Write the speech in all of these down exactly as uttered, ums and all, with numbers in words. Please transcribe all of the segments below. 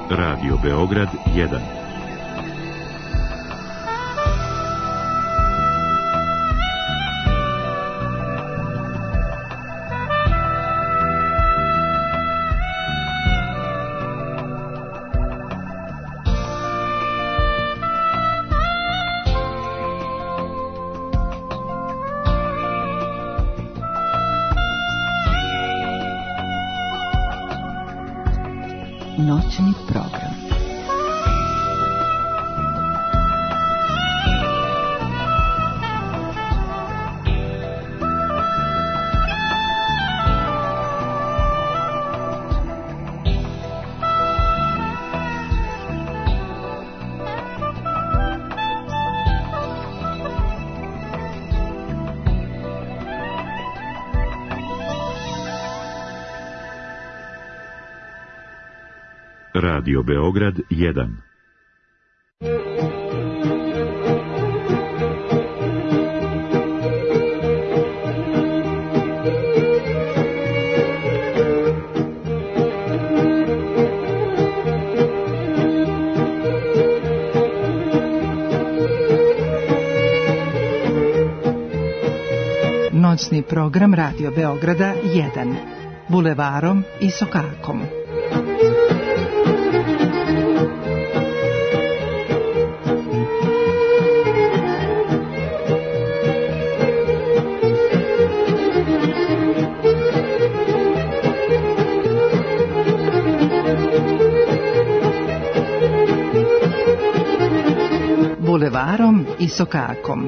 Radio Beograd jedan. Noćni program. Radio Beograd jedan. Noćni program Radio Beograda jedan. Bulevarom i Sokakom. Bulevarom i Sokakom.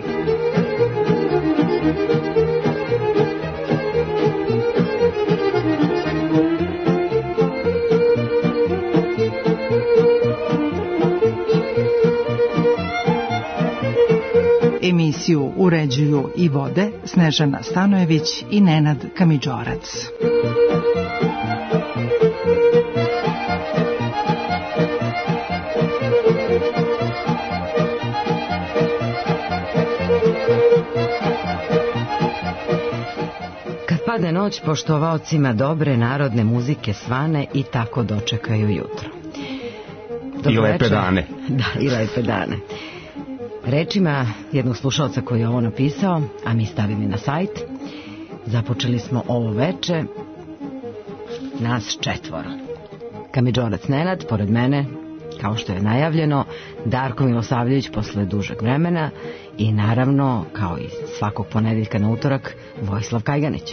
Emisiju uređuju i vode Snežana Stanojević i Nenad Kamidžorac. Kad pade noć, poštovaocima dobre narodne muzike svane i tako dočekaju jutro. Dobro I lepe večer. dane. Da, i lepe dane. Rečima jednog slušalca koji je ovo napisao, a mi stavili na sajt, započeli smo ovo veče, nas četvoro. Kamidžorac Nenad, pored mene, kao što je najavljeno, Darko Milosavljević posle dužeg vremena i naravno, kao i svakog ponedeljka na utorak, Vojislav Kajganić.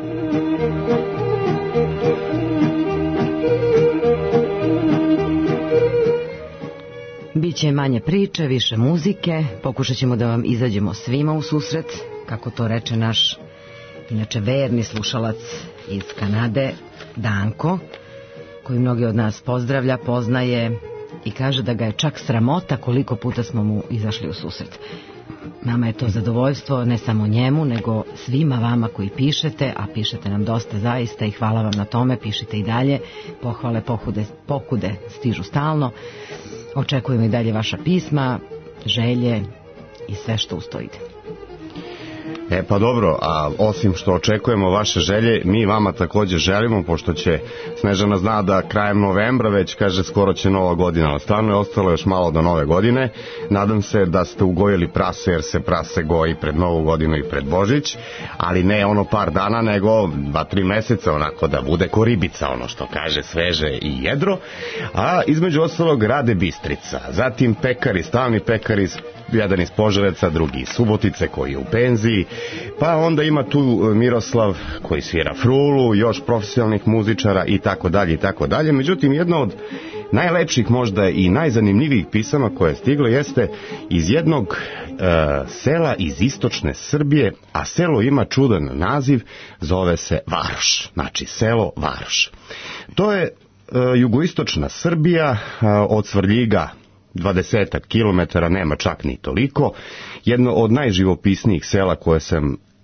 Biće manje priče, više muzike, pokušat ćemo da vam izađemo svima u susret, kako to reče naš, inače verni slušalac iz Kanade, Danko, koji mnogi od nas pozdravlja, poznaje i kaže da ga je čak sramota koliko puta smo mu izašli u susret. Nama je to zadovoljstvo, ne samo njemu, nego svima vama koji pišete, a pišete nam dosta zaista i hvala vam na tome, pišite i dalje, pohvale, pokude, pokude stižu stalno. Očekujemo i dalje vaša pisma, želje i sve što uz to ide. E pa dobro, a osim što očekujemo vaše želje, mi vama također želimo, pošto će Snežana zna da krajem novembra već, kaže, skoro će nova godina, ali stvarno je ostalo još malo do nove godine. Nadam se da ste ugojili prase, jer se prase goji pred novu godinu i pred Božić, ali ne ono par dana, nego dva, tri meseca, onako da bude ko ribica, ono što kaže, sveže i jedro. A između ostalog rade Bistrica, zatim pekari, stalni pekari, jedan iz Požareca, drugi iz Subotice koji je u penziji, pa onda ima tu Miroslav koji svira frulu, još profesionalnih muzičara i tako dalje i tako dalje. Međutim, jedno od najlepših možda i najzanimljivijih pisama koje je stiglo jeste iz jednog e, sela iz istočne Srbije, a selo ima čudan naziv, zove se Varoš, znači selo Varoš. To je e, jugoistočna Srbija, e, od Svrljiga dvadesetak kilometara, nema čak ni toliko. Jedno od najživopisnijih sela koje sam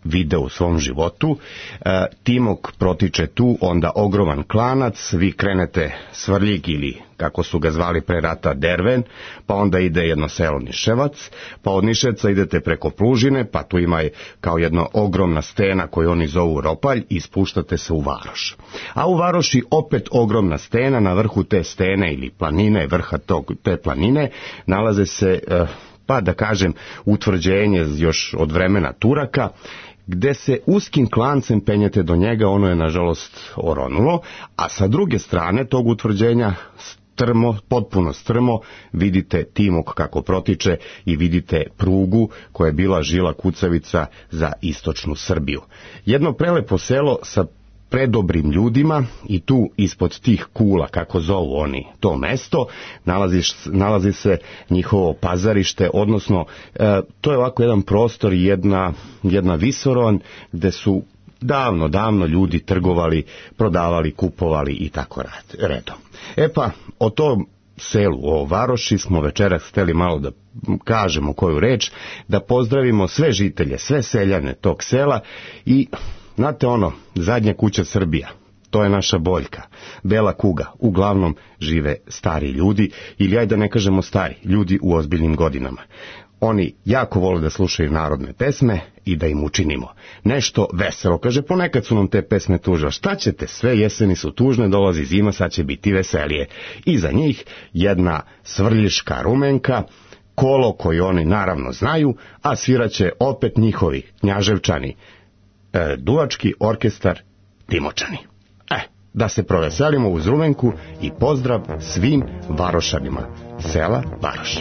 video u svom životu. E, Timok protiče tu, onda ogroman klanac, vi krenete Svrljig ili kako su ga zvali pre rata Derven, pa onda ide jedno selo Niševac, pa od Niševca idete preko Plužine, pa tu ima kao jedna ogromna stena koju oni zovu Ropalj i spuštate se u Varoš. A u Varoši opet ogromna stena, na vrhu te stene ili planine, vrha tog, te planine, nalaze se, pa da kažem, utvrđenje još od vremena Turaka, gde se uskim klancem penjete do njega, ono je nažalost oronulo, a sa druge strane tog utvrđenja strmo, potpuno strmo, vidite Timok kako protiče i vidite prugu koja je bila žila kucavica za istočnu Srbiju. Jedno prelepo selo sa predobrim ljudima i tu ispod tih kula, kako zovu oni to mesto, nalazi, nalazi se njihovo pazarište, odnosno e, to je ovako jedan prostor i jedna, jedna visoron gde su davno, davno ljudi trgovali, prodavali, kupovali i tako redom. E pa, o tom selu, o Varoši smo večeras hteli malo da kažemo koju reč, da pozdravimo sve žitelje, sve seljane tog sela i znate ono, zadnja kuća Srbija, to je naša boljka, bela kuga, uglavnom žive stari ljudi, ili ajde da ne kažemo stari, ljudi u ozbiljnim godinama. Oni jako vole da slušaju narodne pesme i da im učinimo nešto veselo. Kaže, ponekad su nam te pesme tužne, šta ćete, sve jeseni su tužne, dolazi zima, sad će biti veselije. I za njih jedna svrljiška rumenka, kolo koji oni naravno znaju, a sviraće opet njihovi Knjaževčani, e, duvački orkestar Timočani. E, da se proveselimo uz rumenku i pozdrav svim Varošanima sela Varoši.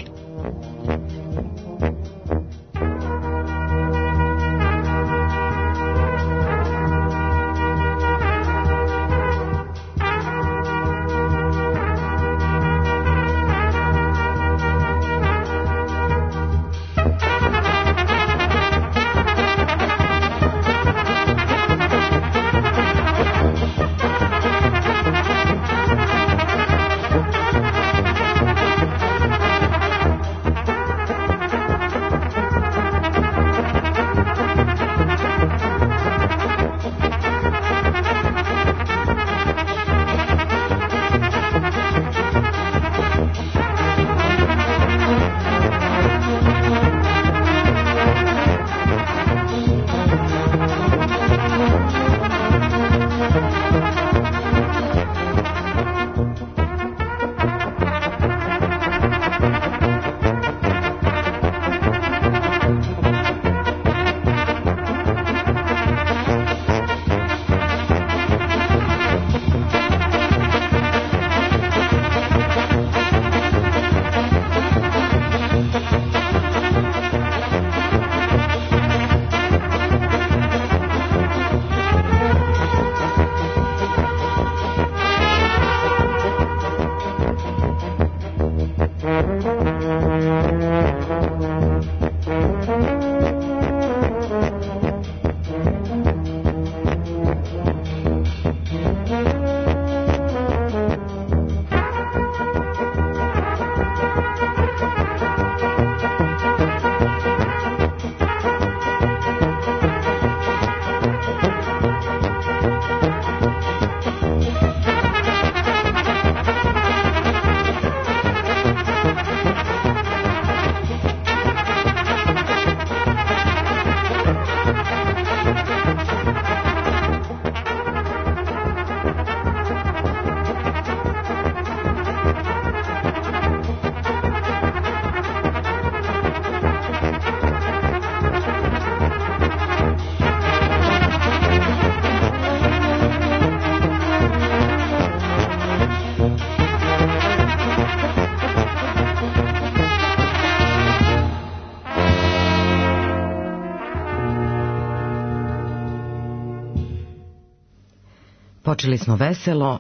Počeli smo veselo,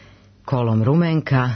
kolom rumenka,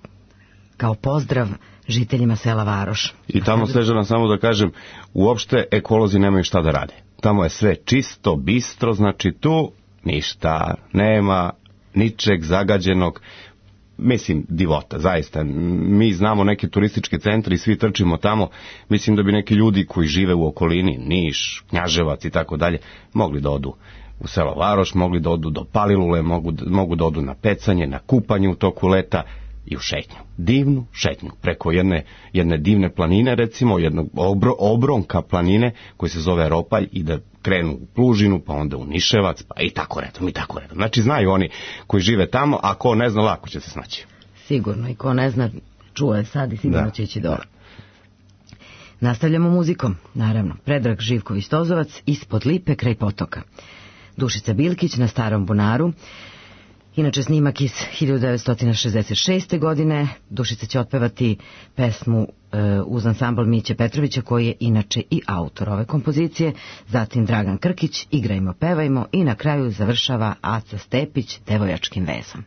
kao pozdrav žiteljima sela Varoš. I tamo, Snežana, samo da kažem, uopšte ekolozi nemaju šta da rade. Tamo je sve čisto, bistro, znači tu ništa, nema ničeg zagađenog. mislim, divota, zaista. Mi znamo neke turističke centre i svi trčimo tamo. Mislim da bi neki ljudi koji žive u okolini, Niš, Knjaževac i tako dalje, mogli da odu u selo Varoš, mogli da odu do Palilule, mogu, mogu da odu na pecanje, na kupanje u toku leta i u šetnju. Divnu šetnju preko jedne, jedne divne planine, recimo jednog obro, obronka planine koji se zove Ropalj, i da krenu u Plužinu, pa onda u Niševac, pa i tako redom, i tako redom. Znači znaju oni koji žive tamo, a ko ne zna, lako će se snaći. Sigurno, i ko ne zna, čuje sad i sigurno da. će ići dole. Nastavljamo muzikom, naravno. Predrag Živković-Tozovac, Ispod lipe kraj potoka. Dušica Bilkić na Starom bunaru. Inače snimak iz hiljadu devetsto šezdeset šeste. godine. Dušica će otpevati pesmu e, uz ansambl Miće Petrovića, koji je inače i autor ove kompozicije. Zatim Dragan Krkić, Igrajmo, pevajmo, i na kraju završava Aca Stepić Devojačkim vezom.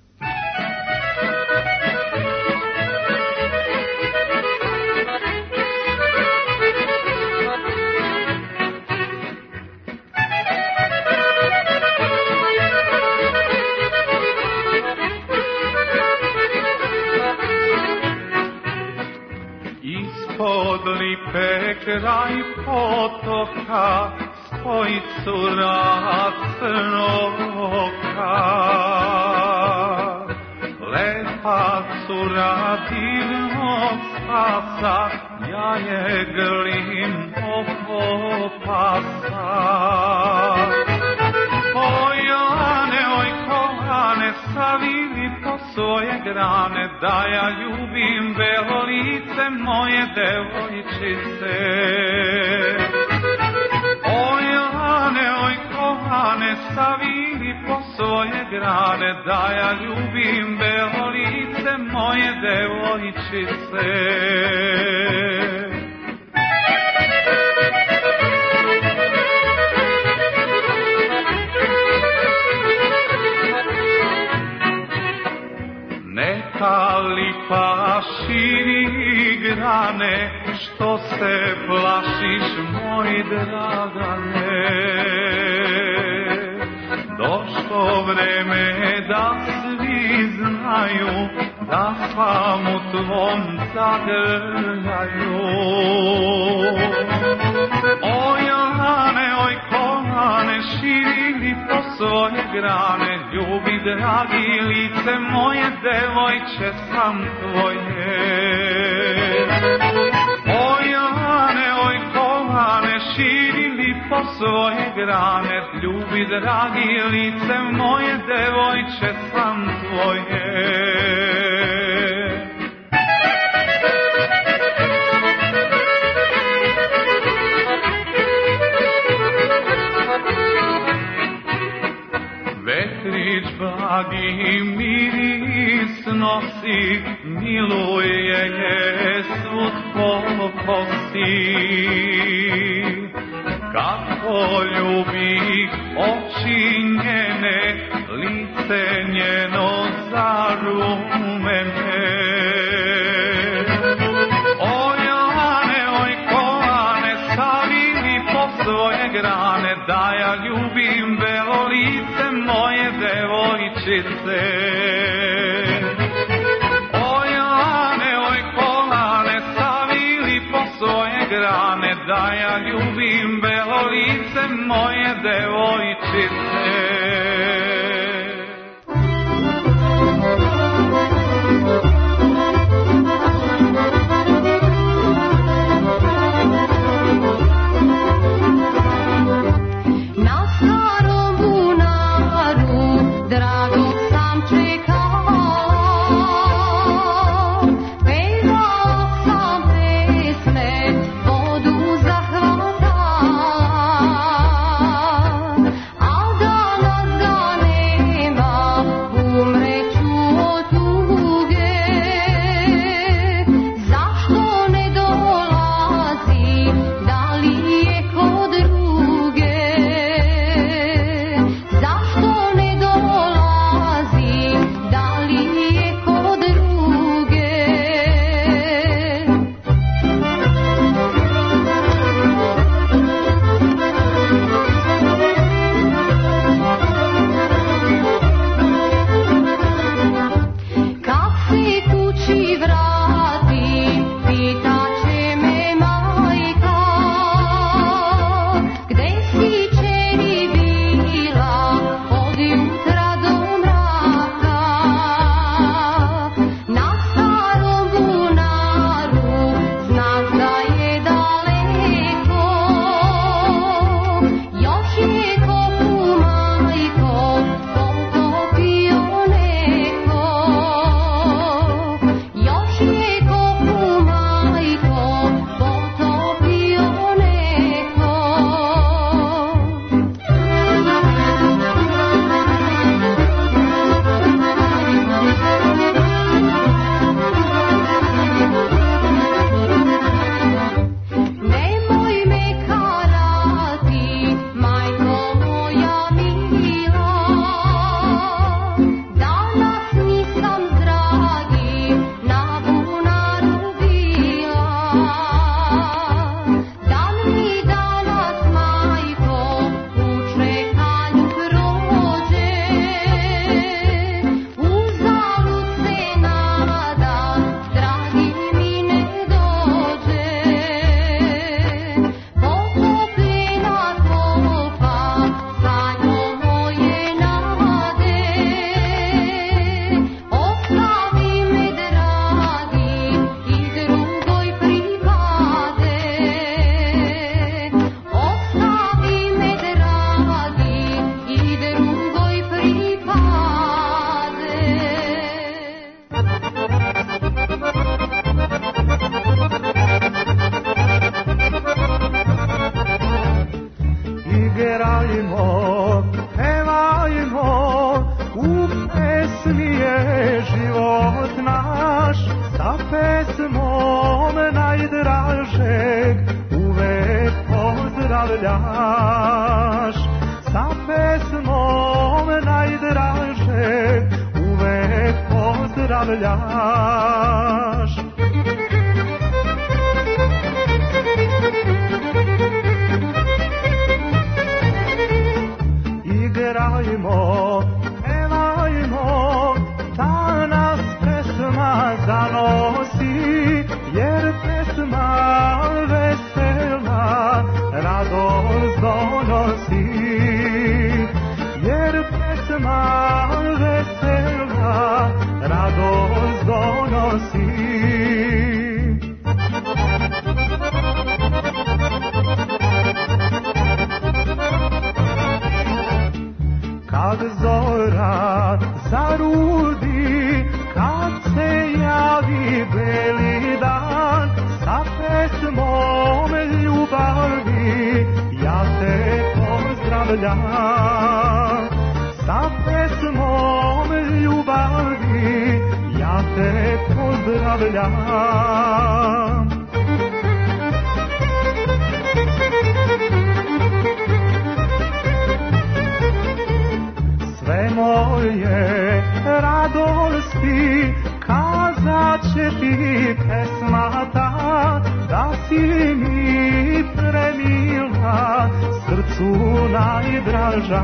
Ispod lipe kraj potoka stoji cura crnoka. Lepa cura divnog spasa, ja je grlim oko pasa. Oj lane, oj kolane, savili po svoje grane, da ja ljubim belo lice moje devojčice. Oj lane, oj kolane, savili po svoje grane, da ja ljubim belo lice moje devojčice. Neka lipa širi grane, što se plašiš, moj Dragane. Došlo vreme da svi znaju da sam u tvom zagrljaju. Oj lane, oj kolane, širi po svoje grane, ljubi dragi lice moje, devojče sam tvoje. Oj lane, oj kolane, širi po svoje grane, ljubi dragi lice moje, devojče sam tvoje. Vetrić blagi miris nosi, miluje je svud po kosi. Kako ljubi oči njene, lice njeno zarumene. Oj lane, oj kolane, savili po svoje grane, da ja ljubim belo lice moje devojčice. Oj lane, oj kolane, savili po svoje grane, da ja ljubim belo lice moje devojčice. All the pesmom najdražeg uvek pozdravljaš, sa pesmom najdražeg uvek pozdravljaš. Igrajmo, pevajmo, da nas pesma zanosi, jer pesma vesela radost donosi. Jer pesma vesela radost donosi. Kad zora zarudi, kad se javi beli dan, sa pesmom ljubavi ja te pozdravljam. Sa pesmom ljubavi ja te pozdravljam. Sve moje radosti kazat će ti pesma ta, da si mi premila, srcu najdraža.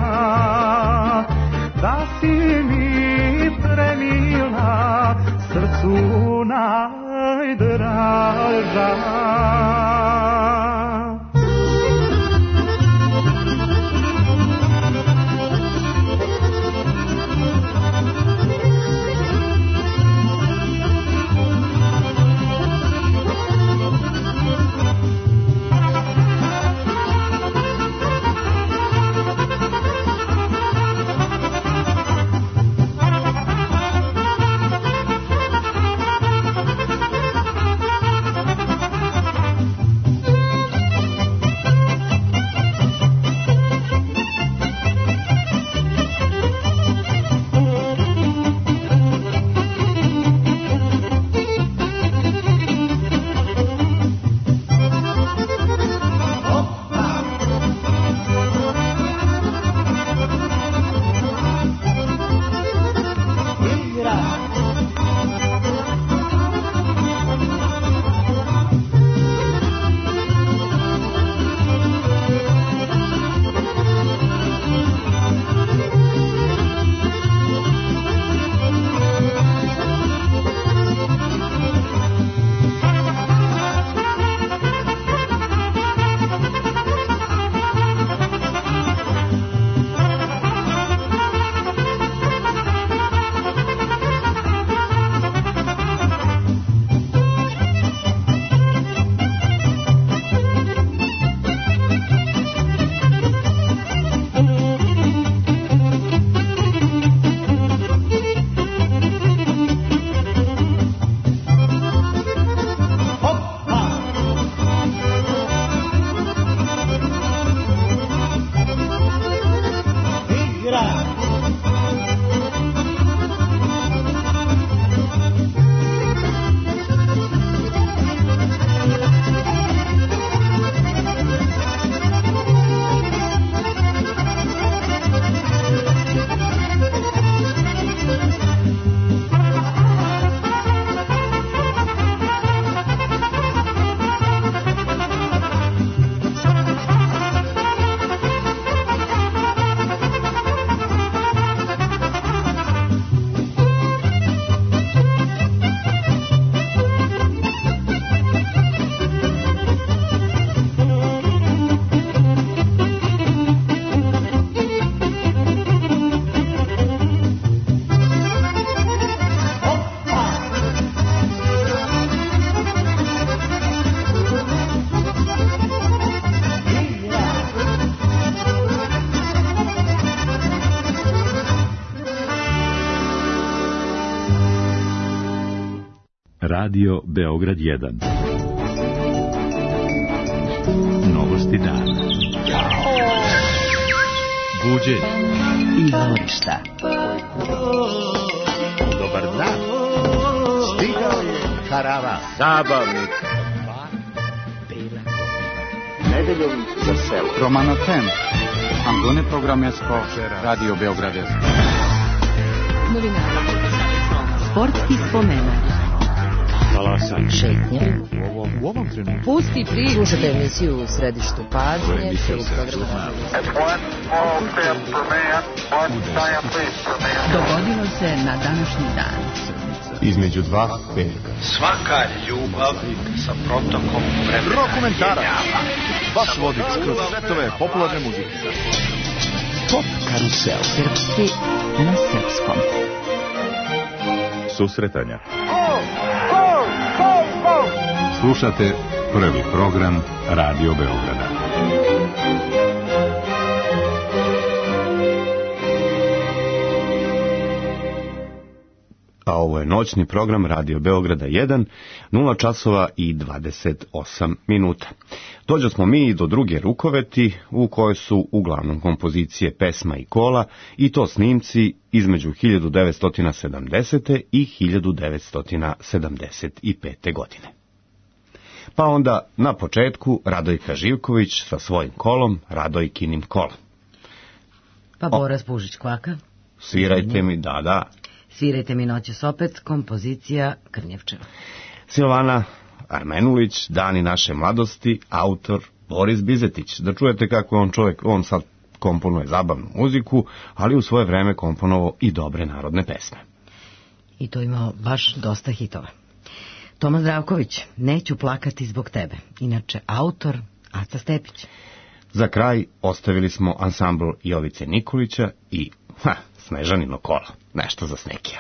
Da si mi premila, srcu najdraža. Radio Beograd jedan. Novosti dana. Buđenje i valorišta. Dobar dan. Stigao je Karava. Zabavnik. Nedeljom za selo. Romano Tem. Ambone Programesko. Radio Beograd. Novinari. Sportski spomenak. Valasan. Šetnje. U ovom, u ovom trenutku. Pusti pri. Slušajte emisiju u središtu pažnje. Dogodilo se na današnji dan. Između dva petka. Svaka ljubav sa protokom vremena. Dokumentarac. Vaš vodič kroz svetove popularne muzike. Pop karusel. Srpski na srpskom. Susretanja. Slušate prvi program Radio Beograda. A ovo je noćni program Radio Beograda jedan, nula časova i dvadeset osam minuta. Dođo smo mi do druge rukoveti u kojoj su uglavnom kompozicije pesma i kola i to snimci između hiljadu devetsto sedamdesete. i hiljadu devetsto sedamdeset pete. godine. Pa onda na početku Radojka Živković sa svojim kolom Radojkinim kolom. Pa Boras Pužić Kvaka. Svirajte mi, da, da. Svirajte mi noćas opet, kompozicija Krnjevčeva. Silvana Armenulić, Dani naše mladosti, autor Boris Bizetić. Da čujete kako je on čovjek, on sad komponuje zabavnu muziku, ali u svoje vreme komponovao i dobre narodne pesme. I to imao baš dosta hitova. Toma Zdravković, Neću plakati zbog tebe. Inače, autor Aca Stepić. Za kraj ostavili smo ansambl Jovice Nikolića i ha, Snežanino kola. Nešto za Snekija.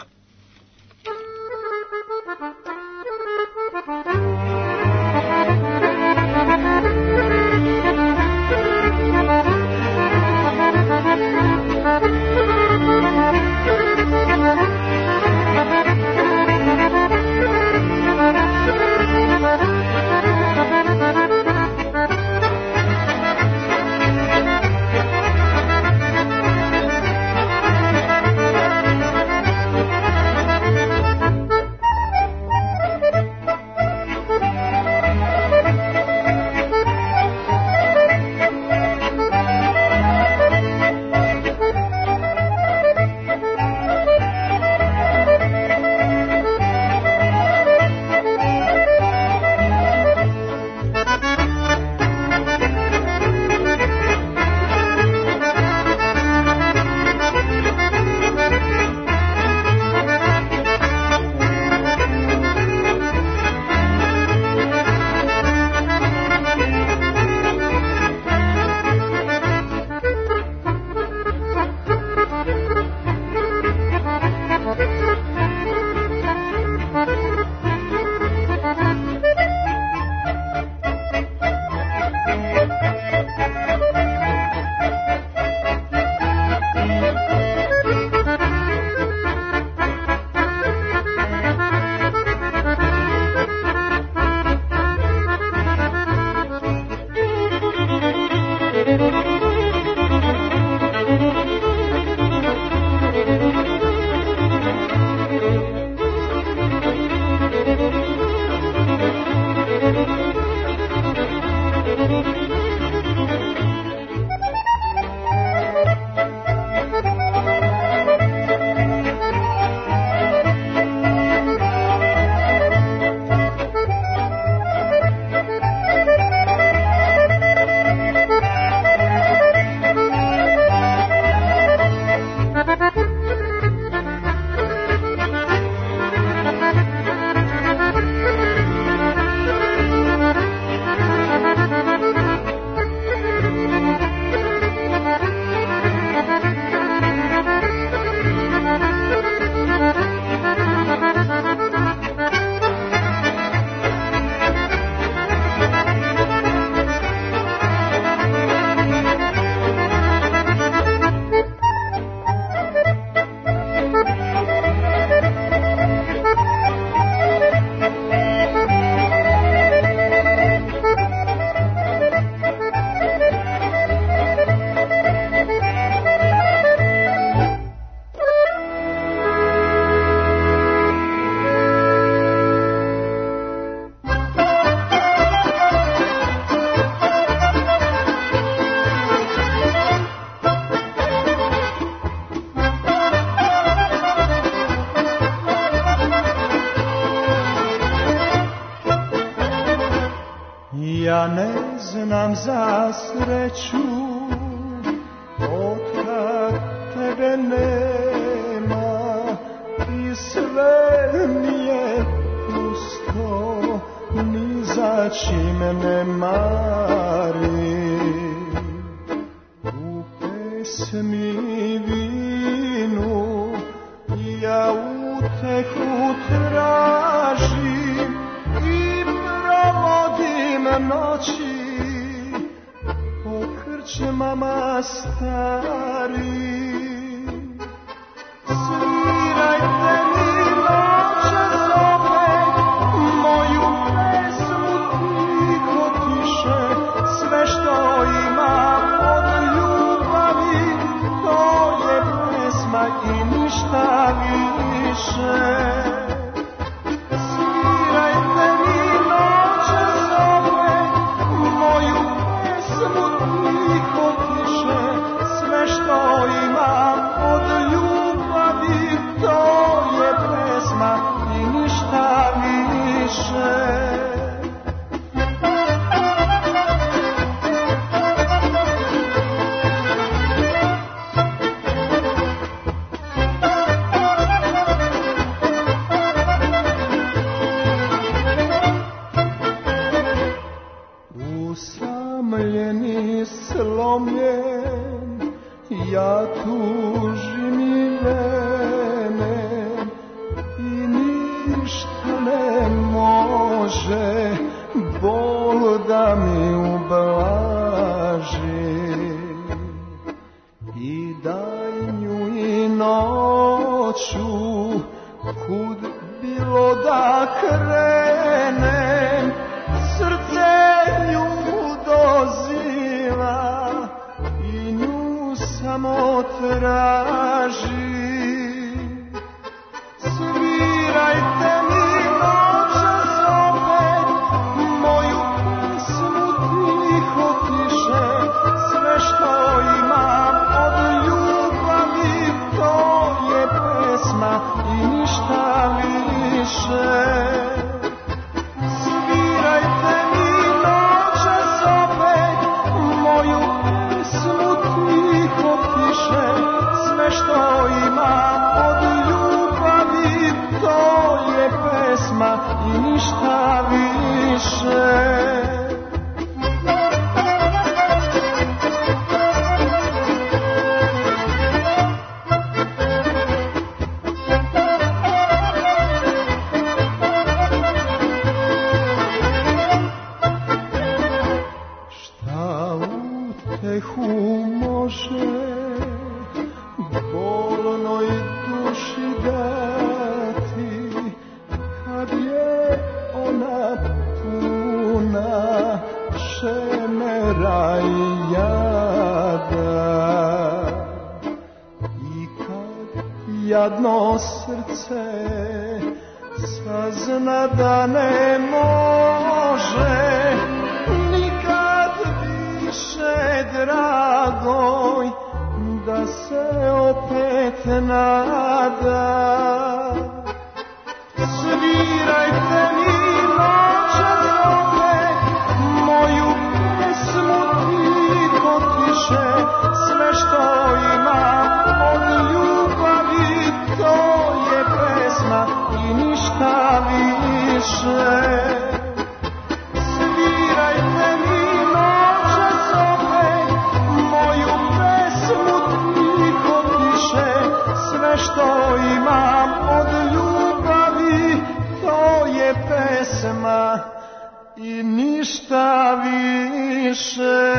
Ja ne znam za sreću otkad tebe nema i sve mi je pusto, ni za čime ne marim. U pesmi i vinu ja utehu tražim i provodim noći po krčmama starim. Svirajte mi noćas opet moju pesmu tiho tiše, sve što imam od ljubavi to je pesma i ništa više. Svirajte mi noćas opet moju pesmu tiho tiše, sve što imam od ljubavi to je pesma i ništa više. Usamljeni, slomljen, ja tužim i venem i ništa ne može bol da mi ublaži. I danju i noću kud bilo da krenem, srce nju doziva i nju samo traži. Svirajte mi noćas opet moju pesmu tiho tiše, sve što imam od ljubavi to je pesma i ništa više. Svirajte mi noćas opet moju pesmu tiho tiše, sve što imam od ljubavi to je pesma i ništa više. Utehu može bolnoj duši dati kad je ona puna šemera i jada, i kad jadno srce sazna da ne može nikad više dragoj da se opet nada. Svirajte mi noćas opet moju pesmu tiho tiše, sve što imam od ljubavi to je pesma i ništa više. Svirajte mi noćas opet moju pesmu tiho tiše, sve što imam od ljubavi to je pesma i ništa više.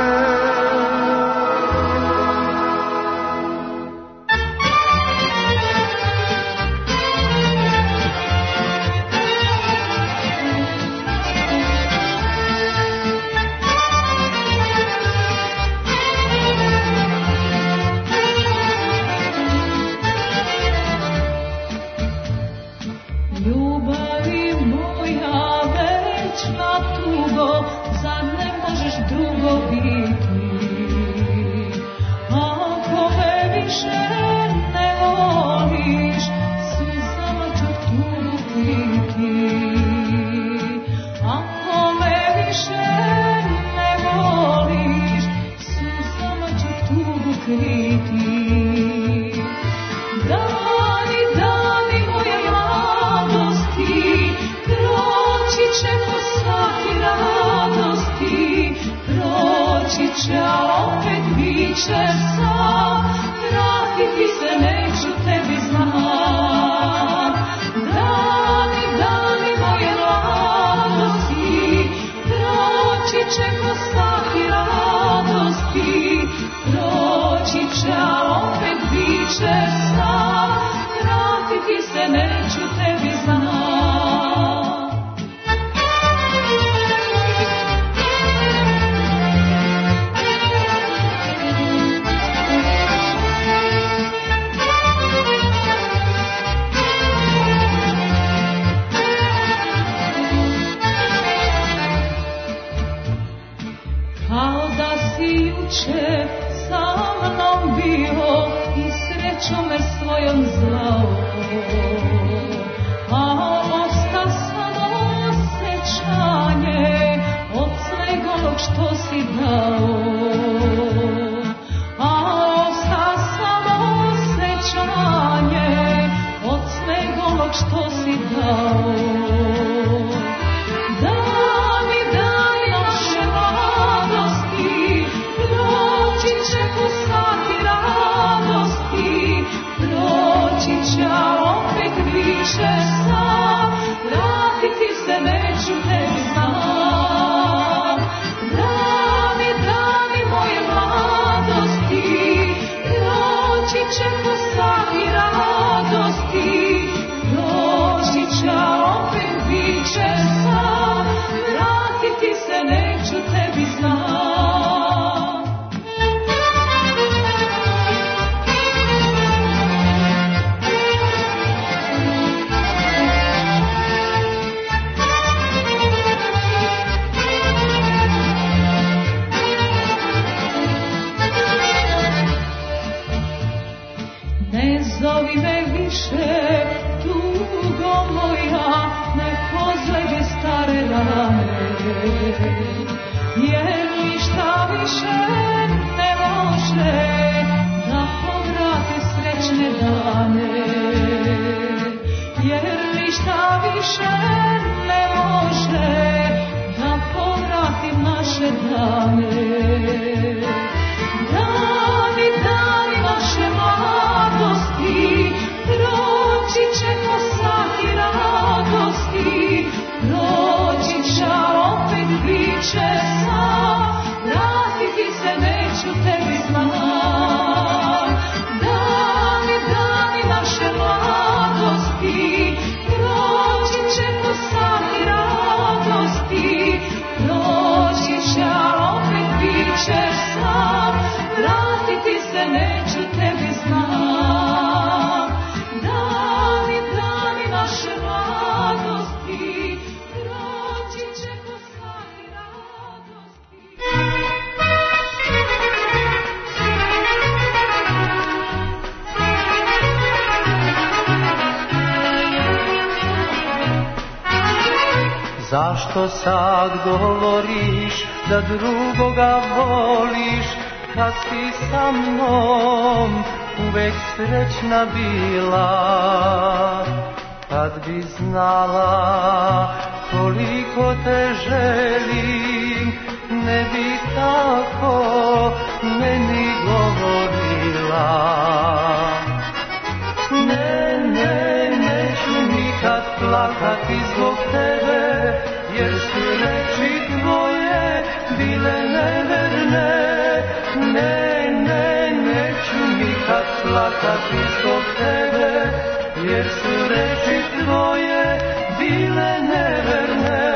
Ljubavi moja večna tugo, zar ne možeš drugo biti? Ako me više ne voliš, suzama ću tugu piti. Ako me više biće sam, vratiti se neću, tebi znam. Dani, dani moje mladosti, proći će ko sati radosti, proći će, a opet biće sam, vratiti se neću, tebi znam. Sa mnom bio i srećom me svojom zvao, a osta samo osjećanje od svega onog što si dao, a osta samo osjećanje od svega onog što si dao. Vratiti se neću, tebi znam. Dani, dani moje mladosti, proći će ko sati radosti, proći će, opet biće sam, vratiti se neću, tebi znam. Zovi me više, tugo moja, ne pozleđe stare rane, jer ništa više ne može da povrati srećne dane, jer ništa više ne može da povrati naše dane. Dani, dani naše mladosti, proći će ko sati radosti, proći će, opet biće sam, vratiti se neću, tebi znam. Dani, dani naše mladosti, proći će ko sati radosti, proći će, opet biće sam, vratiti se neću, tebi znam. Dani, dani naše mladosti, proći će ko sati radosti. Zašto sad govoriš da drugoga voliš, kad si sa mnom uvek srećna bila? Kad bi znala koliko te želim, ne bi tako meni govorila. Ne, ne, neću nikad plakati zbog tebe, jer su reči tvoje bile neverne. Ne, ne, neću nikad plakati zbog tebe, jer su reči tvoje bile neverne.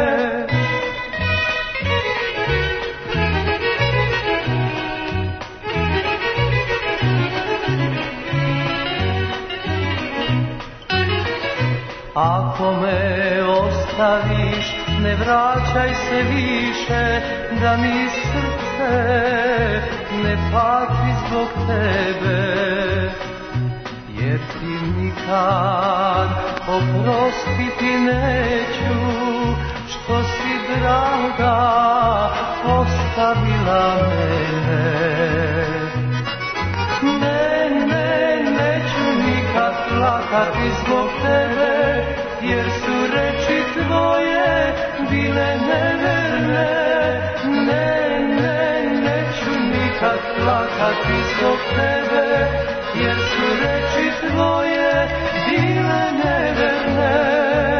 Ako me ostaviš, ne vraćaj se više, da mi srce ne pati zbog tebe, jer ti nikad oprostiti neću, što si draga ostavila mene. Ne, ne, neću nikad plakati zbog tebe, jer su reči tvoje bile neverne. Ne, ne, neću nikad nikad plakati zbog tebe, jer su reči tvoje bile neverne.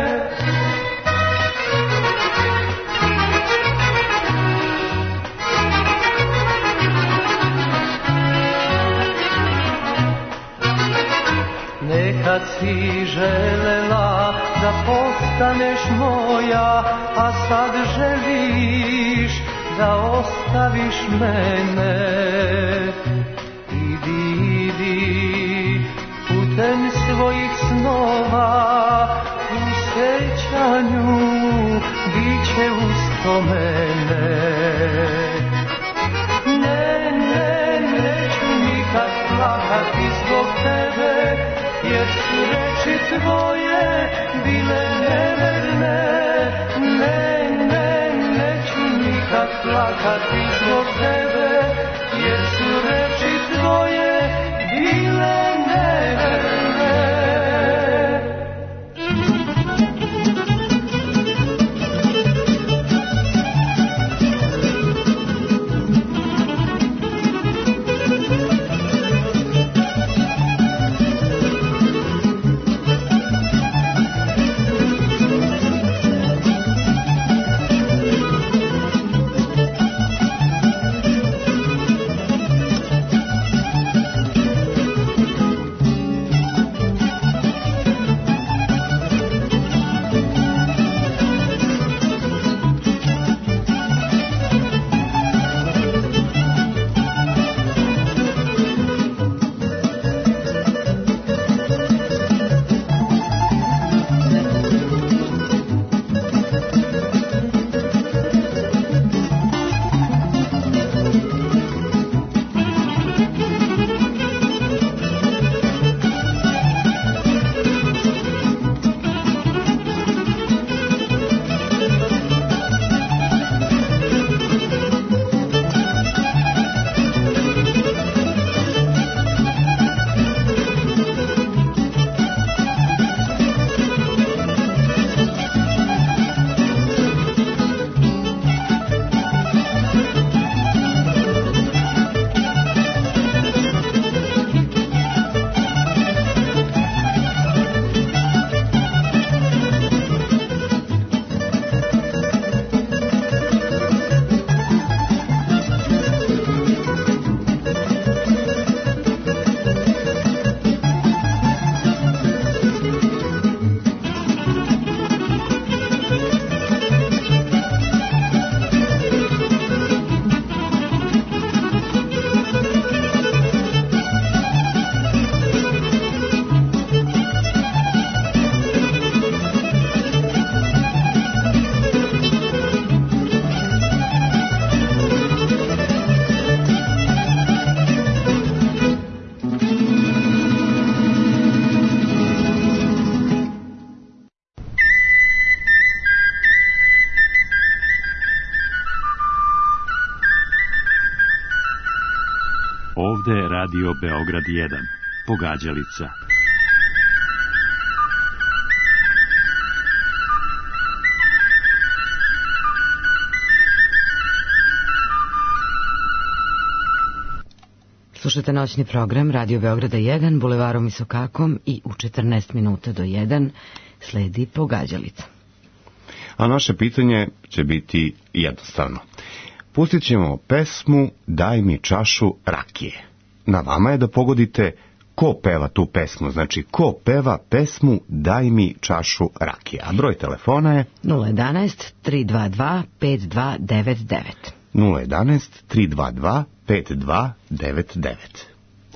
Nekad si želela da postaneš moja, a sad želiš da ostaviš mene. Idi, idi putem svojih snova, u sećanju bit će usto mene. Ne, ne, neću nikad plakati zbog tebe, jer su reči tvoje bile neverne. Ne, ne, neću nikad plakati zbog tebe, jer su reči tvoje bile neverne. Ovde je Radio Beograd jedan, Pogađalica. Slušate noćni program Radio Beograda jedan, bulevarom Isokakom, i u četrnaest minuta do jedan sledi Pogađalica. A naše pitanje će biti jednostavno. Pustit ćemo pesmu Daj mi čašu rakije. Na vama je da pogodite ko peva tu pesmu, znači ko peva pesmu Daj mi čašu rakije. A broj telefona je nula jedanaest tri dva dva pet dva devet devet. nula jedanaest tri dva dva pet dva devet devet.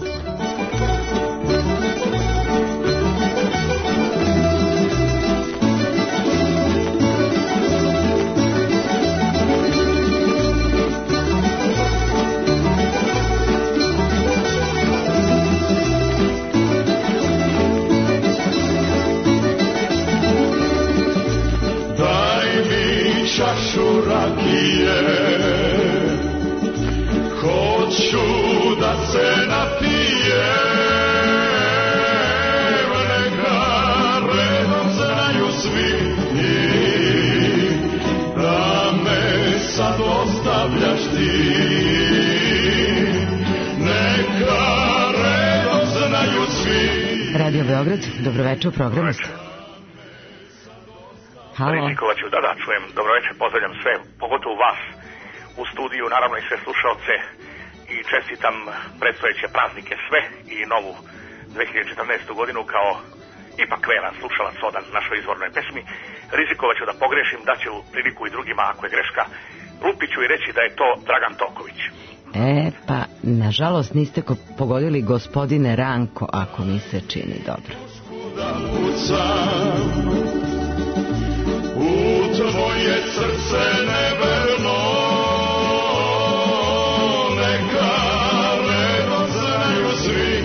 Čašu rakije, hoću da se napijem, neka redom znaju svi, da me sad ostavljaš ti. Radio Beograd, dobroveče u programu ste. Halo. Rizikovaću, da, da, čujem. Dobroveče, pozdravljam sve, pogotovo vas u studiju, naravno i sve slušalce i čestitam predstojeće praznike sve i novu dve hiljade četrnaestu godinu kao ipak veran slušalac odan našoj izvornoj pesmi. Rizikovaću da pogrešim, da će u priliku i drugima, ako je greška, lupiću i reći da je to Dragan Toković. E, pa, nažalost niste ko- pogodili gospodine Ranko, ako mi se čini dobro. U tvoje srce neverno, neka redom znaju svi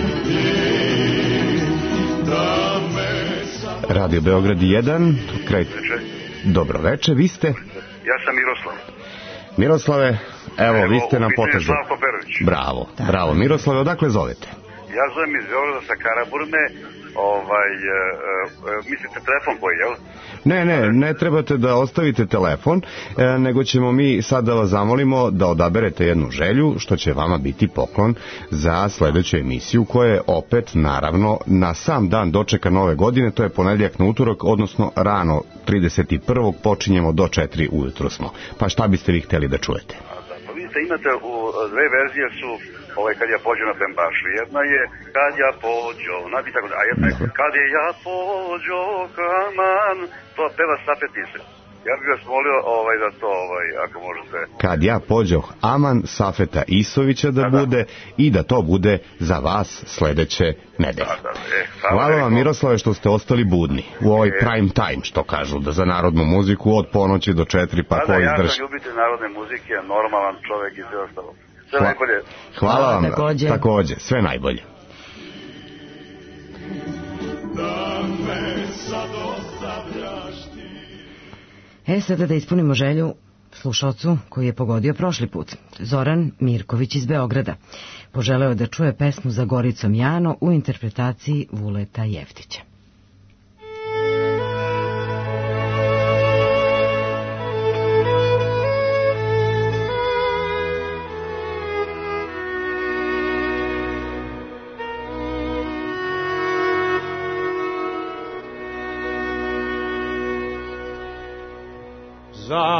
da me sam... Radio Beograd jedan, kraj... Dobro veče, vi ste? Ja sam Miroslav. Miroslave, evo, Evo, vi ste na potezu. Slavko Perović. Bravo, da. Bravo. Miroslave, odakle zovete? Ja zovem iz Beograda sa Karaburme, ovaj, e, e, mislite telefon koji, jel? Ne, ne, ne trebate da ostavite telefon, e, nego ćemo mi sad da vas zamolimo da odaberete jednu želju, što će vama biti poklon za sledeću emisiju, koja je opet, naravno, na sam dan dočeka nove godine, to je ponedjeljak na utorak, odnosno rano trideset prvog počinjemo do četiri ujutro smo. Pa šta biste vi hteli da čujete? Pa vidite, imate u dve verzije su ovaj, kad ja pođu na Pembašu. Jedna je kad ja pođo, znači tako da, a jedna je kad je ja pođo kaman, to peva Safet Isović. Ja bih vas molio ovaj, da to, ovaj, ako možete... Kad ja pođoh Aman Safeta Isovića da, da bude da. I da to bude za vas sledeće nedelje. Da, da, e, Hvala vam, Miroslave, što ste ostali budni u ovaj e. prime time, što kažu, da za narodnu muziku od ponoći do četiri, pa da, ko da, izdrži. Ja sam ljubitelj narodne muzike, normalan čovek i sve ostalo. Sve Hva... najbolje. Hvala vam, takođe. takođe, sve najbolje. Da me sad ostavljaš ti. E, sada da ispunimo želju slušalcu koji je pogodio prošli put. Zoran Mirković iz Beograda. Poželeo da čuje pesmu Za Goricom Jano u interpretaciji Vuleta Jeftića. Za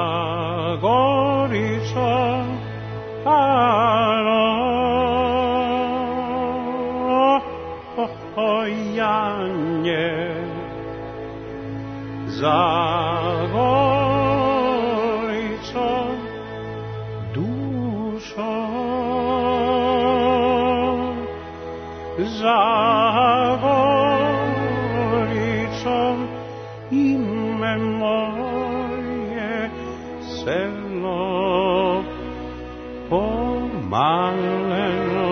Goricom Jano, o Janje, za Goricom dušo, za Goricom ime moje, selo pomaleno.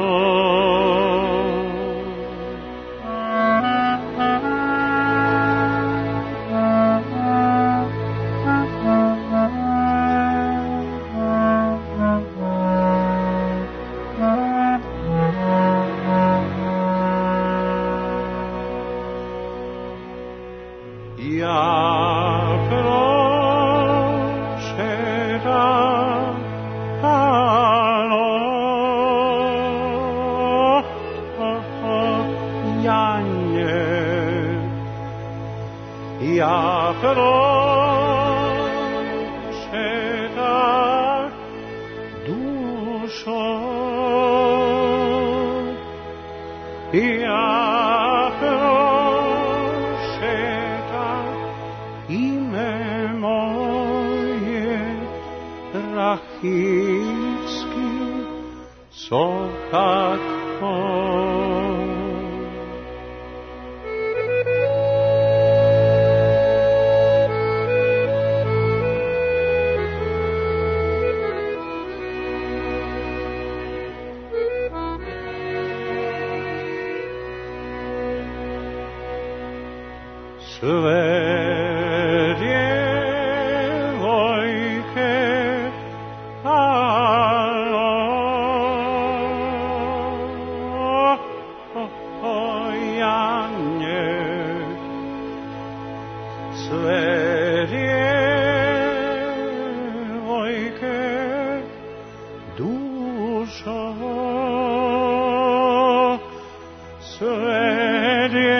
Sve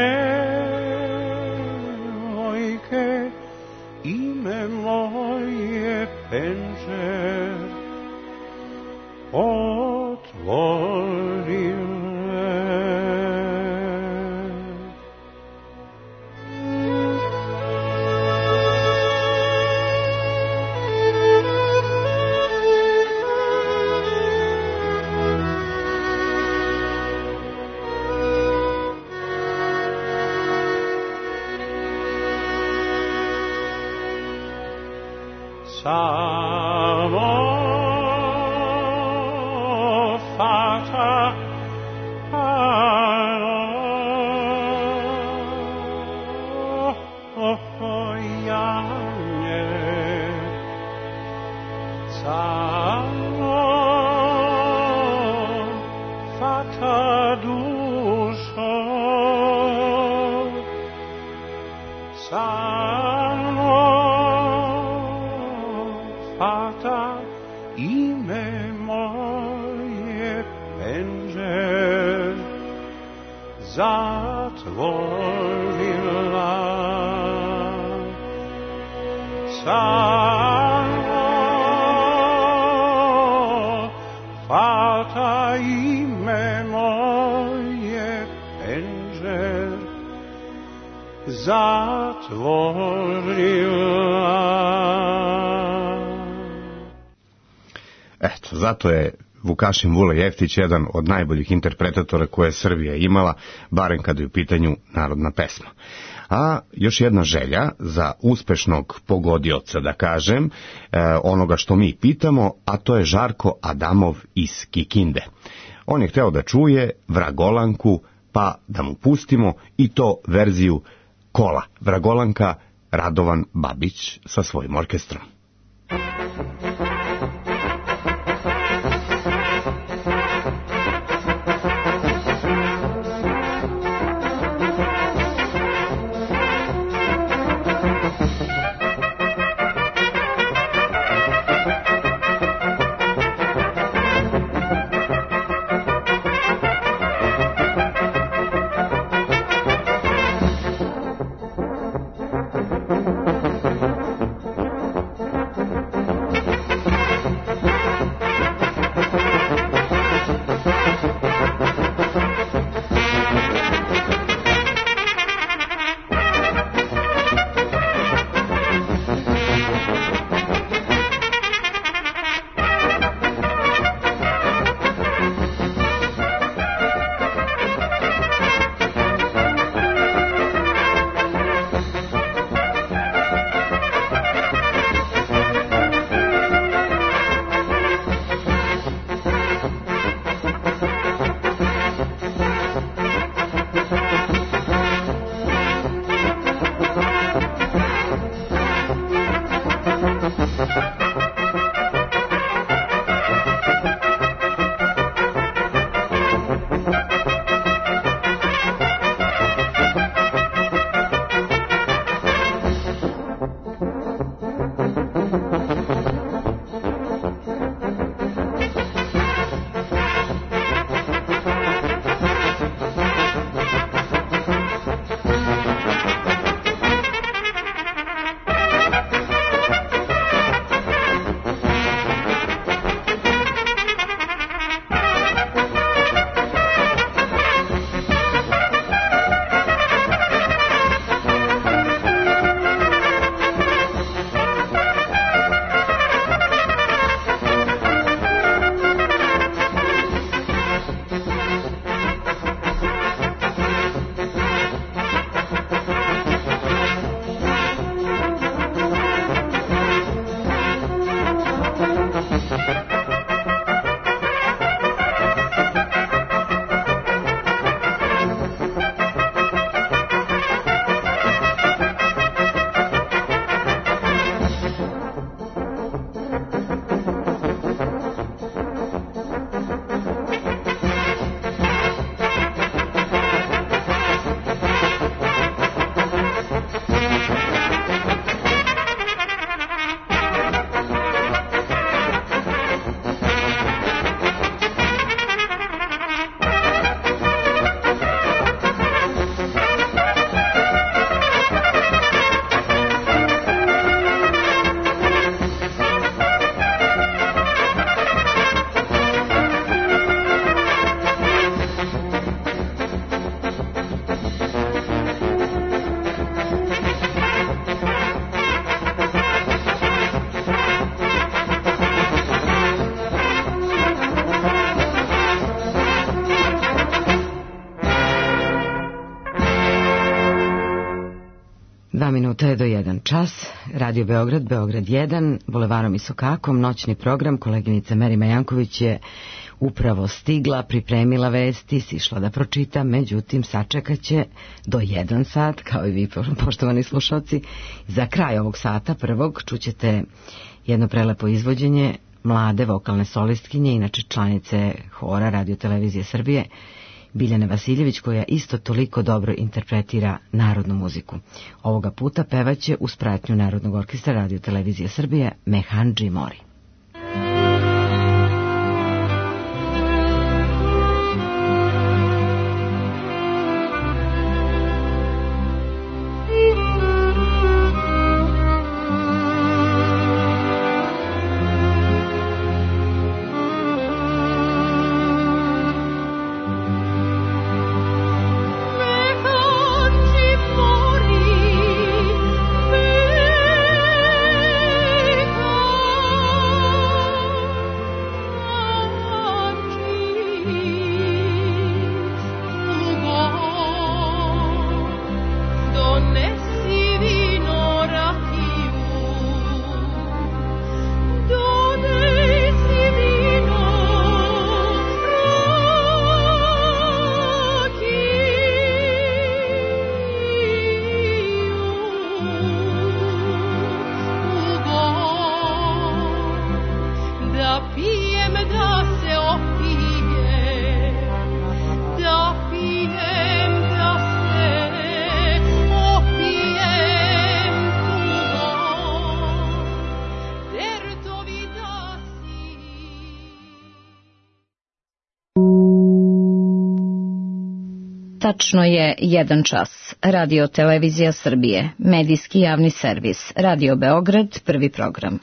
ime moje penđer otvorile. Samo fata ojanje, samo fata dušo, samo fata ime moje penđer zatvorila. Samo fata ime moje penđer zatvorila. Eto, zato je Vukašin Vule Jeftić jedan od najboljih interpretatora koje je Srbija imala, barem kada je u pitanju narodna pesma. A još jedna želja za uspešnog pogodioca, da kažem, eh, onoga što mi pitamo, a to je Žarko Adamov iz Kikinde. On je hteo da čuje Vragolanku, pa da mu pustimo i to verziju Kola. Vragolanka, Radovan Babić sa svojim orkestrom. čas, Radio Beograd, Beograd jedan, Bulevarom i Sokakom, noćni program. Koleginica Merima Janković je upravo stigla, pripremila vesti, sišla da pročita, međutim sačekat će do jedan sat, kao i vi, poštovani slušalci. Za kraj ovog sata prvog čućete jedno prelepo izvođenje mlade vokalne solistkinje, inače članice hora Radio Televizije Srbije, Biljane Vasiljević, koja isto toliko dobro interpretira narodnu muziku. Ovoga puta pevaće uz pratnju Narodnog orkestra Radio Televizije Srbije Mehandži Mori. Tačno je jedan čas. Radio Televizija Srbije, medijski javni servis, Radio Beograd, prvi program.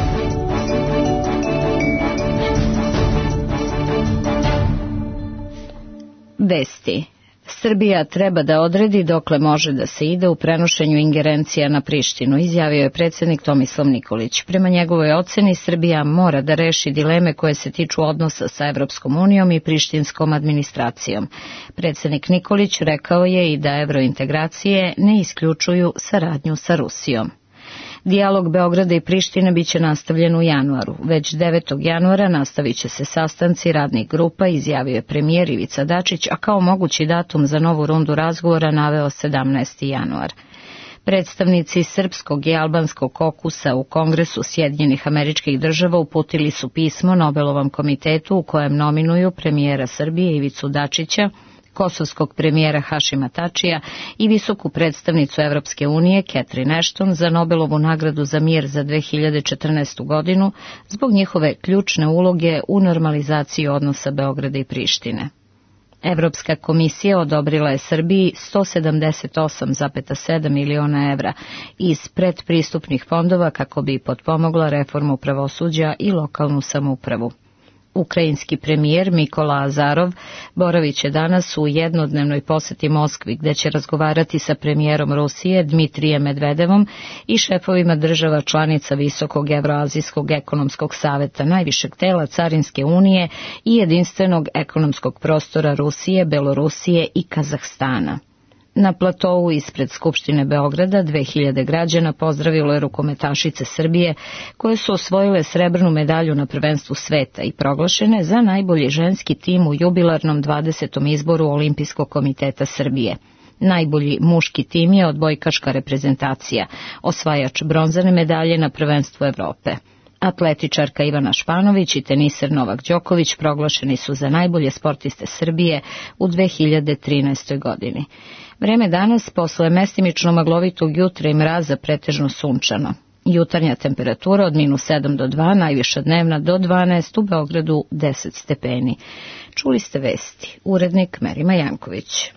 Vesti. Srbija treba da odredi dokle može da se ide u prenošenju ingerencija na Prištinu, izjavio je predsjednik Tomislav Nikolić. Prema njegovoj oceni, Srbija mora da reši dileme koje se tiču odnosa sa Evropskom unijom i prištinskom administracijom. Predsjednik Nikolić rekao je i da evrointegracije ne isključuju saradnju sa Rusijom. Dijalog Beograda i Prištine biće nastavljen u januaru. Već devetog januara nastavit će se sastanci radnih grupa, izjavio je premijer Ivica Dačić, a kao mogući datum za novu rundu razgovora naveo sedamnaesti januar. Predstavnici srpskog i albanskog kokusa u Kongresu Sjedinjenih Američkih Država uputili su pismo Nobelovom komitetu u kojem nominuju premijera Srbije Ivicu Dačića, kosovskog premijera Hašima Tačija i visoku predstavnicu Evropske unije Catherine Ashton za Nobelovu nagradu za mir za dve hiljade četrnaestu godinu zbog njihove ključne uloge u normalizaciji odnosa Beograda i Prištine. Evropska komisija odobrila je Srbiji sto sedamdeset osam zarez sedam miliona evra iz predpristupnih fondova kako bi potpomogla reformu pravosuđa i lokalnu samoupravu. Ukrajinski premijer Mikola Azarov boravit će danas u jednodnevnoj poseti Moskvi, gde će razgovarati sa premijerom Rusije Dmitrijem Medvedevom i šefovima država članica Visokog Evroazijskog ekonomskog saveta, najvišeg tela Carinske unije i jedinstvenog ekonomskog prostora Rusije, Belorusije i Kazahstana. Na platovu ispred Skupštine Beograda dve hiljade građana pozdravilo je rukometašice Srbije koje su osvojile srebrnu medalju na prvenstvu sveta i proglašene za najbolji ženski tim u jubilarnom dvadesetom izboru Olimpijskog komiteta Srbije. Najbolji muški tim je odbojkaška reprezentacija, osvajač bronzane medalje na prvenstvu Evrope. Atletičarka Ivana Španović i teniser Novak Đoković proglašeni su za najbolje sportiste Srbije u dve hiljade trinaestoj godini. Vreme danas, posle mestimično maglovitog jutra i mraza, pretežno sunčano. Jutarnja temperatura od minus sedam do dva, najviša dnevna do dvanaest, u Beogradu deset stepeni. Čuli ste vesti. Urednik Merima Janković.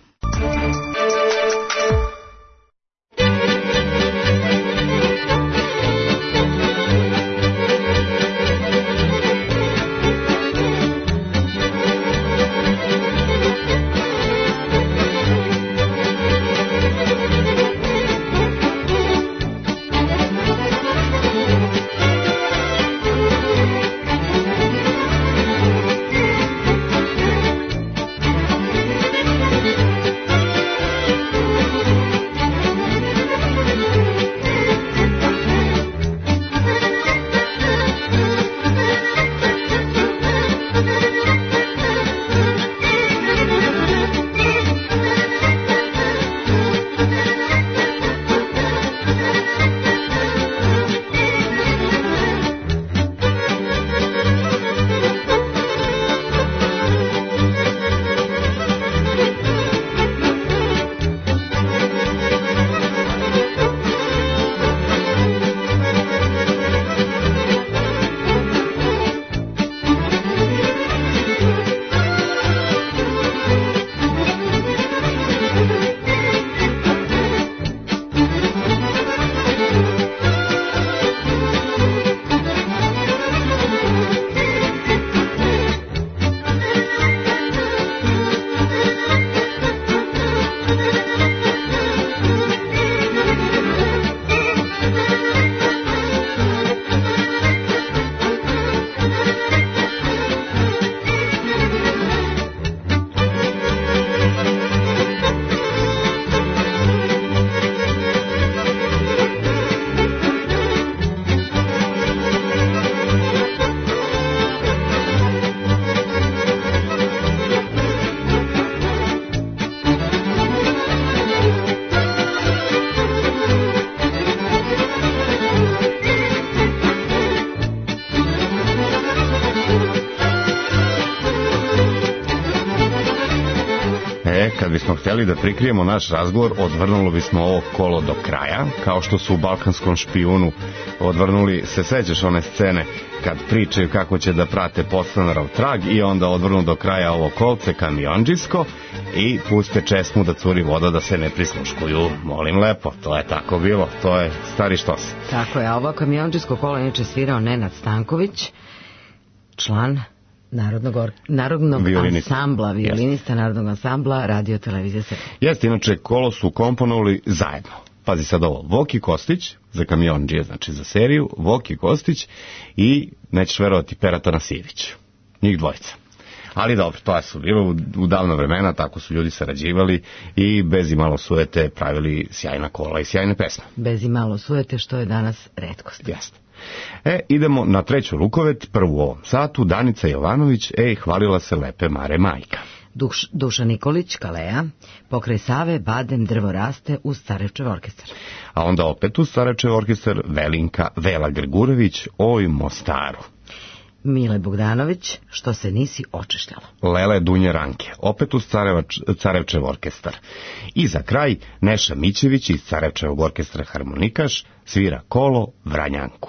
hteli da prikrijemo naš razgovor, odvrnulo bismo ovo kolo do kraja, kao što su u Balkanskom špijunu odvrnuli, se sećaš one scene kad pričaju kako će da prate podstanarov trag i onda odvrnu do kraja ovo kolce kamionđisko i puste česmu da curi voda da se ne prisluškuju. Molim lepo, to je tako bilo, to je stari štos. Tako je, a ovo kamionđisko kolo inače svirao Nenad Stanković, član Narodnog, or... Narodnog ansambla, violinista Jest. Narodnog ansambla Radio Televizije Srbije. Jeste, inače kolo su komponovali zajedno. Pazi sad ovo, Voki Kostić, za kamionđije, znači za seriju, Voki Kostić i, nećeš verovati, Pera Tanasijević. Njih dvojica. Ali dobro, to su bilo u, u davno vremena, tako su ljudi sarađivali i bez i malo sujete pravili sjajna kola i sjajne pesme. Bez i malo sujete, što je danas retkost. Jeste. E, idemo na treću rukovet, prvu u ovom satu, Danica Jovanović, ej, hvalila se lepe Mare majka. Duš, Duša Nikolić, Kaleja, pokraj Save, Badem, drvo raste, uz Carevčev orkestar. A onda opet uz Carevčev orkestar, Velinka, Vela Grgurević, oj Mostaru. Mile Bogdanović, što se nisi očešljala. Lele Dunje Ranke, opet uz Carevač, Carevčev orkestar. I za kraj, Neša Mićević iz Carevčevog orkestra harmonikaš, svira kolo Vranjanku.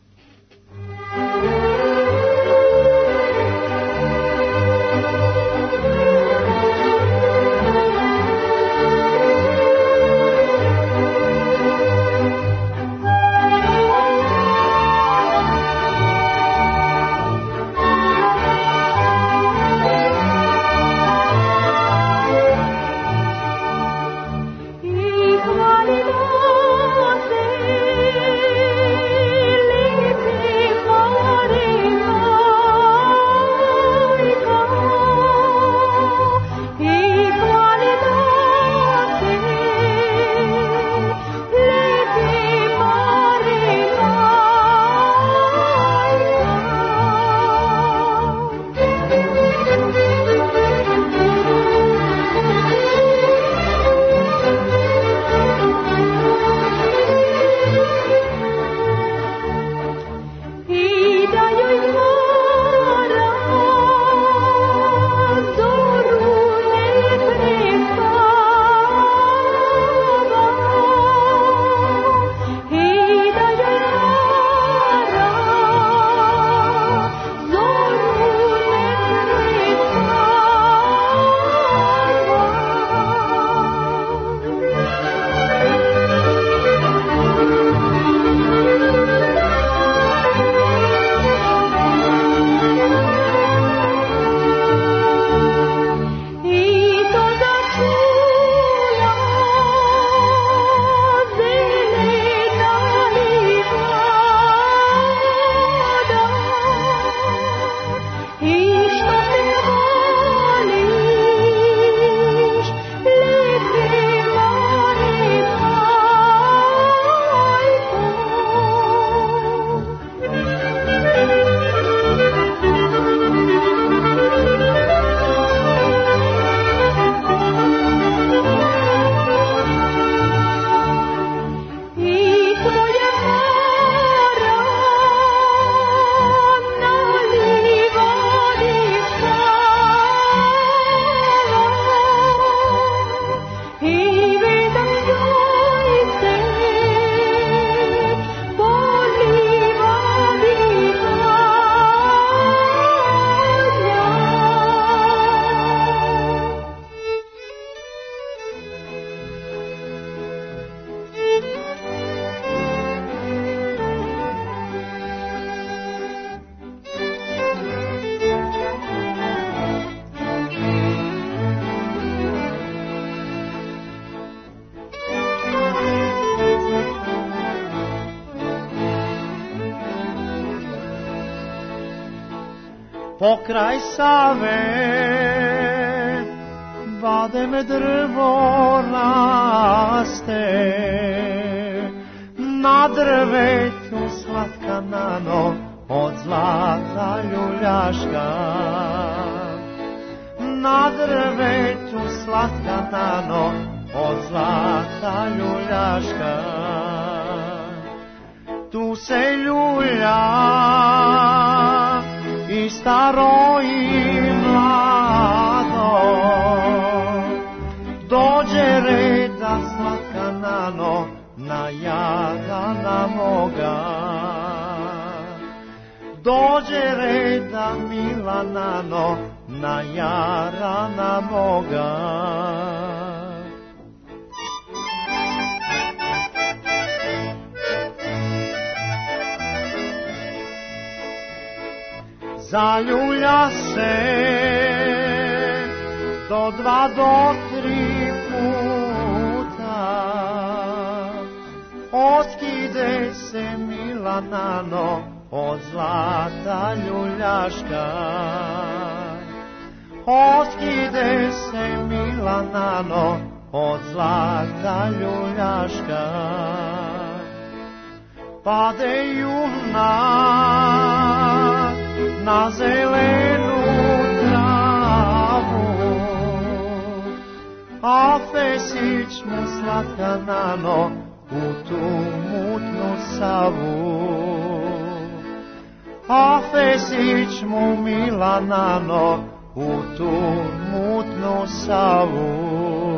Pokraj Save, Badem drvo raste, na drvetu slatka nano od zlata ljuljaška. Na drvetu slatka nano od zlata ljuljaška. Tu se ljulja i staro i mlado, do Jarana moga. Dođe reda Milanano na Jarana moga. Zaljulja se do dva do tri puta, oskide se Milanano od zlata ljuljaška. Oskide se Milanano od zlata ljuljaška. Pade junak na zelenu travu, a Fesić mu slatka nano u tu mutnu Savu. A Fesić mu mila nano u tu mutnu Savu.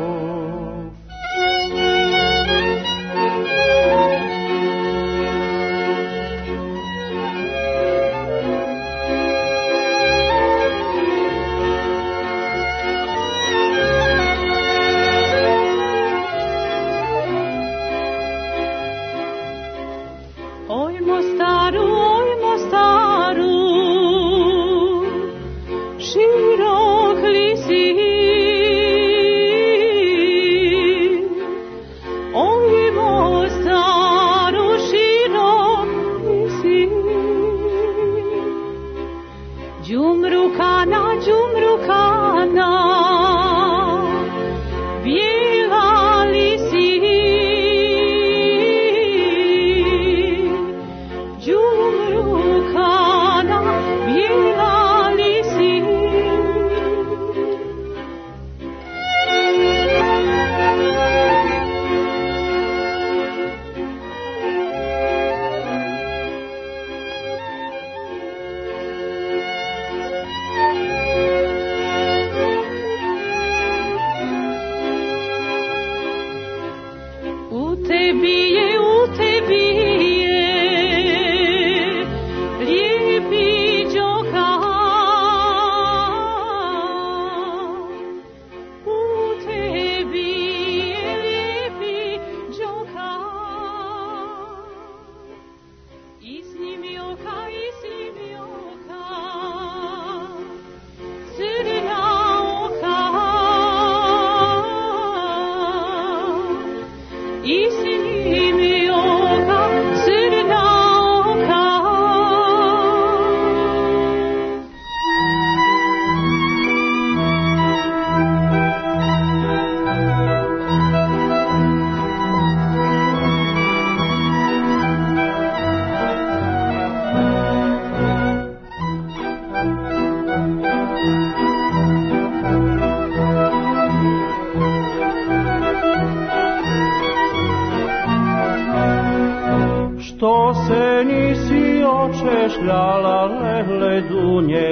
Češljala lehle dunje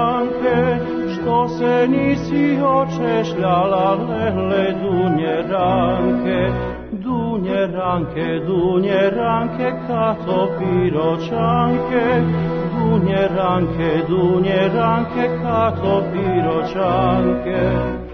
ranke, što se nisi očešljala lehle dunje ranke, dunje ranke, dunje ranke, kato piročanke, dunje ranke, dunje ranke, kato piročanke.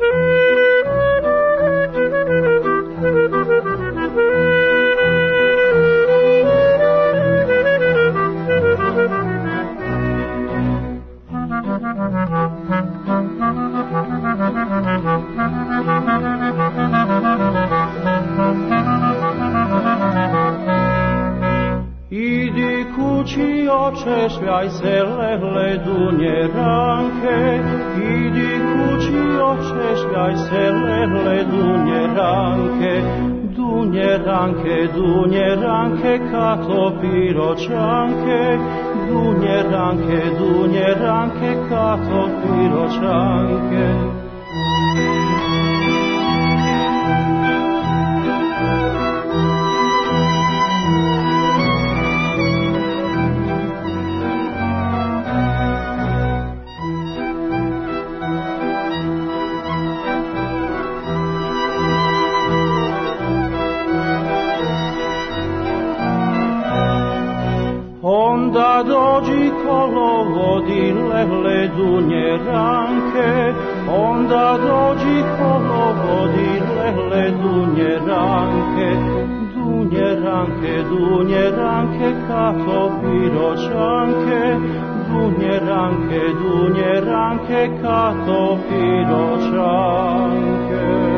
Idi kući, očešljaj se lehle dunje ranke, idi kući, očešljaj se lehle dunje ranke, dunje ranke, dunje ranke, kato piročanke, dunje ranke, dunje ranke, kato piročanke. onda dođi kolovodi lele dunje ranke, onda dođi kolovodi lele dunje ranke, dunje ranke, dunje ranke kato piročanke, dunje ranke, dunje ranke kato piročanke.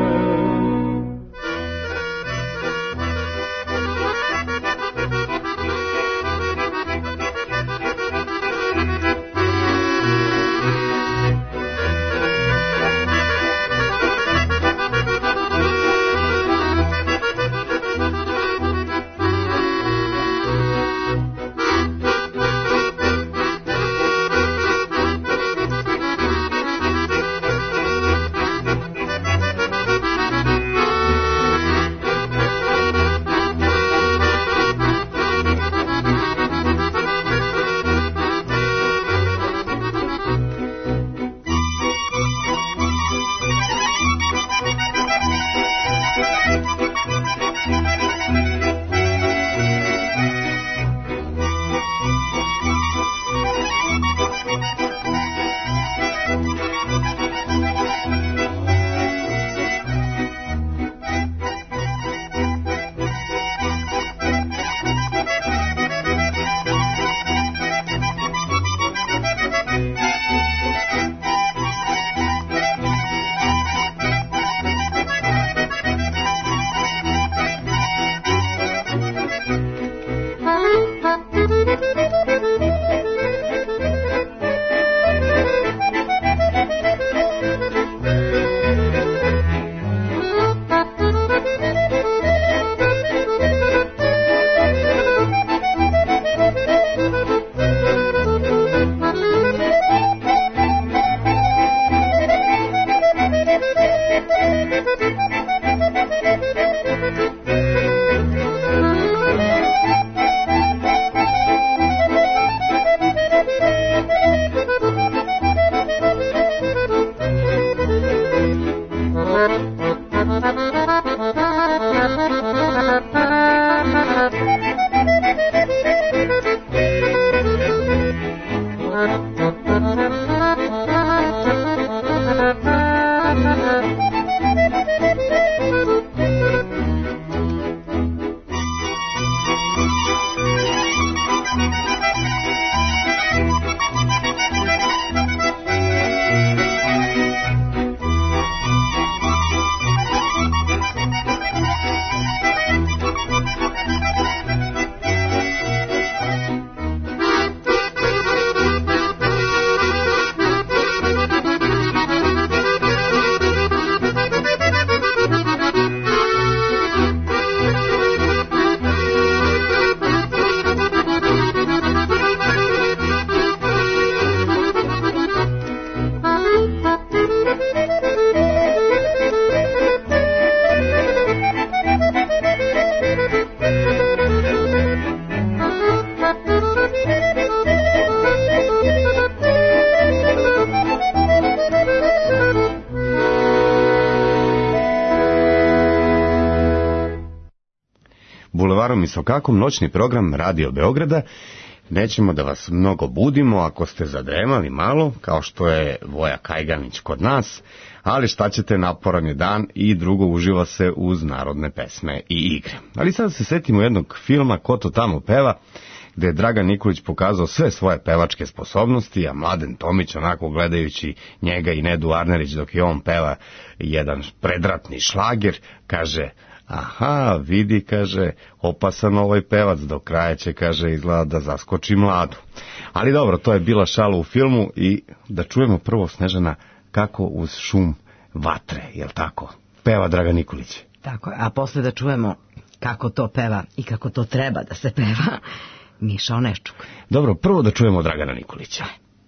Bulevarom i Sokakom, noćni program Radio Beograda. Nećemo da vas mnogo budimo ako ste zadremali malo, kao što je Voja Kajganić kod nas, ali šta ćete, naporan je dan i drugo, uživa se uz narodne pesme i igre. Ali sad se setimo jednog filma Ko to tamo peva, gde je Dragan Nikolić pokazao sve svoje pevačke sposobnosti, a Mladen Tomić, onako gledajući njega i Nedu Arnerić dok je on peva jedan predratni šlager, kaže: aha, vidi, kaže, opasan ovaj pevac, do kraja će, kaže, izgleda da zaskoči Mladu. Ali dobro, to je bila šala u filmu i da čujemo prvo, Snežana, kako uz šum vatre, jel tako? Peva Dragan Nikolić. Tako je, a posle da čujemo kako to peva i kako to treba da se peva Miša Oneščuk. Dobro, prvo da čujemo Dragana Nikolića.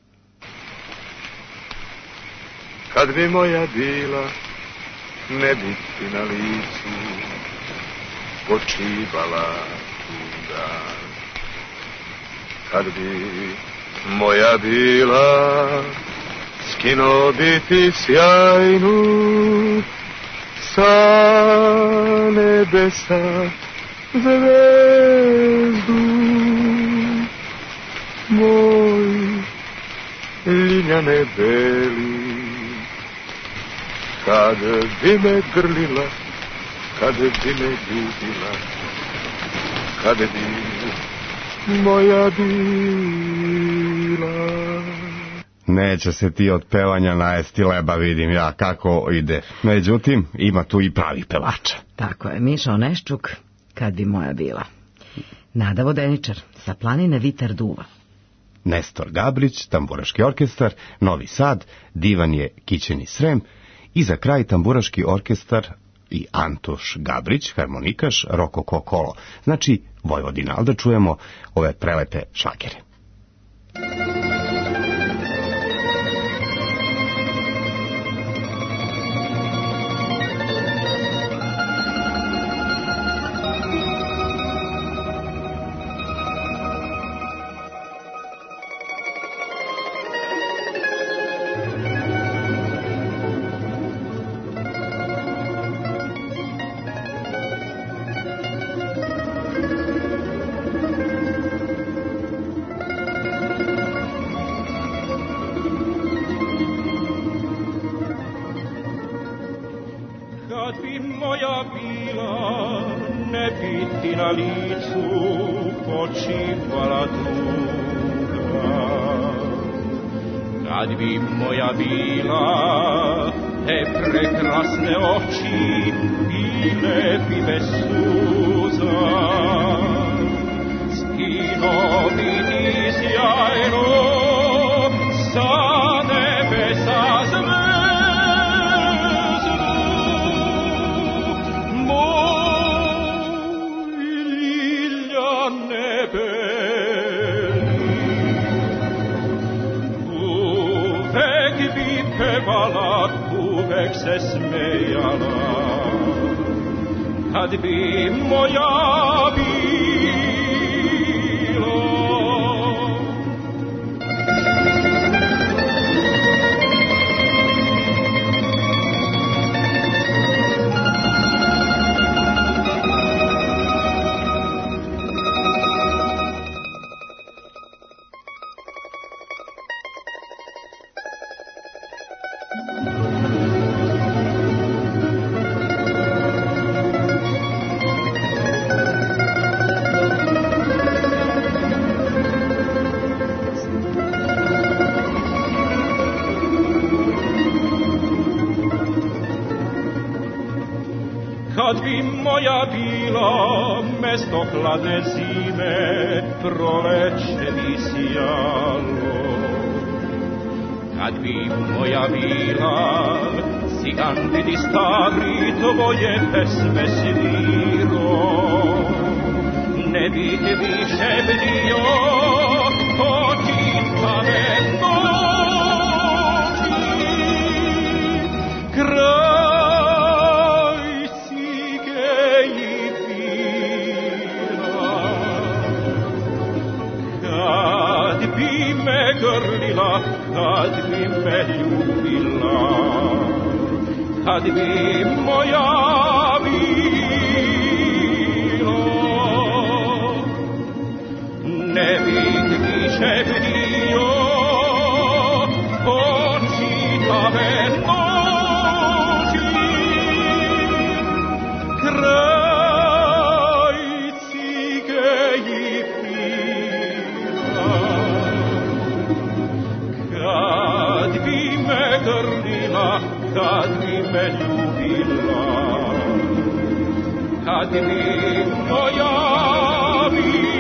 Kad bi moja bila, ne bi ti na licu počivala tuga. Kad bi moja bila, skinuo bi ti sjajnu sa nebesa zvezdu. moj ljiljane beli, kad bi me grlila, kad bi me ljubila, kad bi moja bila. Neće se ti od pevanja najesti leba, vidim ja kako ide. Međutim, ima tu i pravi pevača. Tako je, Miša Oneščuk, kad bi moja bila. Nada Vodeničar, sa planine Vitar duva. Nestor Gabrić, Tamburaški orkestar, Novi Sad, divan je Kićeni Srem i za kraj Tamburaški orkestar i Antoš Gabrić, harmonikaš, Rokoko Kolo. Znači, Vojvodina, ali da čujemo ove prelepe šlagere. Kad bi moja bila, te prekrasne oči bile bi bez suza, skinuo bi ti sjajno sa nebesa zvezdu. Moj ljiljane pevala, uvek se smejala, kad bi moja bila. Kad bi moja bila mesto hladne zime, proleće bi sijalo. Kad bi moja bila cigan vidi stari tvoje pesme sviro, ne bi te više bdio očitane noći. Kraj grlila, kad bi me ljubila, kad bi moja bila, ne bi više bdio očitave noći. Kraj cige i kad bi me grlila, kad bi me ljubila, kad bi moja bila.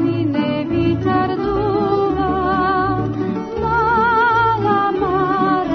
Mala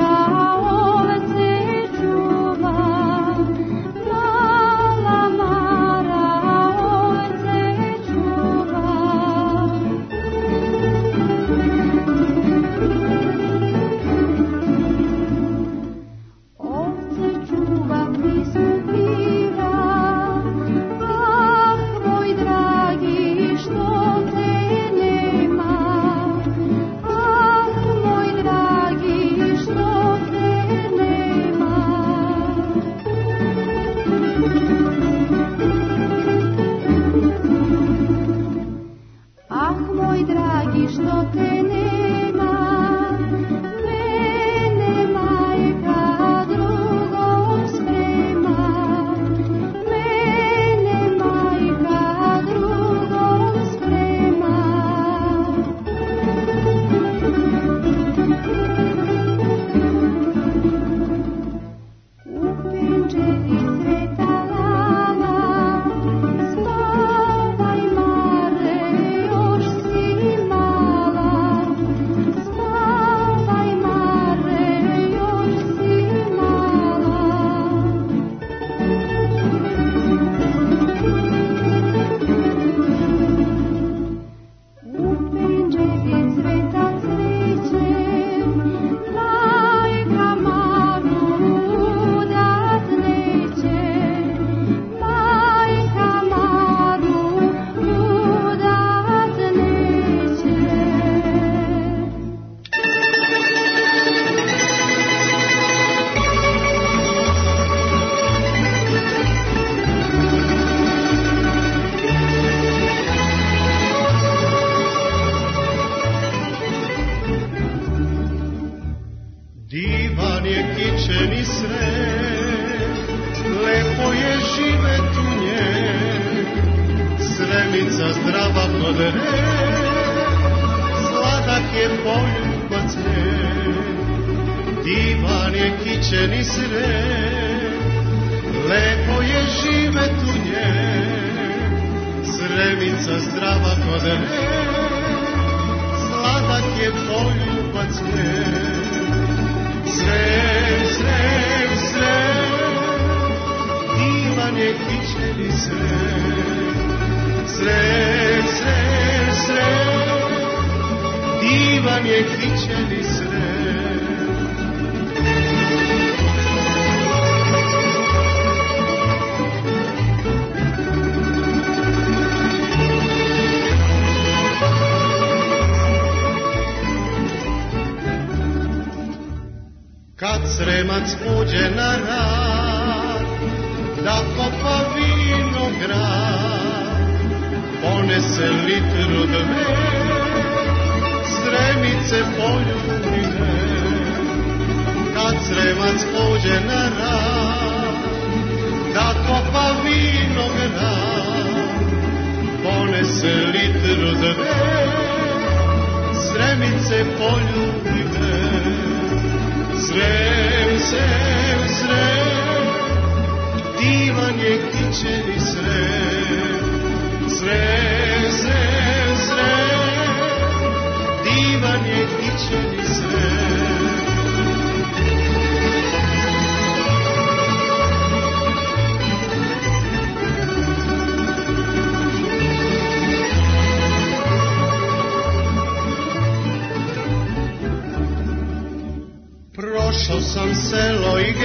Prošao sam selo i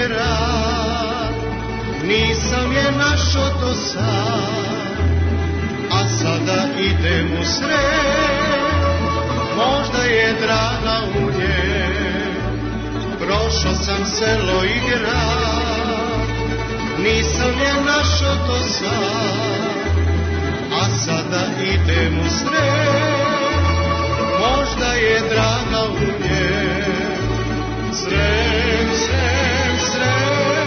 grad, nisam je našo do sad, a sada idem u sred, možda je draga u nje. Prošao sam selo i grad, nisam je našo do sad, a sada idem u sred, možda je draga u nje. Srem, srem, srem,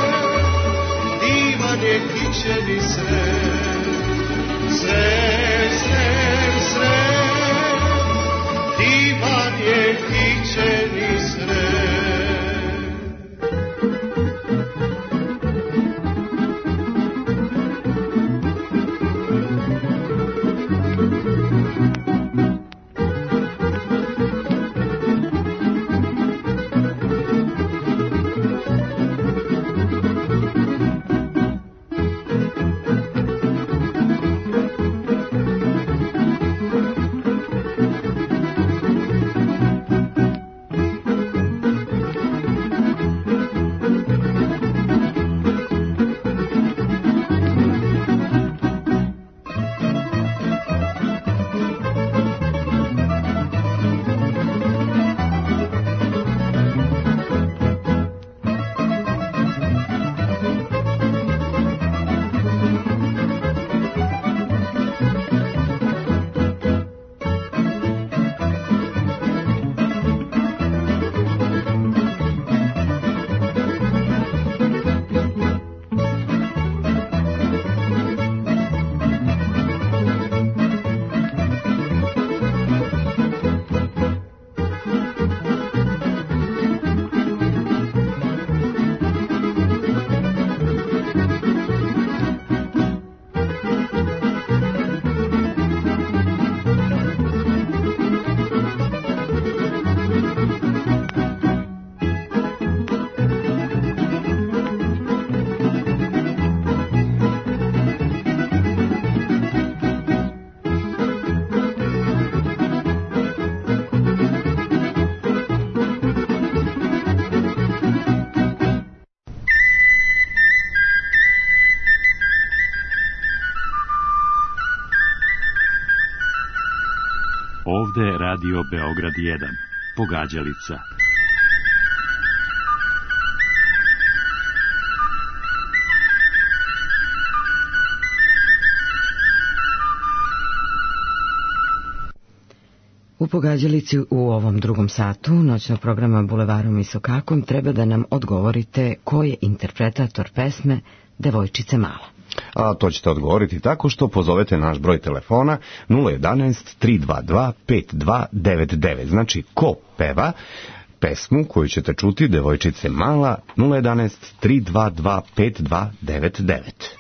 divan je kićeni srem. Srem, srem, srem, divan je kićeni srem. Ovde Radio Beograd jedan. Pogađalica. U Pogađalici u ovom drugom satu noćnog programa Bulevarom i Sokakom treba da nam odgovorite ko je interpretator pesme Devojčice mala. A to ćete odgovoriti tako što pozovete naš broj telefona nula jedanaest tri dva dva pet dva devet devet. Znači, ko peva pesmu koju ćete čuti, Devojčice mala, nula jedanaest tri dva dva pet dva devet devet.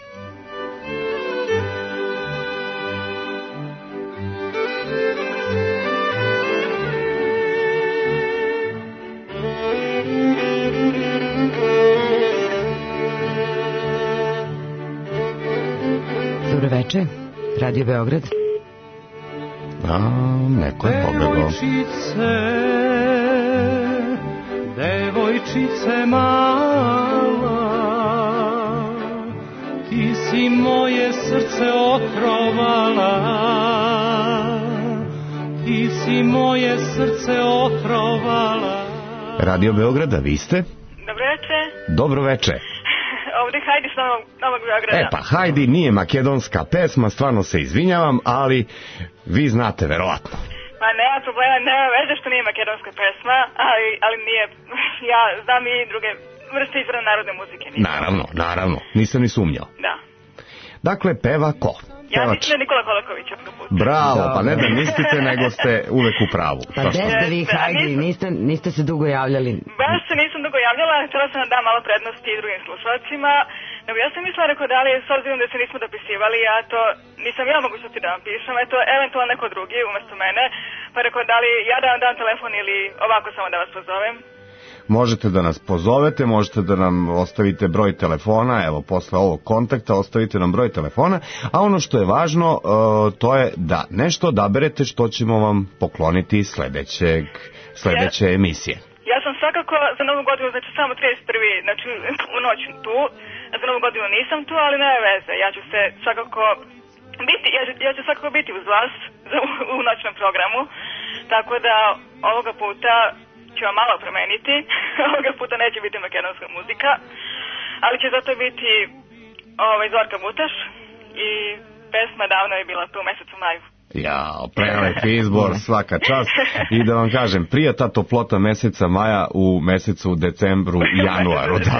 Dobro veče, Radio Beograd. A, neko je pobegao. Devojčice, devojčice mala, ti si moje srce otrovala, ti si moje srce otrovala. Radio Beograda, vi ste? Dobro veče. Dobro veče. Ovdje Hajdi s Novog, Novog Beograda. E pa, Hajdi nije makedonska pesma, stvarno se izvinjavam, ali vi znate, verovatno. Ma nema problema, nema veze što nije makedonska pesma, ali, ali nije, ja znam i druge vrste izvora narodne muzike. Nisam. Naravno, naravno, nisam ni sumnjao. Da. Dakle, peva ko? Ja Pevač. mislim da Nikola Kolaković ovog puta. Bravo, pa ne da mislite, nego ste uvek u pravu. Pa gde ste vi, Hajdi, niste, niste se dugo javljali? Baš se nisam dugo javljala, htjela sam da dam malo prednosti i drugim slušalcima, nego ja sam mislila, rekao, da li, s obzirom da se nismo dopisivali, ja to, nisam ja mogućnosti da vam pišem, eto, eventualno neko drugi umjesto mene, pa rekao, da li ja da vam dam telefon ili ovako samo da vas pozovem. Možete da nas pozovete, možete da nam ostavite broj telefona, evo, posle ovog kontakta ostavite nam broj telefona, a ono što je važno, uh, to je da nešto odaberete što ćemo vam pokloniti sledećeg, sledeće ja, emisije. Ja sam svakako za Novu godinu, znači samo trideset prvi znači u noć tu, za Novu godinu nisam tu, ali nema veze, ja ću se svakako biti, ja, ja ću svakako biti uz vas za, u, u noćnom programu, tako da ovoga puta ću vam malo promeniti, ovoga puta neće biti makedonska muzika, ali će zato biti ovaj, Zorka Butaš i pesma davno je bila tu u mesecu maju. Jao, prelep izbor, svaka čast. I da vam kažem, prija ta toplota meseca maja u mesecu decembru i januaru. Da.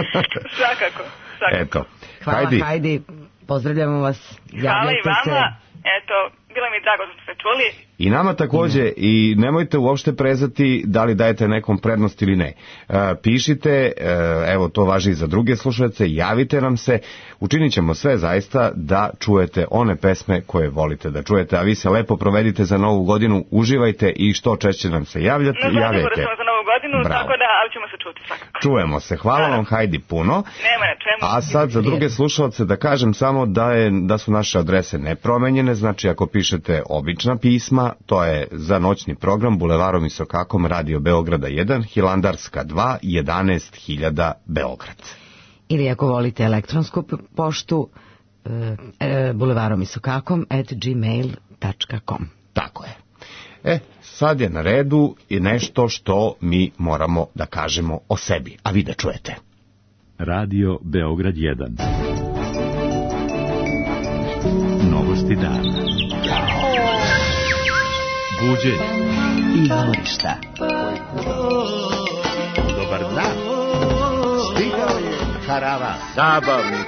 Svakako, svakako. Eto. Hvala, Hajdi. Hajdi, pozdravljamo vas. Hvala i vama. Se. Eto, bilo mi drago što ste čuli. I nama takođe, mm. i nemojte uopšte prezati da li dajete nekom prednost ili ne. E, pišite, e, evo to važi i za druge slušalce, javite nam se, učinit ćemo sve zaista da čujete one pesme koje volite da čujete, a vi se lepo provedite za Novu godinu, uživajte i što češće nam se javljate, no, javljajte. No, za Novu godinu, bravo. Tako da, ali ćemo se čuti svakako. Čujemo se, hvala vam Hajdi puno. Nema na čemu. A sad za druge slušalce da kažem samo da, je, da su naše adrese nepromenjene, znači ako pišete obična pisma, to je za noćni program Bulevarom i Sokakom Radio Beograda jedan, Hilandarska dva, jedanaest hiljada Beograd. Ili ako volite elektronsku poštu, e, e, Bulevarom i Sokakom at gmail dot com. Tako je. E, sad je na redu i nešto što mi moramo da kažemo o sebi, a vi da čujete. Radio Beograd jedan. Novosti dana. Buđenje i izvorišta. Dobar dan. Stigao je karavan zabavnik.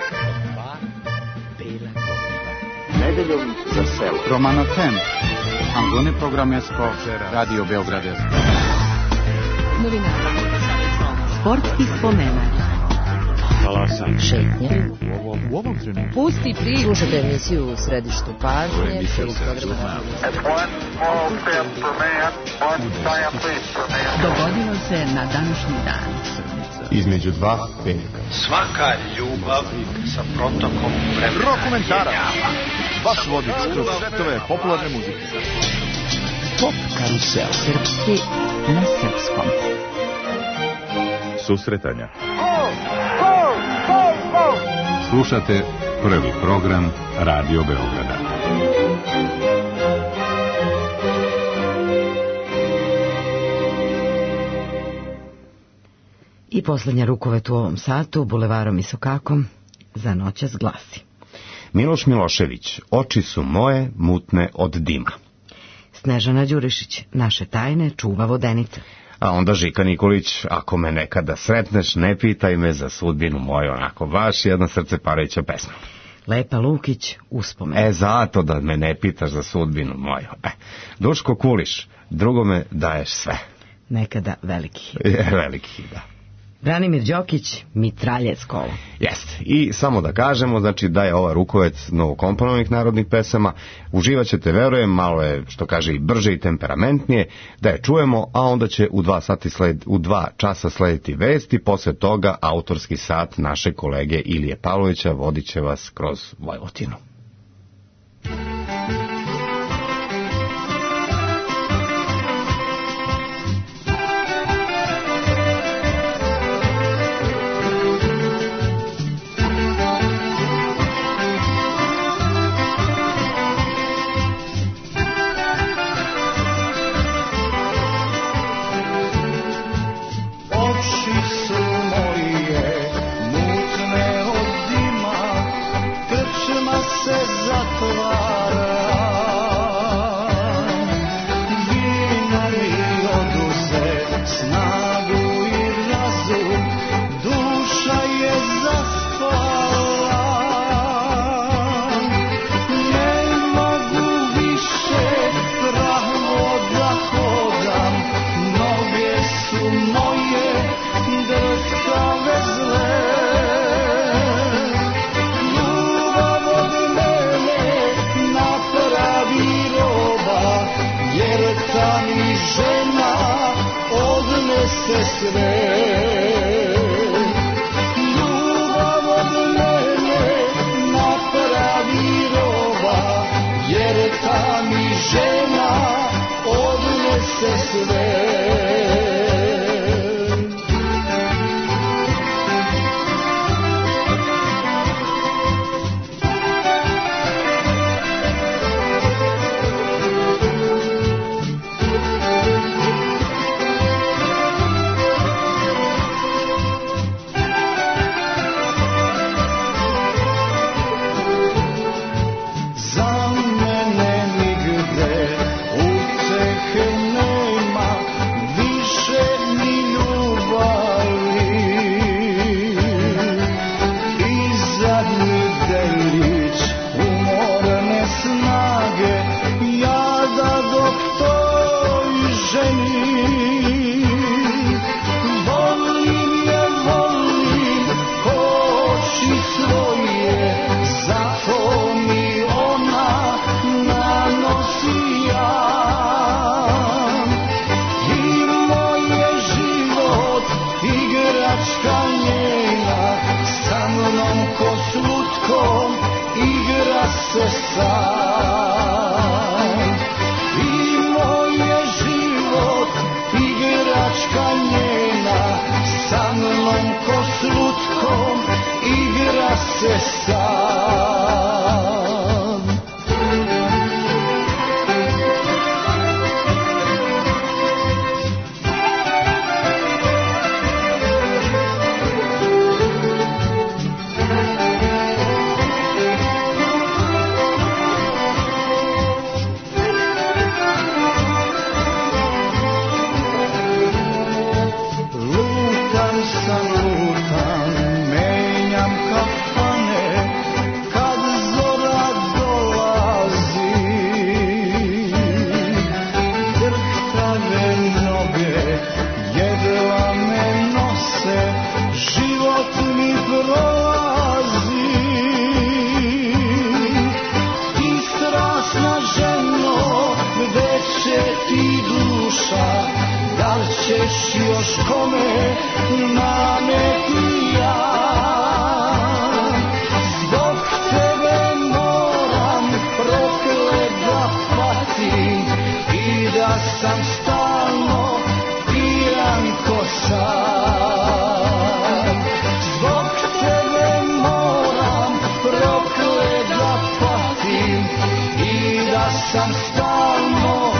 Nedeljom za selo. Romano Ten. Angone programesko Radio Beograd. Novina. Sportski spomenak. Salasan. Šetnje. U ovom, u ovom trenutku. Pusti pri. Slušate emisiju u središtu pažnje. Dogodilo se na današnji dan. Između dva petka. Svaka ljubav sa protokom vremena. Rokomentarac. Vaš vodič kroz svetove popularne muzike. Pop karusel. Srpski na srpskom. Susretanja. Slušate prvi program Radio Beograda. I poslednja rukovet u ovom satu, bulevarom i sokakom, za noćas glasi. Miloš Milošević, oči su moje mutne od dima. Snežana Đurišić, naše tajne čuva vodenica. A onda Žika Nikolić, ako me nekada sretneš, ne pitaj me za sudbinu moju, onako baš jedna srce parajuća pesma. Lepa Lukić, uspomenu. E, zato da me ne pitaš za sudbinu moju. E, Duško Kuliš, drugome daješ sve. Nekada veliki. Je, veliki, da. Branimir Đokić, Mitraljec kolo. Jeste. I samo da kažemo, znači da je ova rukovec novokomponovanih narodnih pesama. Uživat ćete, verujem, malo je, što kaže, i brže i temperamentnije, da je čujemo, a onda će u dva, sati sled, u dva časa slediti vesti, posle toga autorski sat naše kolege Ilije Pavlovića vodit će vas kroz Vojvodinu.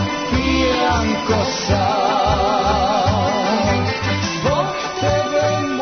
Zbog tebe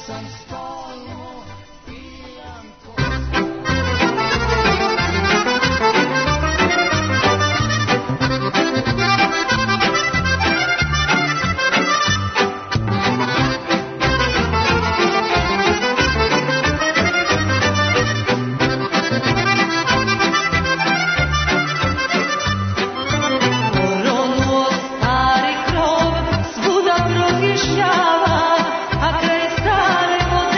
Svuda prokišnjava, a kraj stareg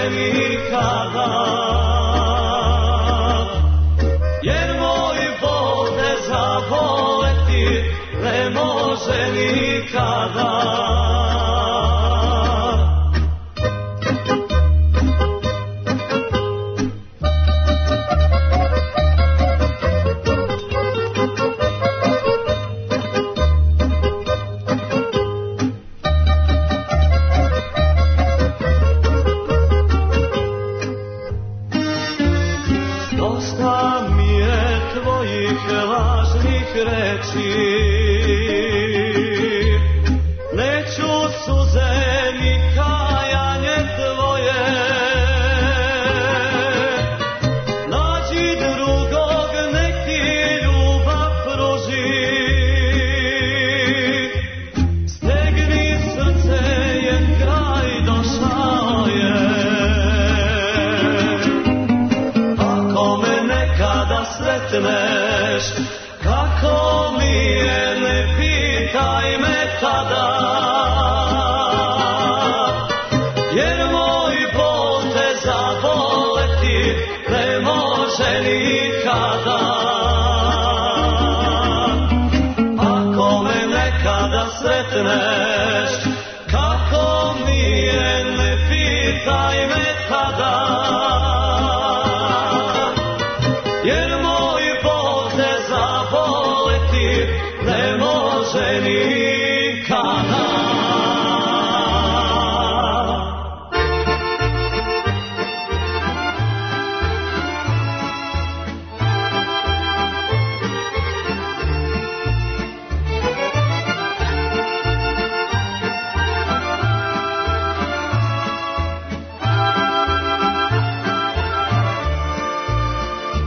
može nikada, jer moj Bog ne zavoleti ne može nikada.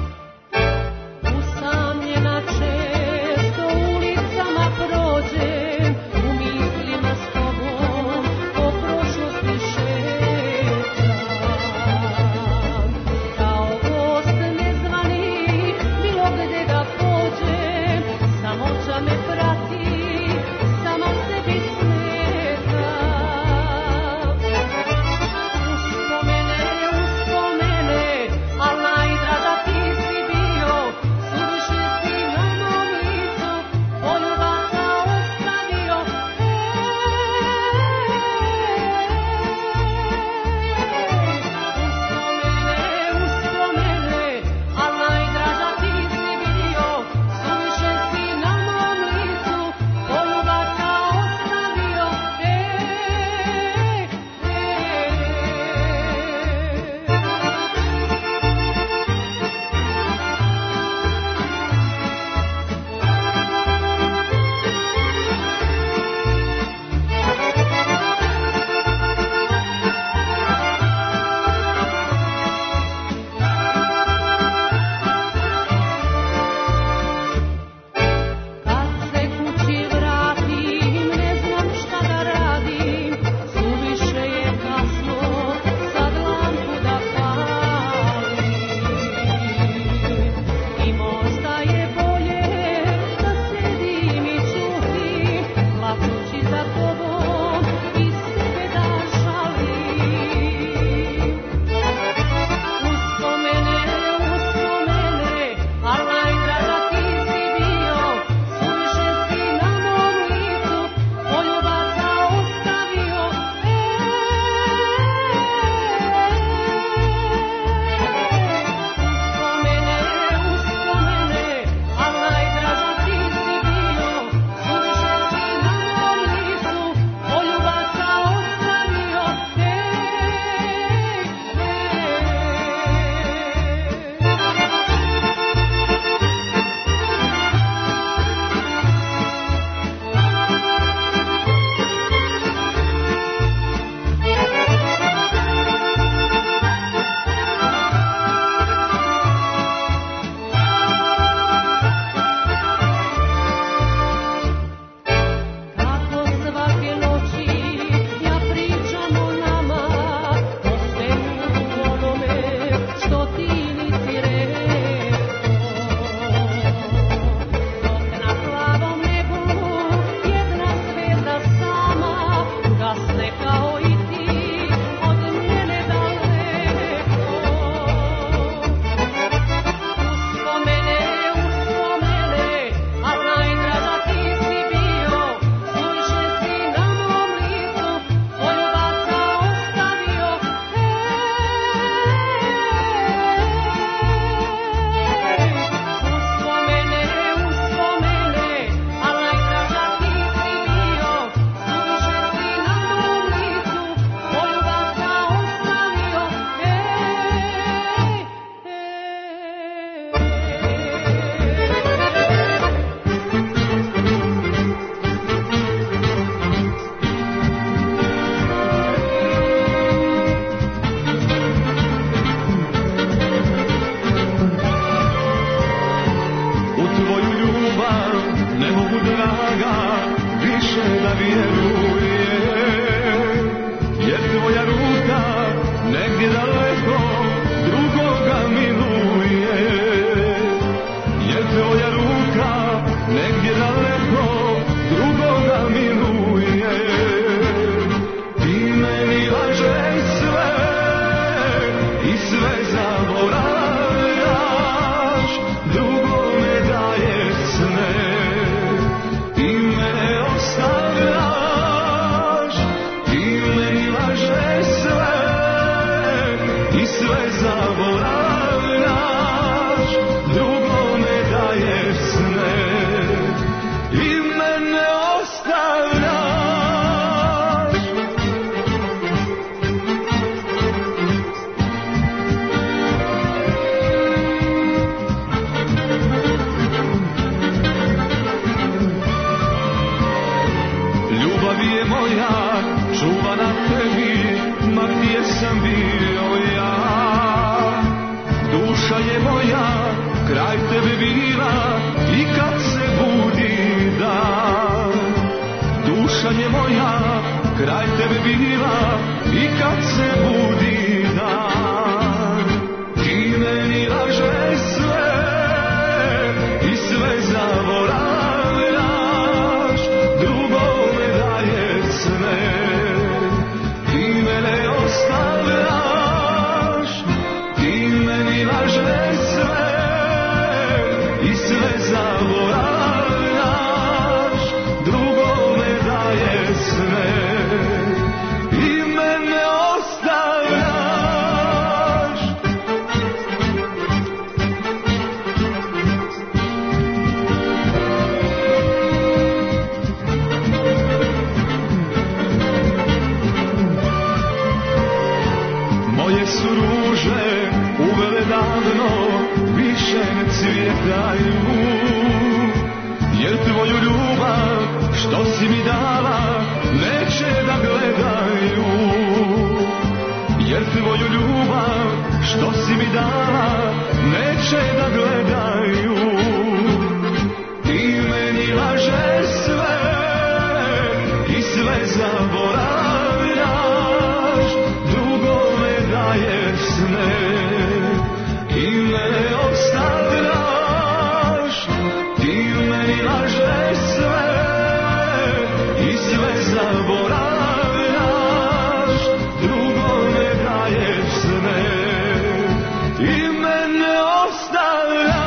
Usamljena često ulicama prođe, da vjeruje, jer tvoja ruka negdje daleko drugoga miluje, jer tvoja ruka negdje daleko drugoga miluje. Ti meni lažeš sve i sve zaboravljaš, drugome daješ sne. Ti mene ostavljaš, ti meni lažeš sve i sve zaboravljaš, drugome daješ sne. I mene ostavljaš. Ljubav je moja, čuva na tebi, ma gdje sam bio ja. Duša je moja, kraj tebe bila i kad se budi dan. Duša je moja, kraj tebe bila i kad se budi dan. Ti meni lažeš sve i sve zaboravljaš, drugome daješ sne. Ti mene ostavljaš, ti meni lažeš sve i sve zaboravljaš, drugome daješ sne. I mene ostavljaš. Moje su ruže uvele davno, više ne cvjetaju, jer tvoju ljubav što si mi dala neće da gledaju, jer tvoju ljubav što si mi dala neće da gledaju. Ti meni lažeš sve i sve zaboravljaš, drugome daješ sne. Ti mene ostavljaš, ti meni lažeš sve i sve zaboravljaš, drugome daješ sne. Ti mene ostavljaš.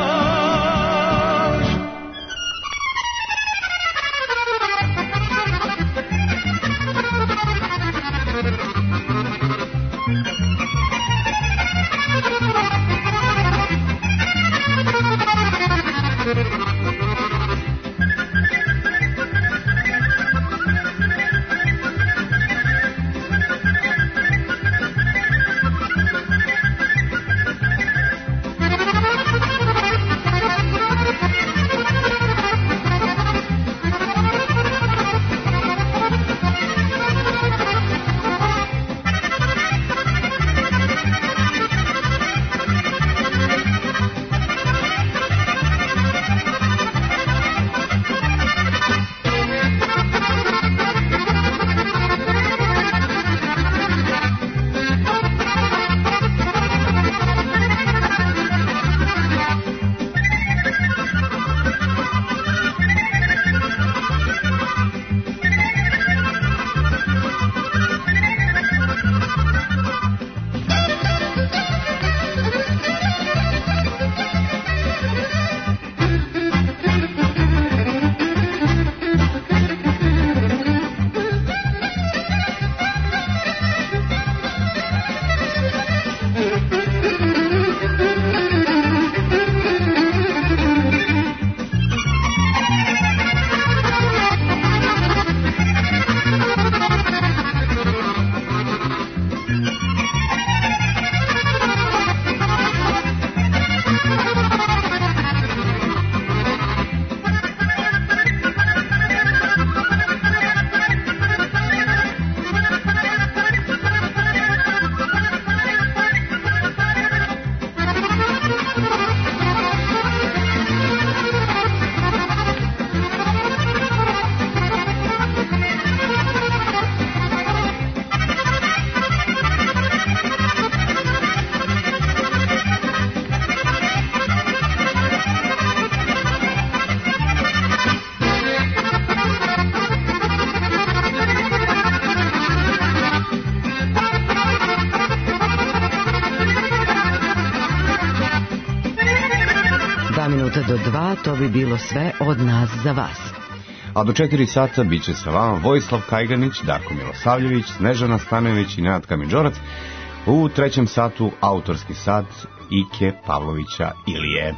do dva, to bi bilo sve od nas za vas. A do četiri sata bit će sa vama Vojislav Kajganić, Darko Milosavljević, Snežana Stanojević i Nenad Kamidžorac. U trećem satu autorski sat Ike Pavlovića Ilije.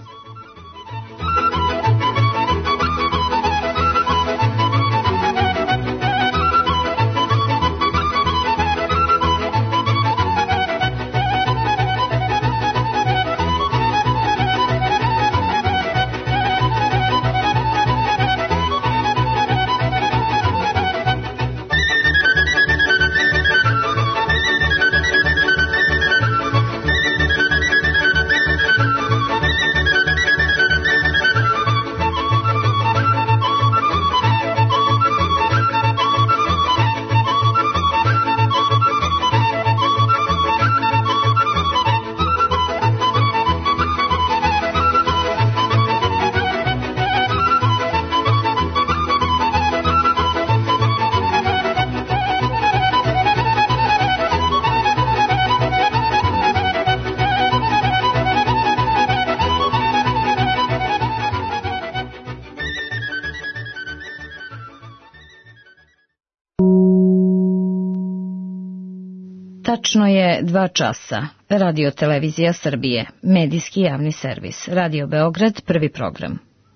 Tačno je dva časa. Radio Televizija Srbije, medijski javni servis. Radio Beograd, prvi program.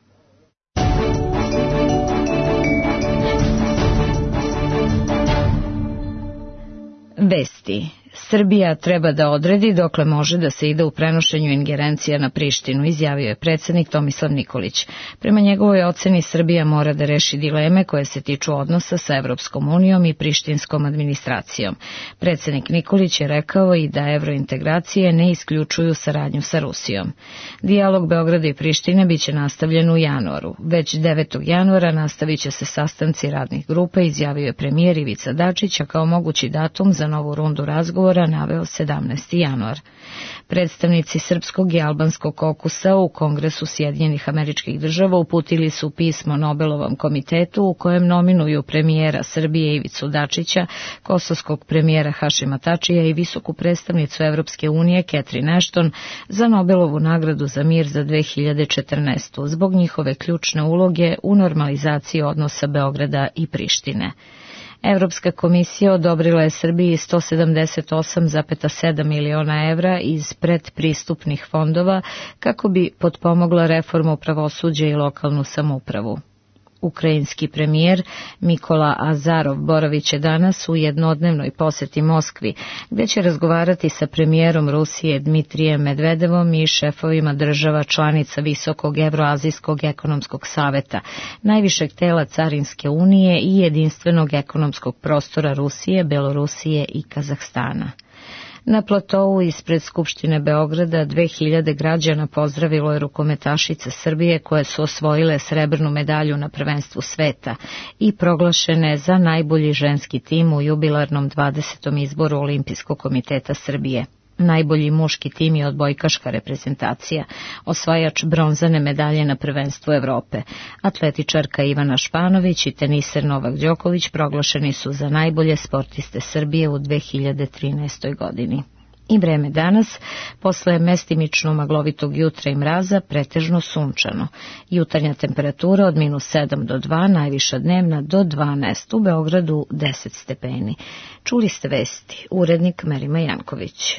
Vesti. Srbija treba da odredi dokle može da se ide u prenošenju ingerencija na Prištinu, izjavio je predsednik Tomislav Nikolić. Prema njegovoj oceni Srbija mora da reši dileme koje se tiču odnosa sa Evropskom unijom i prištinskom administracijom. Predsednik Nikolić je rekao i da evrointegracije ne isključuju saradnju sa Rusijom. Dijalog Beograda i Prištine biće nastavljen u januaru. Već devetog januara nastavit će se sastanci radnih grupa, izjavio je premijer Ivica Dačić, a kao mogući datum za novu rundu razgovora naveo sedamnaesti januar. Predstavnici srpskog i albanskog kokusa u Kongresu Sjedinjenih Američkih Država uputili su pismo Nobelovom komitetu u kojem nominuju premijera Srbije Ivicu Dačića, kosovskog premijera Hašima Tačija i visoku predstavnicu Evropske unije Catherine Ashton za Nobelovu nagradu za mir za dve hiljade četrnaestu. zbog njihove ključne uloge u normalizaciji odnosa Beograda i Prištine. Evropska komisija odobrila je Srbiji sto sedamdeset osam zarez sedam miliona evra iz predpristupnih fondova kako bi potpomogla reformu pravosuđa i lokalnu samoupravu. Ukrajinski premijer Mikola Azarov boraviće danas u jednodnevnoj poseti Moskvi, gde će razgovarati sa premijerom Rusije Dmitrijem Medvedevom i šefovima država članica Visokog Evroazijskog ekonomskog saveta, najvišeg tela Carinske unije i jedinstvenog ekonomskog prostora Rusije, Belorusije i Kazahstana. Na platovu ispred Skupštine Beograda dve hiljade građana pozdravilo je rukometašice Srbije koje su osvojile srebrnu medalju na prvenstvu sveta i proglašene za najbolji ženski tim u jubilarnom dvadesetom izboru Olimpijskog komiteta Srbije. Najbolji muški tim je odbojkaška reprezentacija, osvajač bronzane medalje na prvenstvu Evrope. Atletičarka Ivana Španović i teniser Novak Đoković proglašeni su za najbolje sportiste Srbije u dve hiljade trinaestoj godini. I vreme danas, posle mestimično maglovitog jutra i mraza, pretežno sunčano. Jutarnja temperatura od minus sedam do dva, najviša dnevna do dvanaest, u Beogradu deset stepeni. Čuli ste vesti, urednik Merima Janković.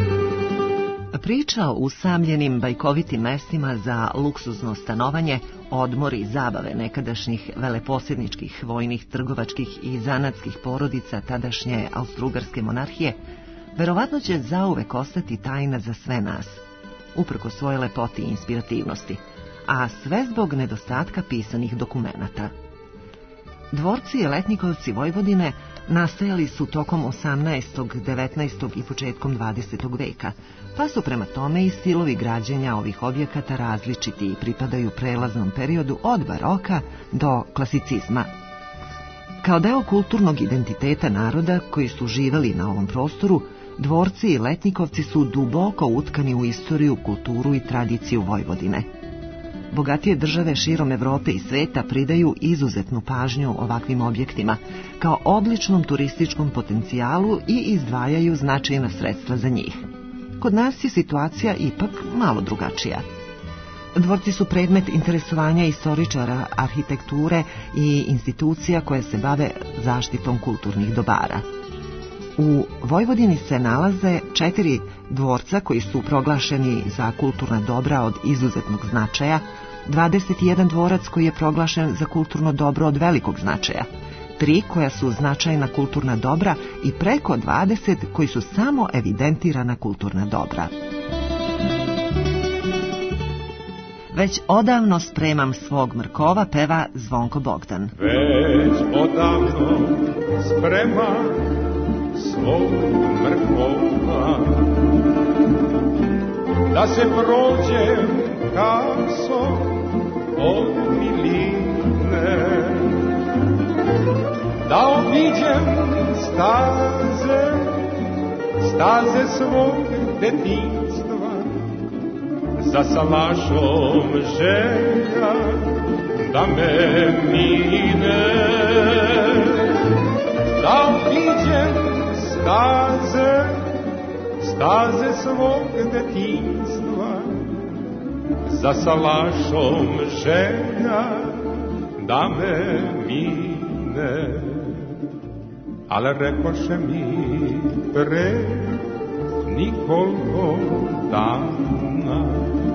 Priča o usamljenim bajkovitim mestima za luksuzno stanovanje odmor i zabave nekadašnjih veleposjedničkih, vojnih, trgovačkih i zanatskih porodica tadašnje Austro-Ugarske monarhije, verovatno će zauvek ostati tajna za sve nas, uprko svoje lepoti i inspirativnosti, a sve zbog nedostatka pisanih dokumenata. Dvorci i Letnjikovci Vojvodine nastajali su tokom osamnaestog, devetnaestog i početkom dvadesetog veka, pa su prema tome i stilovi građenja ovih objekata različiti i pripadaju prelaznom periodu od baroka do klasicizma. Kao deo kulturnog identiteta naroda koji su živeli na ovom prostoru, dvorci i Letnjikovci su duboko utkani u istoriju, kulturu i tradiciju Vojvodine. Bogatije države širom Evrope i sveta pridaju izuzetnu pažnju ovakvim objektima, kao odličnom turističkom potencijalu i izdvajaju značajna sredstva za njih. Kod nas je situacija ipak malo drugačija. Dvorci su predmet interesovanja istoričara, arhitekture i institucija koje se bave zaštitom kulturnih dobara. U Vojvodini se nalaze četiri dvorca koji su proglašeni za kulturna dobra od izuzetnog značaja, dvadeset jedan dvorac koji je proglašen za kulturno dobro od velikog značaja, tri koja su značajna kulturna dobra i preko dvadeset koji su samo evidentirana kulturna dobra. Već odavno spremam svog mrkova, peva Zvonko Bogdan. Već odavno spremam svog mrkova, da se prođem kaso od miline, da obiđem staze, staze svog detinjstva, za salašom želja da me mine, da obiđem staze, staze svog detinjstva, za salašom želja da me mine. Ali rekoše mi pre nikoliko dana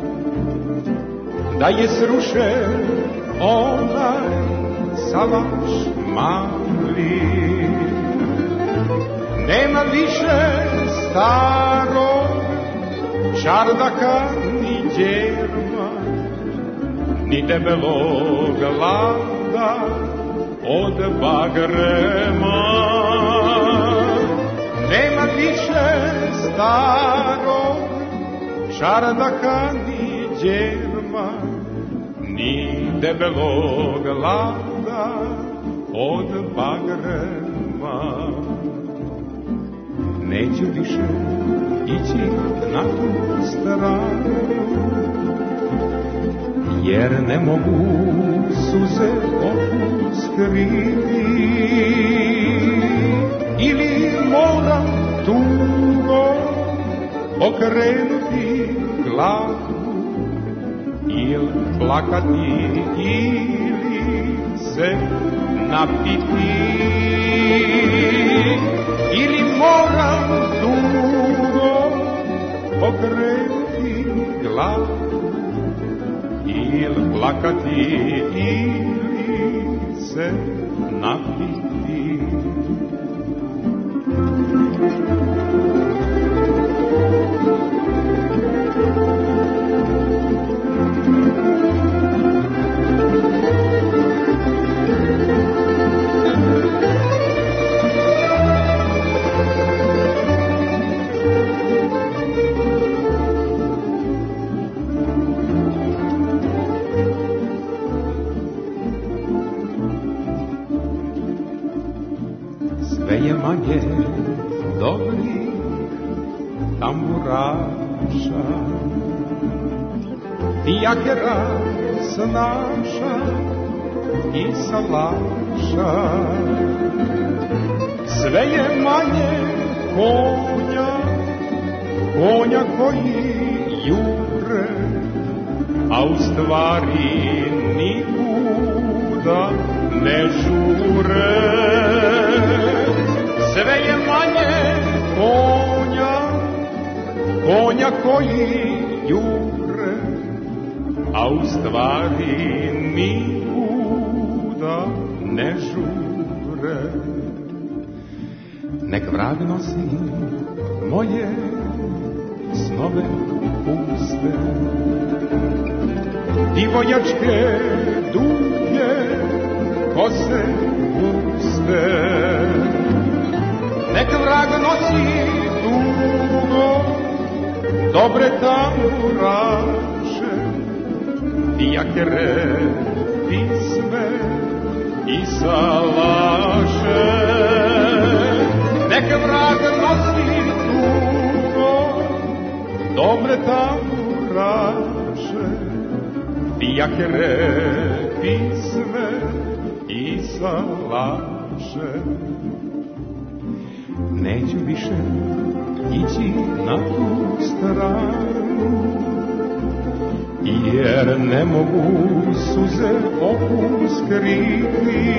da je srušen onaj salaš mali, nema više starog čardaka ni djerma, ni debelog lada od bagrema. Nema više starog čardaka ni djerma, ni debelog lada od bagrema. Neću više ići na tu stranu, jer ne mogu suze oku skriti, ili moram tugo okrenuti glavu, ili plakati, ili se napiti, ili moram dugo okrenuti glavu, ili plakati, ili se napiti. Manje dobrih tamburaša, dijakera snaša i salaša. Sve je manje konja, konja koji jure, a u stvari nikuda ne žure. Sve je manje konja, konja koji jure, a u stvari nikuda ne žure. Nek vrag nosi moje snove puste, divojačke duge kose puste. Nek vrag nosi dugo dobre tamburaše, dijakere, pisme i salaše. Nek vrag nosi dugo dobre tamburaše, dijakere, pisme i salaše. Neću više ići na tu stranu, jer ne mogu suze oku skriti.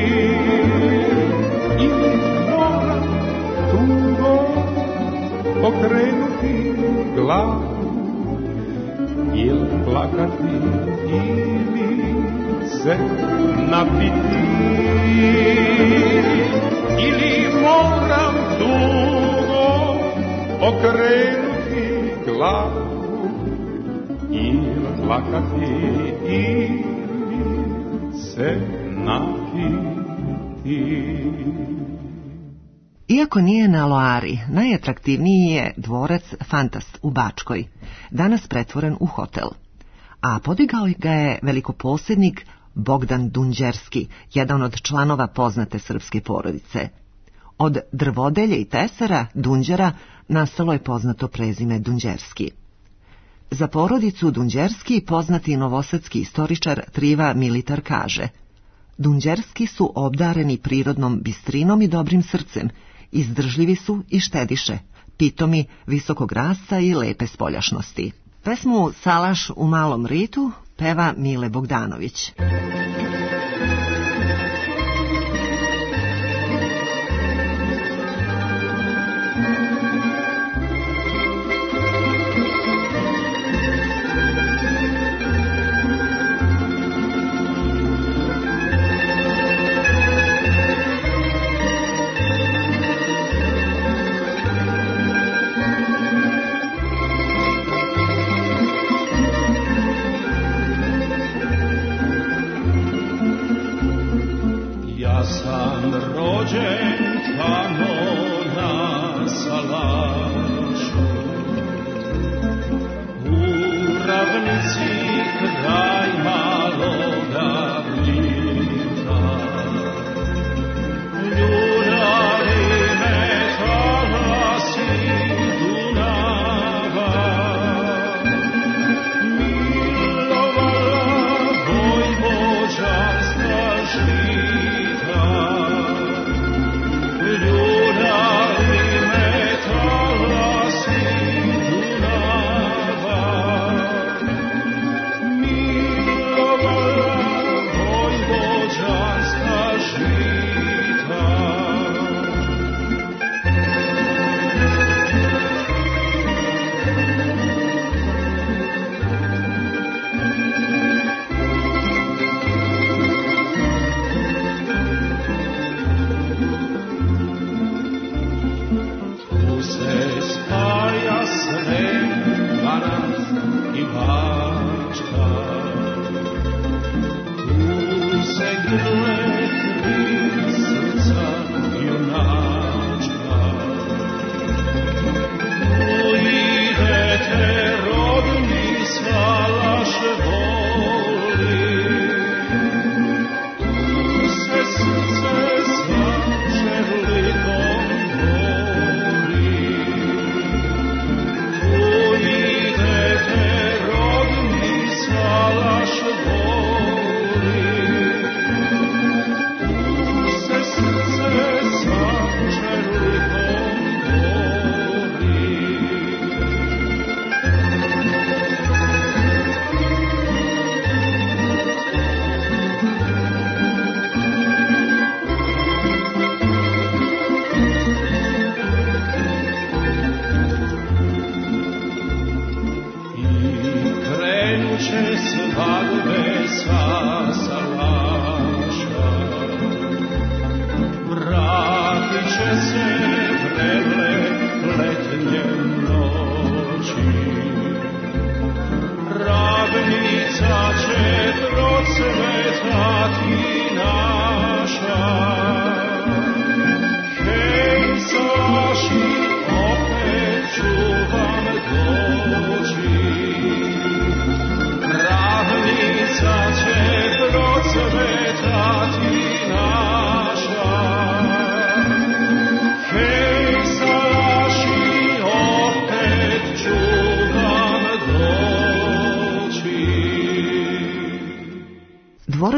Ili moram tugo okrenuti glavu, ili plakati, ili se napiti. Ili moram dugo okrenuti glavu, ili plakati, ili se napiti. Iako nije na Loari, najatraktivniji je dvorac Fantast u Bačkoj, danas pretvoren u hotel. A podigao ga je velikoposednik Bogdan Dunđerski, jedan od članova poznate srpske porodice. Od drvodelje i tesara, Dunđera, nastalo je poznato prezime Dunđerski. Za porodicu Dunđerski poznati novosadski istoričar Triva Militar kaže: Dunđerski su obdareni prirodnom bistrinom i dobrim srcem, izdržljivi su i štediše, pitomi, visokog rasta i lepe spoljašnosti. Pesmu Salaš u malom ritu peva Mile Bogdanović.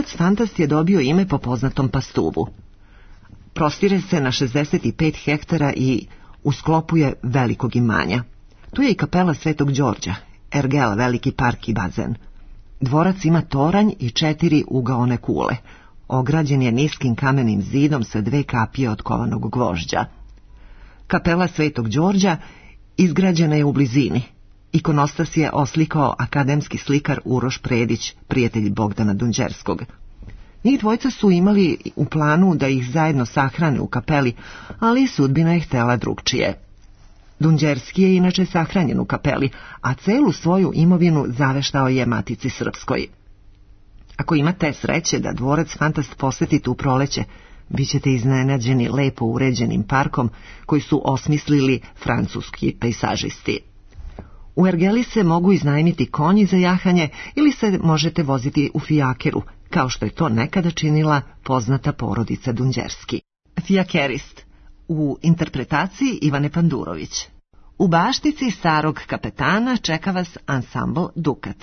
Dvorac Fantast je dobio ime po poznatom pastuvu. Prostire se na šezdeset pet hektara i u sklopu je velikog imanja. Tu je i kapela Svetog Đorđa, ergela, veliki park i bazen. Dvorac ima toranj i četiri ugaone kule. Ograđen je niskim kamenim zidom sa dve kapije od kovanog gvožđa. Kapela Svetog Đorđa izgrađena je u blizini. Ikonostas je oslikao akademski slikar Uroš Predić, prijatelj Bogdana Dunđerskog. Njih dvojca su imali u planu da ih zajedno sahrane u kapeli, ali sudbina je htela drugčije. Dunđerski je inače sahranjen u kapeli, a celu svoju imovinu zaveštao je Matici Srpskoj. Ako imate sreće da Dvorac Fantast posetite u proleće, bit ćete iznenađeni lepo uređenim parkom koji su osmislili francuski pejsažisti. U ergeli se mogu iznajmiti konji za jahanje ili se možete voziti u fijakeru, kao što je to nekada činila poznata porodica Dunđerski. Fijakerist u interpretaciji Ivane Pandurović. U baštici starog kapetana čeka vas ansambl Dukat.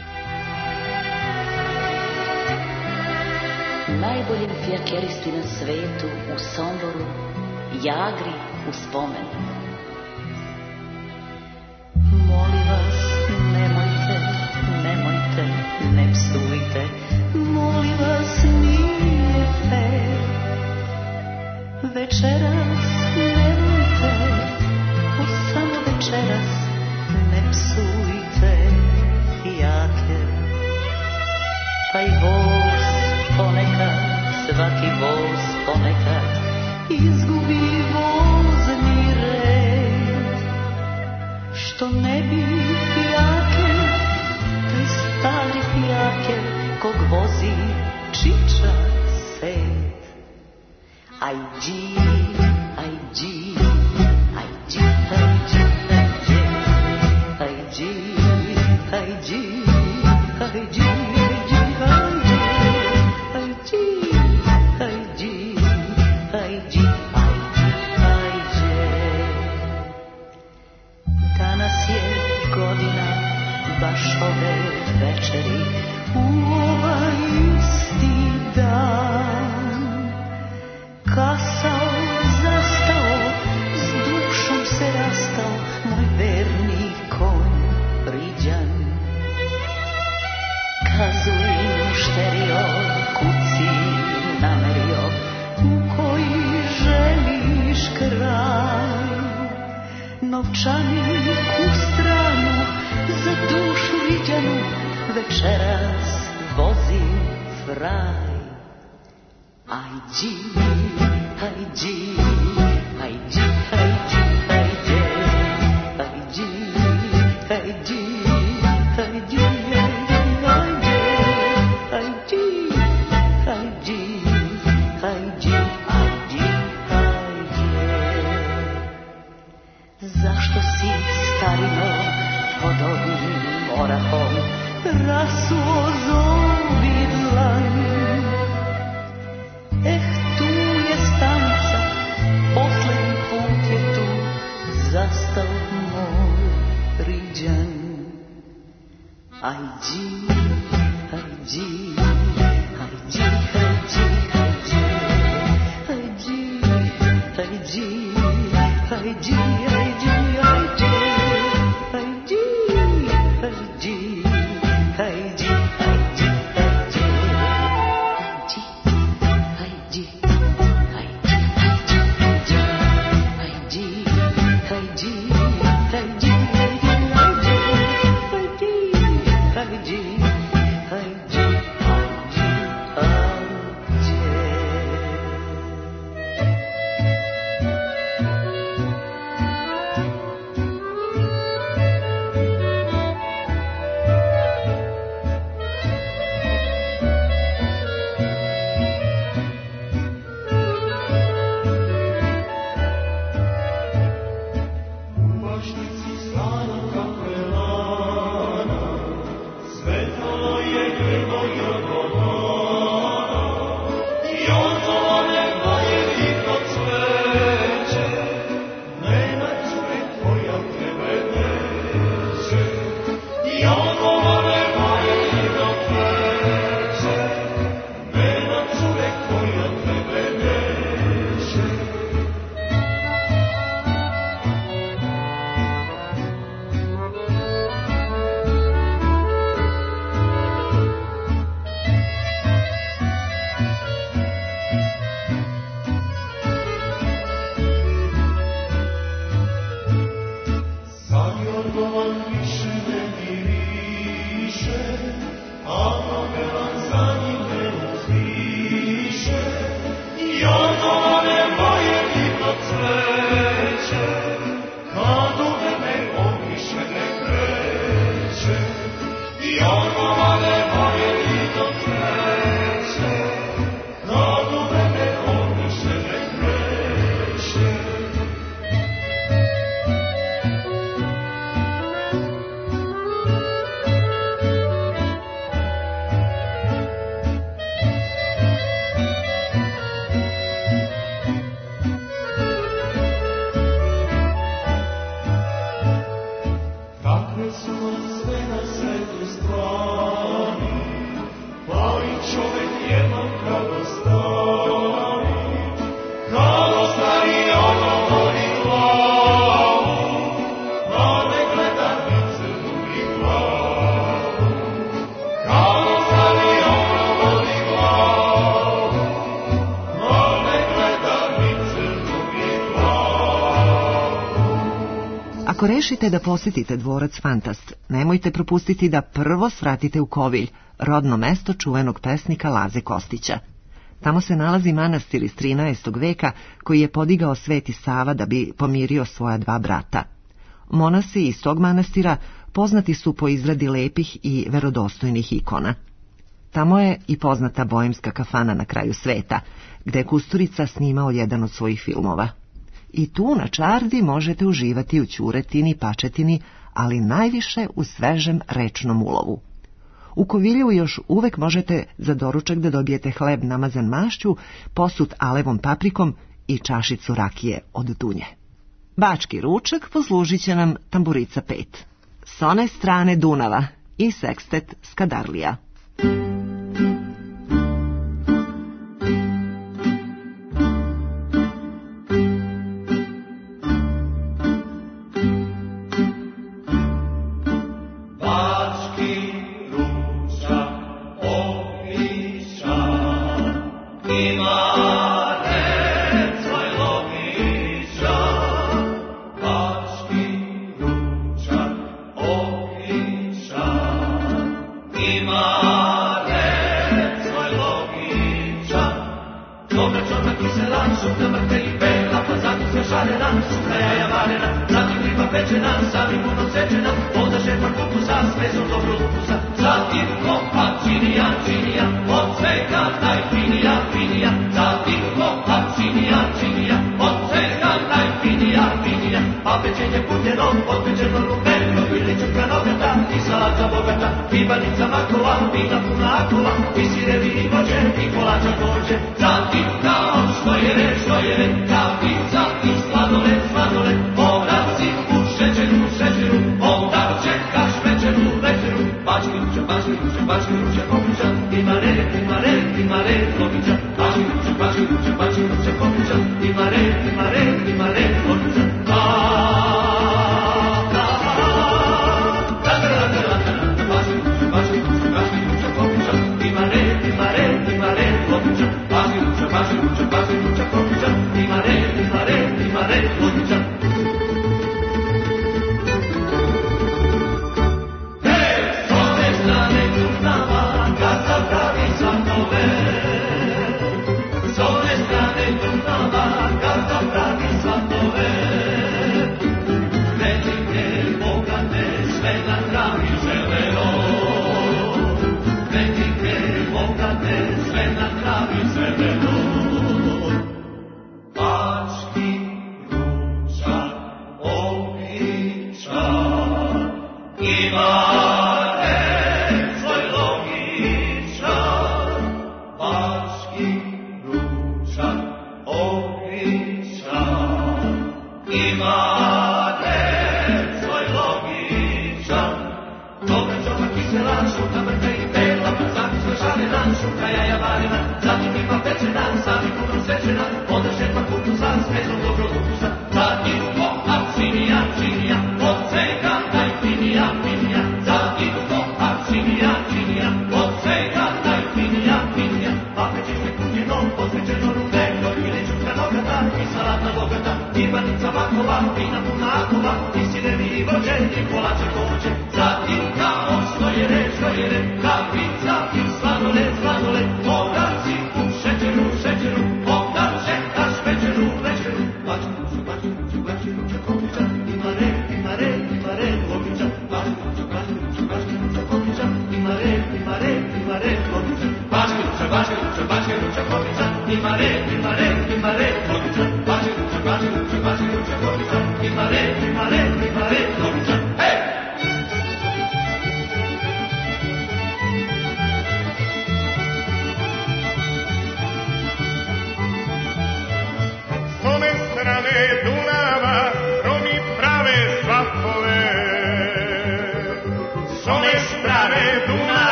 Najboljem fijakeristi na svetu u Somboru, Jagri u spomen. Molim vas, nemojte, nemojte, ne psujte, molim vas, nije fair. Večeras nemojte, o samo večeras ne psujte fijaker. Pa i voz ponekad, svaki voz ponekad izgubi vozni red. Što ne bi fijaker, taj stari fijaker kog vozi čiča sed. Ajđi, ajđi, ajđi, ajđi, ajđi, ajđi, ajđi, ajđi, baš ove večeri u ovaj isti dan. Kasao, zastao, s dušom se rastao moj verni konj Riđan. Kazuj mušterio, kuci namerio, u koji želiš kraj. Novčanik u stranu, za dušu Riđanu večeras vozi fraj. Ajđi, ajđi, ajđi, ajđi, ajđi, ajđi, ajđi, ajđi, ajđi, ajđi, ajđi, zašto si starino pod ovim orahom rasuo zobi dlan? Eh, tu je stanica, poslednji put je tu zastao moj Riđan. Ajđi, ajđi, ajđi, ajđi, ajđi, ajđi, ajđi, ajđi, ajđi, ajđi. Ako rešite da posjetite dvorac Fantast, nemojte propustiti da prvo svratite u Kovilj, rodno mesto čuvenog pesnika Laze Kostića. Tamo se nalazi manastir iz trinaestog veka koji je podigao Sveti Sava da bi pomirio svoja dva brata. Monasi iz tog manastira poznati su po izradi lepih i verodostojnih ikona. Tamo je i poznata Boemska kafana na kraju sveta, gde je Kusturica snimao jedan od svojih filmova. I tu na čardi možete uživati u ćuretini, pačetini, ali najviše u svežem rečnom ulovu. U Kovilju još uvek možete za doručak da dobijete hleb namazan mašću, posut alevom paprikom i čašicu rakije od Dunje. Bački ručak poslužit će nam Tamburica pet. S one strane Dunava i sekstet Skadarlija.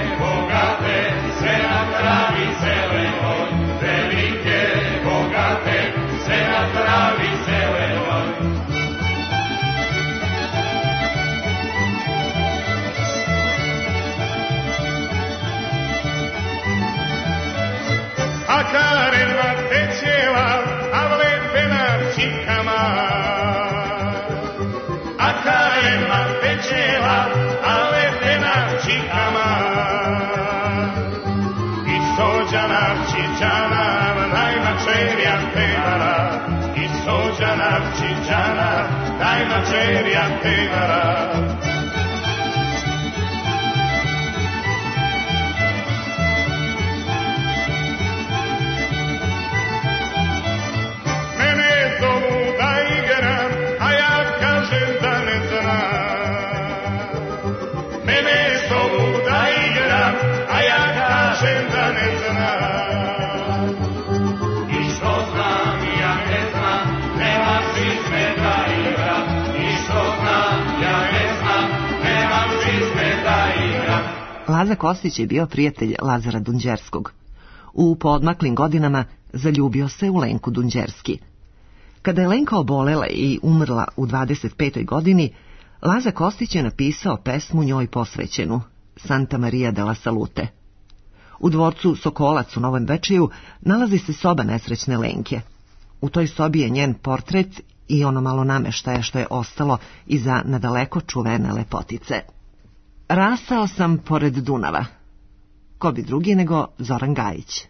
Bogate karena tečeva, a vlepena čikama. A karena tečeva, a vlepena čikama. I sođana čičana, najma čerja pevara. I sođana čičana, najma čerja pevara. Laza Kostić je bio prijatelj Lazara Dunđerskog. U poodmaklim godinama zaljubio se u Lenku Dunđerski. Kada je Lenka obolela i umrla u dvadeset petoj godini, Laza Kostić je napisao pesmu njoj posvećenu, Santa Maria della Salute. U dvorcu Sokolac u Novom Bečeju nalazi se soba nesrećne Lenke. U toj sobi je njen portret i ono malo nameštaja što je ostalo iza nadaleko čuvene lepotice. Rastao sam pored Dunava. Ko bi drugi nego Zoran Gajić.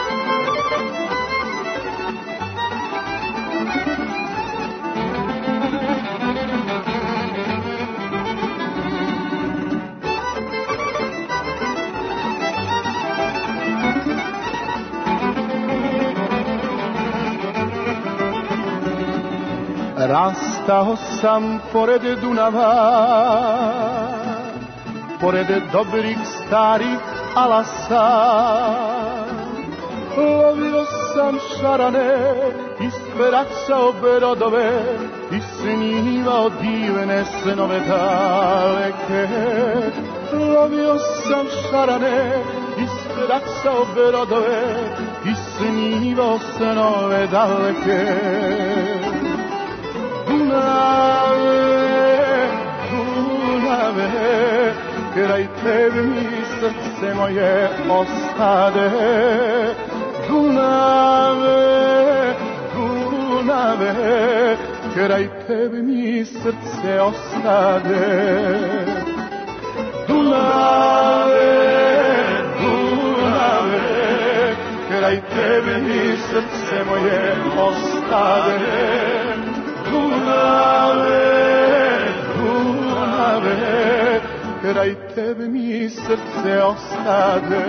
Rastao sam pored Dunava, pored dobrih starih alasa. Lovio sam šarane, ispraćao brodove i snimao divne snove daleke. Lovio sam šarane, ispraćao brodove i snimao snove daleke. Dunave, Dunave, kraj tebe mi srce moje ostade. Dunave, Dunave, kraj tebe mi srce ostade. Dunave, Dunave, kraj tebe mi srce moje ostade. Dunave, Dunave, kraj tebe mi srce ostade.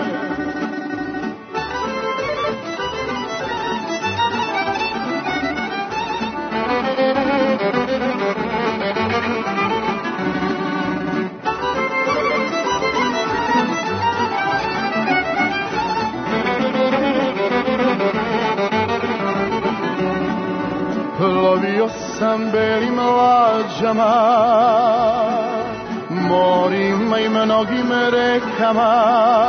Plovio sam belim lađama, morima i mnogim rekama,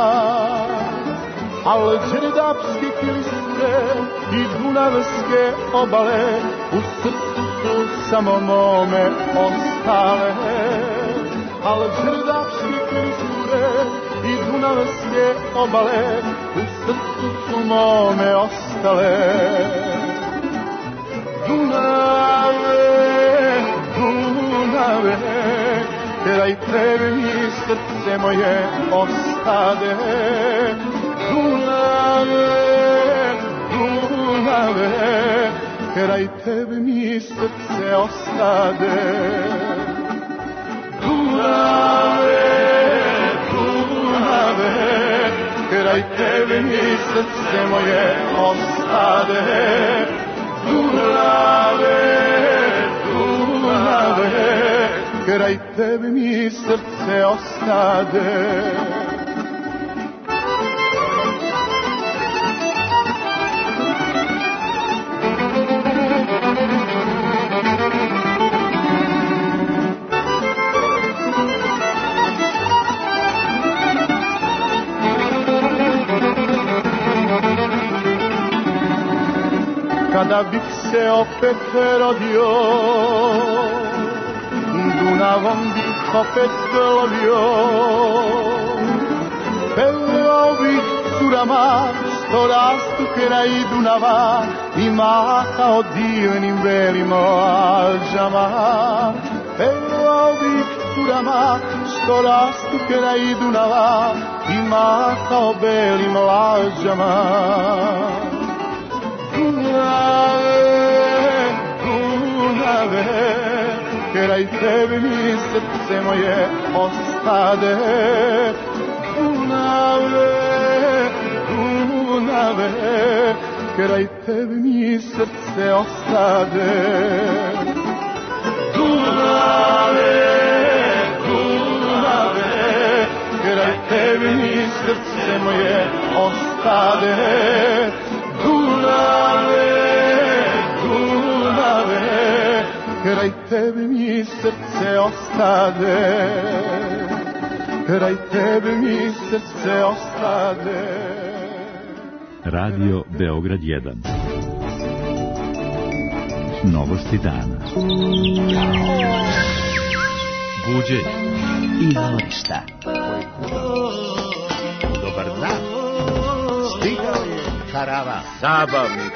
al đerdapske klisure i dunavske obale u srcu su samo mome ostale. Al đerdapske klisure i dunavske obale u srcu su mome ostale. Dunave, Dunave, kraj tebe mi srce moje ostade. Dunave, Dunave, kraj tebe mi srce ostade. Dunave, Dunave, kraj tebe mi srce moje ostade. Dunave, Dunave, kraj tebe mi srce ostade. Kada bih se opet rodio, Dunavom bih opet plovio. Pevao bih curama što lastukera i Dunava i mahao divnim belim lađama. Evo ovih curama što lastukera i Dunava i mahao belim lađama. Dunave, Dunave, kraj tebe mi srce moje ostade. Dunave, Dunave, kraj tebe mi srce ostade. Dunave, Dunave, kraj tebe mi srce moje ostade. Dunave, Dunave, kraj tebe mi srce ostade. Kraj tebe mi srce ostade. Radio Beograd jedan. Novosti dana. Buđenje i dvorišta. Dobar dan. Stigao je karavan. Zabavnik.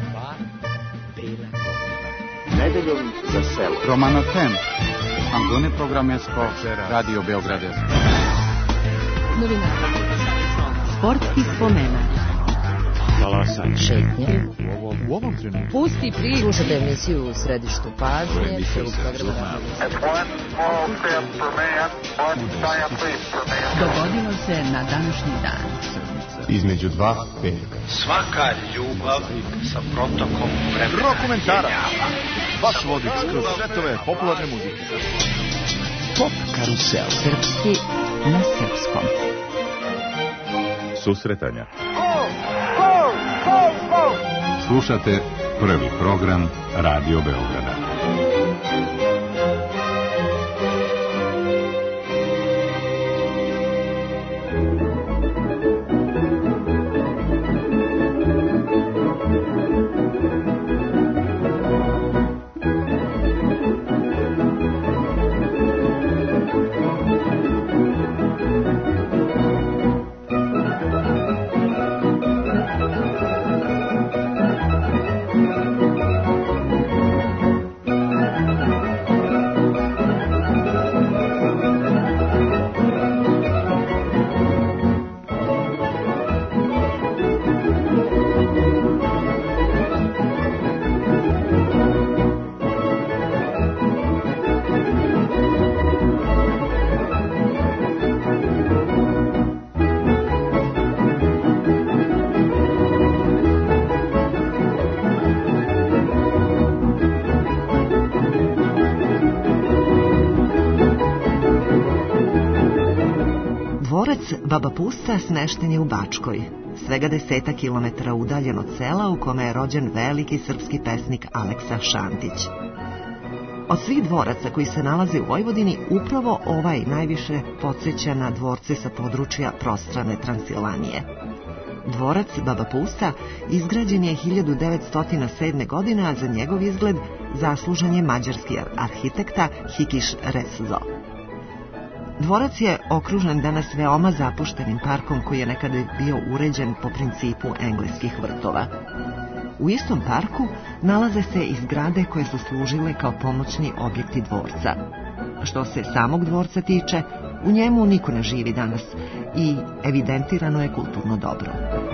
Nedeljom za selo. Romano Ten. Antone Programesko. Radio Beograd jedan. Novina. Sportski spomena. Talasanje. Šetnje. U ovom trenutku. Pusti priču. Slušajte emisiju u središtu pažnje. Dogodilo se na današnji dan. Između dva petka. Svaka ljubav sa protokom vremena. Rokomentara. Vaš vodič kroz svetove popularne muzike. Pop karusel. Srpski na srpskom. Susretanja. Slušate prvi program Radio Beograda. Baba Pusta smešten je u Bačkoj, svega deseta kilometara udaljen od sela u kome je rođen veliki srpski pesnik Aleksa Šantić. Od svih dvoraca koji se nalaze u Vojvodini, upravo ovaj najviše podsjeća na dvorce sa područja prostrane Transilvanije. Dvorac Baba Pusta izgrađen je hiljadu devetsto sedme. godine, a za njegov izgled zaslužen je mađarski arhitekta Hikiš Reszo. Dvorac je okružen danas veoma zapuštenim parkom koji je nekada bio uređen po principu engleskih vrtova. U istom parku nalaze se i zgrade koje su služile kao pomoćni objekti dvorca. Što se samog dvorca tiče, u njemu niko ne živi danas i evidentirano je kulturno dobro.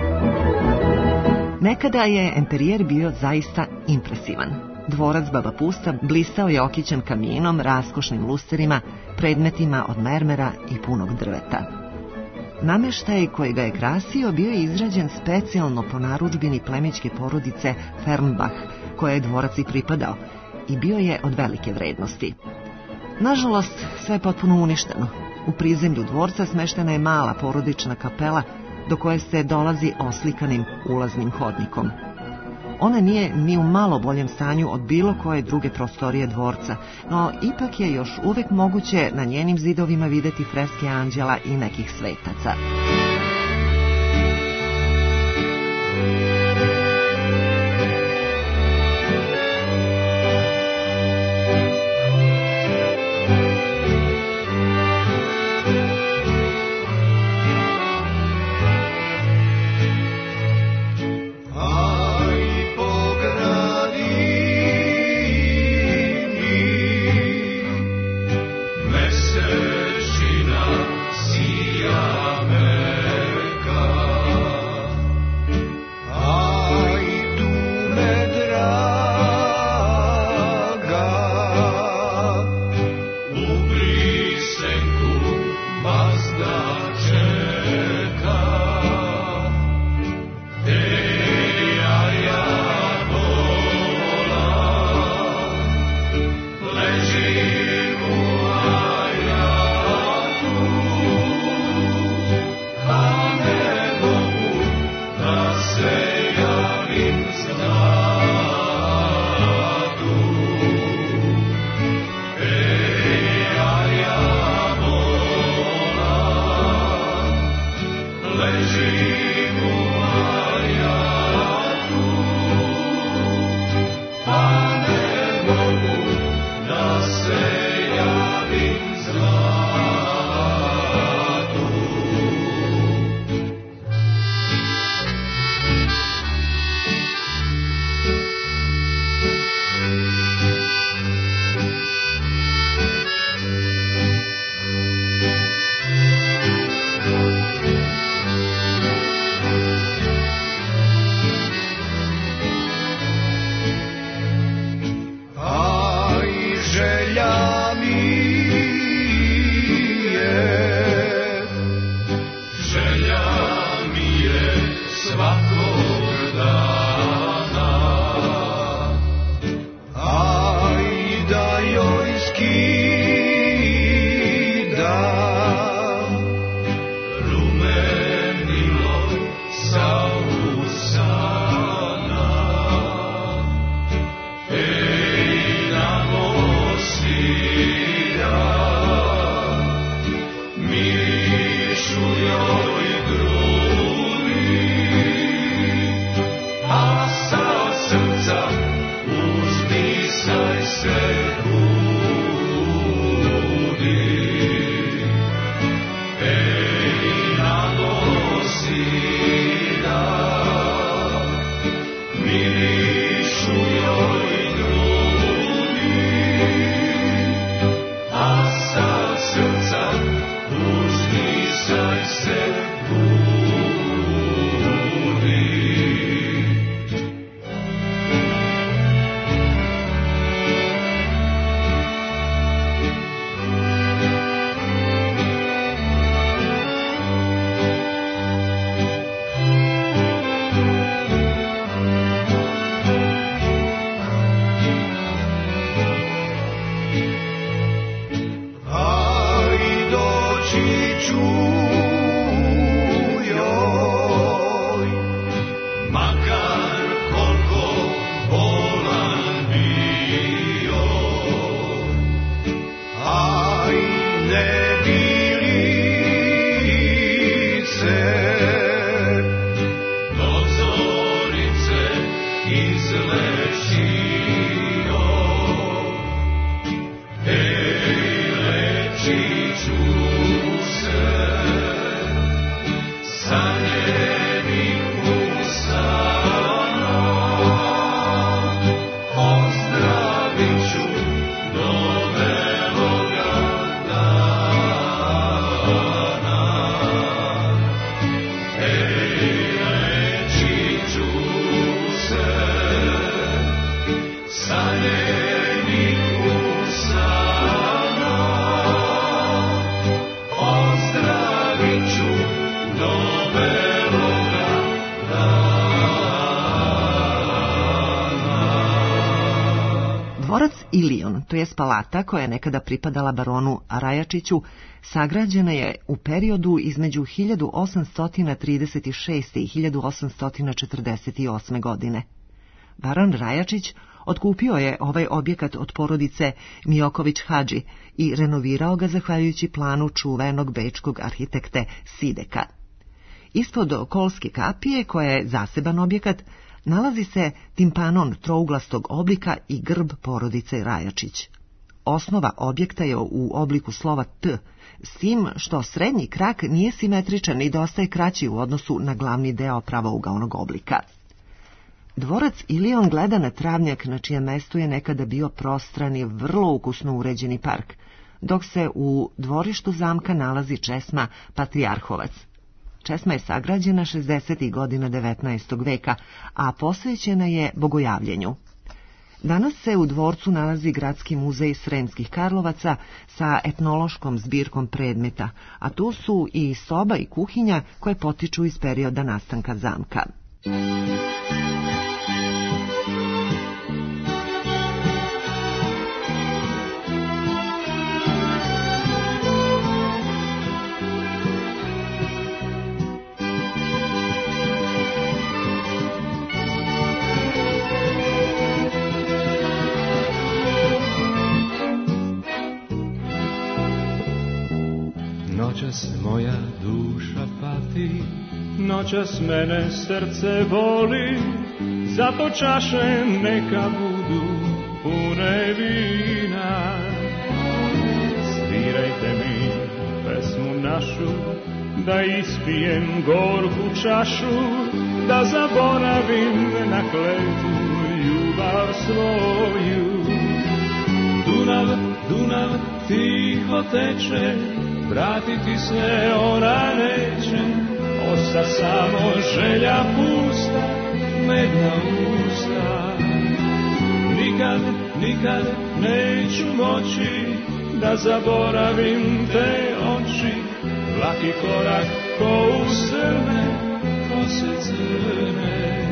Nekada je enterijer bio zaista impresivan. Dvorac Baba Pusta blistao je okićen kaminom, raskošnim lusterima, predmetima od mermera i punog drveta. Nameštaj koji ga je krasio bio je izrađen specijalno po narudžbini plemićke porodice Fernbach, koje je dvorac i pripadao, i bio je od velike vrednosti. Nažalost, sve je potpuno uništeno. U prizemlju dvorca smeštena je mala porodična kapela do koje se dolazi oslikanim ulaznim hodnikom. Ona nije ni u malo boljem stanju od bilo koje druge prostorije dvorca, no ipak je još uvek moguće na njenim zidovima videti freske anđela i nekih svetaca. Ilion, to je palata koja je nekada pripadala baronu Rajačiću, sagrađena je u periodu između hiljadu osamsto trideset šeste. i hiljadu osamsto četrdeset osme. godine. Baron Rajačić otkupio je ovaj objekat od porodice Mijoković Hadži i renovirao ga zahvaljujući planu čuvenog bečkog arhitekte Sideka. Ispod kolske kapije, koja je zaseban objekat, nalazi se timpanon trouglastog oblika i grb porodice Rajačić. Osnova objekta je u obliku slova T, s tim što srednji krak nije simetričan i dosta je kraći u odnosu na glavni deo pravougaonog oblika. Dvorac Ilion gleda na travnjak na čijem mestu je nekada bio prostran i vrlo ukusno uređeni park, dok se u dvorištu zamka nalazi česma Patrijarhovac. Česma je sagrađena šezdesetih godina devetnaestog veka, a posvećena je Bogojavljenju. Danas se u dvorcu nalazi Gradski muzej Sremskih Karlovaca sa etnološkom zbirkom predmeta, a tu su i soba i kuhinja koje potiču iz perioda nastanka zamka. Noćas moja duša pati, noćas mene srce boli, zato čaše neka budu pune vina. Svirajte mi pesmu našu, da ispijem gorku čašu, da zaboravim na kletu ljubav svoju. Dunav, Dunav tiho teče, vratiti se ona neće, osta samo želja pusta, medna usta. Nikad, nikad neću moći da zaboravim te oči, laki korak ko u srne, kose crne.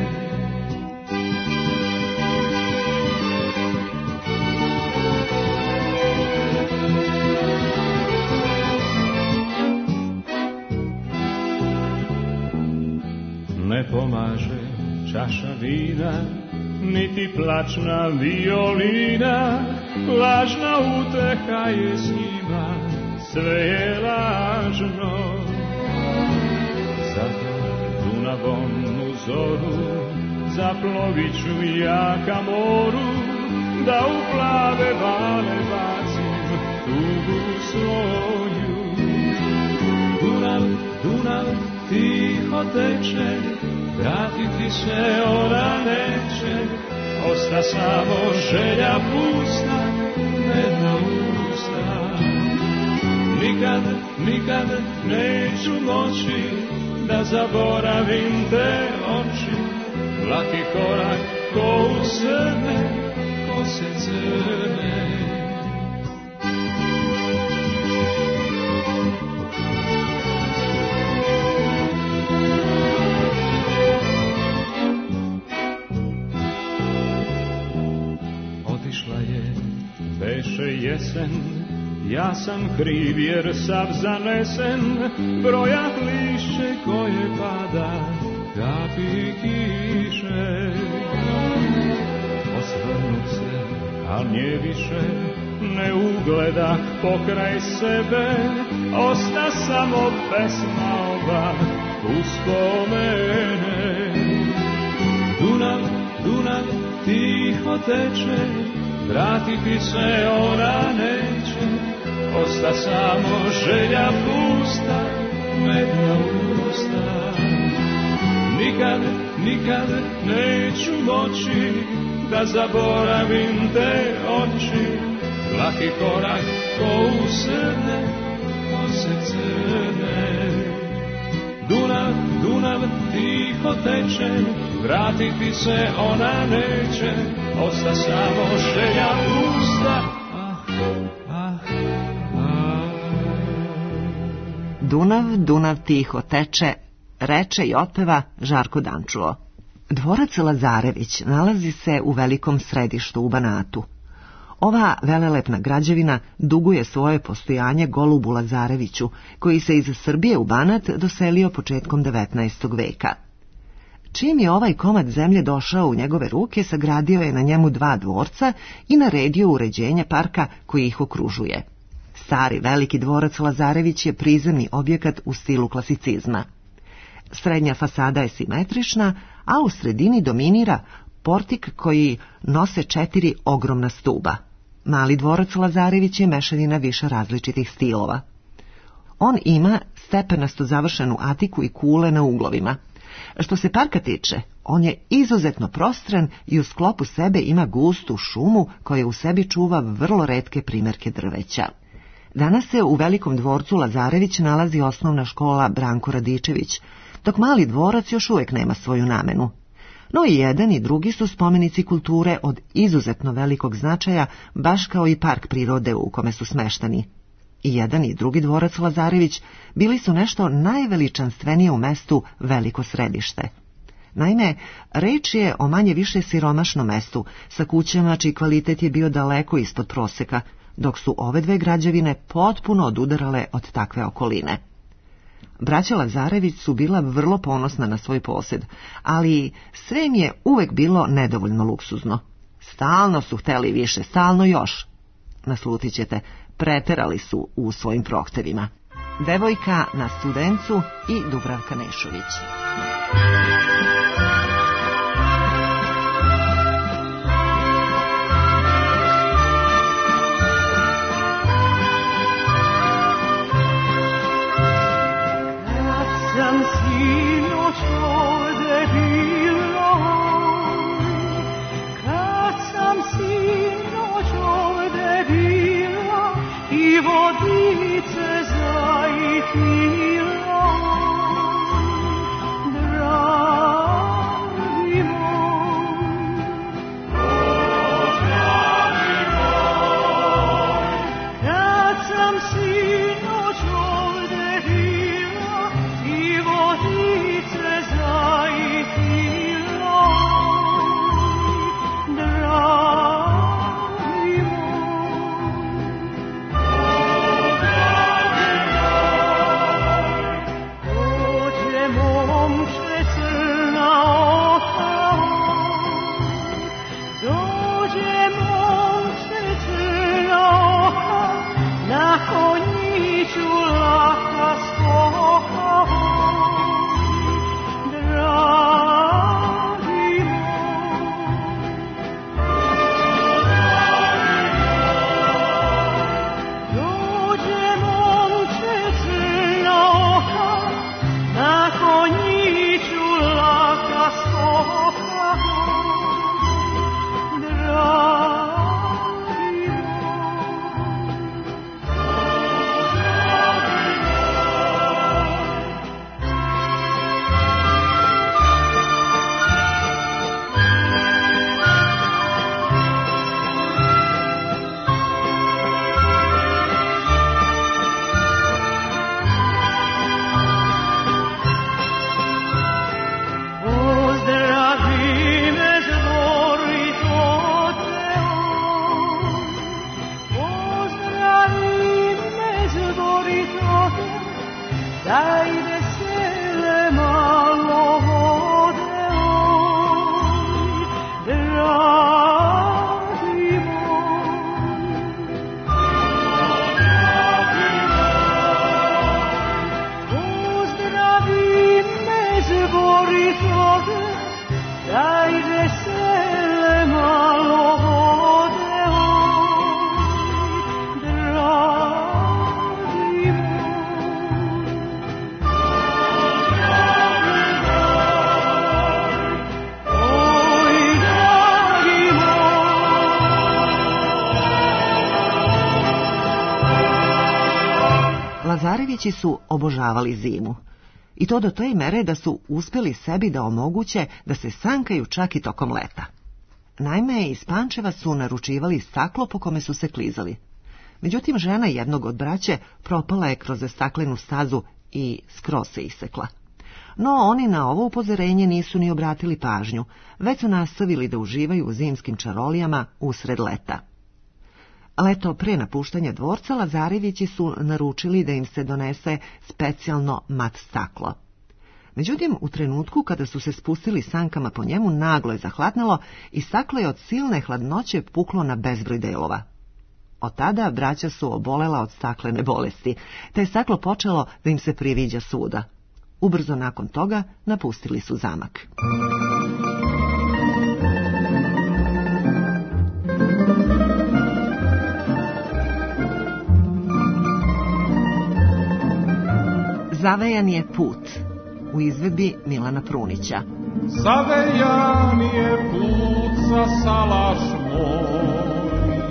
Ne pomaže čaša vina, niti plačna violina, lažna uteha je s njima, sve je lažno. Zato Dunavom u zoru zaplovit ću ja ka moru, da u plave vale bacim tugu svoju. Dunav, Dunav tiho teče, vratiti se ona neće, osta samo želja pusta, medna usta. Nikad, nikad neću moći da zaboravim te oči, laki korak ko u srne, kose crne. Beše jesen, ja sam kriv jer sav zanesen, brojat lišće koje pada, kapi kiše. Osvrnut se, al nje više ne ugledah pokraj sebe, osta samo pesma ova uspomene. Dunav, Dunav tiho teče, vratiti se ona neće, osta samo želja pusta, medna usta. Nikad, nikad neću moći da zaboravim te oči, laki korak ko u srne, kose crne. Dunav, Dunav tiho teče, vratiti se ona neće, osta samo želja pusta. Ah, ah, ah. Dunav, Dunav tiho teče, reče i otpeva Žarko Dančulo. Dvorac Lazarević nalazi se u velikom središtu u Banatu. Ova velelepna građevina duguje svoje postojanje Golubu Lazareviću, koji se iz Srbije u Banat doselio početkom devetnaestog veka. Čim je ovaj komad zemlje došao u njegove ruke, sagradio je na njemu dva dvorca i naredio uređenje parka koji ih okružuje. Stari veliki dvorac Lazarević je prizemni objekat u stilu klasicizma. Srednja fasada je simetrična, a u sredini dominira portik koji nose četiri ogromna stuba. Mali dvorac Lazarević je mešavina više različitih stilova. On ima stepenasto završenu atiku i kule na uglovima. Što se parka tiče, on je izuzetno prostran i u sklopu sebe ima gustu šumu koja u sebi čuva vrlo retke primjerke drveća. Danas se u velikom dvorcu Lazarević nalazi osnovna škola Branko Radičević, dok mali dvorac još uvijek nema svoju namenu. No i jedan i drugi su spomenici kulture od izuzetno velikog značaja, baš kao i park prirode u kome su smešteni. I jedan i drugi dvorac Lazarević bili su nešto najveličanstvenije u mestu Veliko Središte. Naime, reč je o manje više siromašnom mestu, sa kućama čiji kvalitet je bio daleko ispod proseka, dok su ove dve građevine potpuno odudarale od takve okoline. Braća Lazarević su bila vrlo ponosna na svoj posjed, ali sve im je uvek bilo nedovoljno luksuzno. Stalno su hteli više, stalno još. Naslutit ćete, preterali su u svojim prohtevima. Devojka na Studencu i Dubravka Nešović. Sam sinoć ovde bila, kad sam sinoć ovde bila i vodice zajitila, dragi moj, o dragi moj, kad sam sinoć ovde bila i vodice zajitila, dragi moj, dođe momče crna oka, dođe momče crna oka, na konjiću laka skoka, dragi moj, dođe momče crna oka, na konjiću laka skoka, dragi pozdravi me zborito Teo, pozdravi me zborito Teo, daj vesele malo vode, dragi moj, pozdravi me zborito Teo, daj vesele malo vode, dragi moj, oj dragi moj. Lazarevići su obožavali zimu. I to do te mere da su uspjeli sebi da omoguće da se sankaju čak i tokom leta. Naime, iz Pančeva su naručivali staklo po kome su se klizali. Međutim, žena jednog od braće propala je kroz staklenu stazu i skroz se isekla. No, oni na ovo upozorenje nisu ni obratili pažnju, već su nastavili da uživaju u zimskim čarolijama usred leta. Leto pre napuštanja dvorca Lazarevići su naručili da im se donese specijalno mat staklo. Međutim, u trenutku kada su se spustili sankama po njemu, naglo je zahladnalo i staklo je od silne hladnoće puklo na bezbroj delova. Od tada braća su obolela od staklene bolesti, te je staklo počelo da im se priviđa suda. Ubrzo nakon toga napustili su zamak. Zavejan je put, u izvedbi Milana Prunića. Zavejan je put za salaš moj,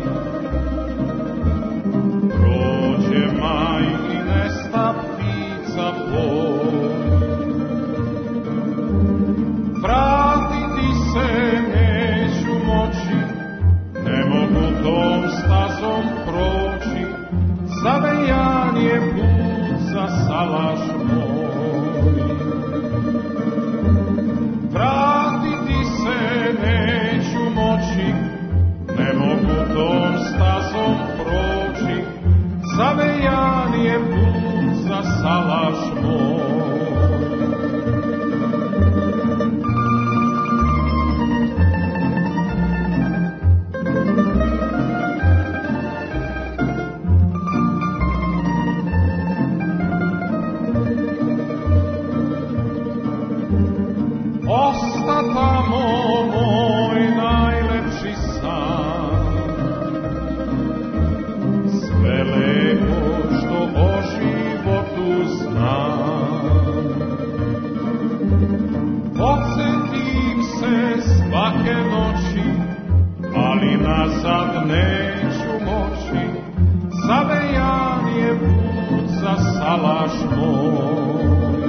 prođe maj i nesta ptica poj. Vratiti se neću moći, ne mogu tom stazom proći. Zavejan je put za salaš moj. Vratiti se neću moći, ne mogu tom stazom proći. Zavejan je put za salaš moj. Osta tamo moj najlepši san, sve lepo što o životu znam. Podsjetim se svake noći, ali nazad neću moći. Zavejan je put za salaš moj.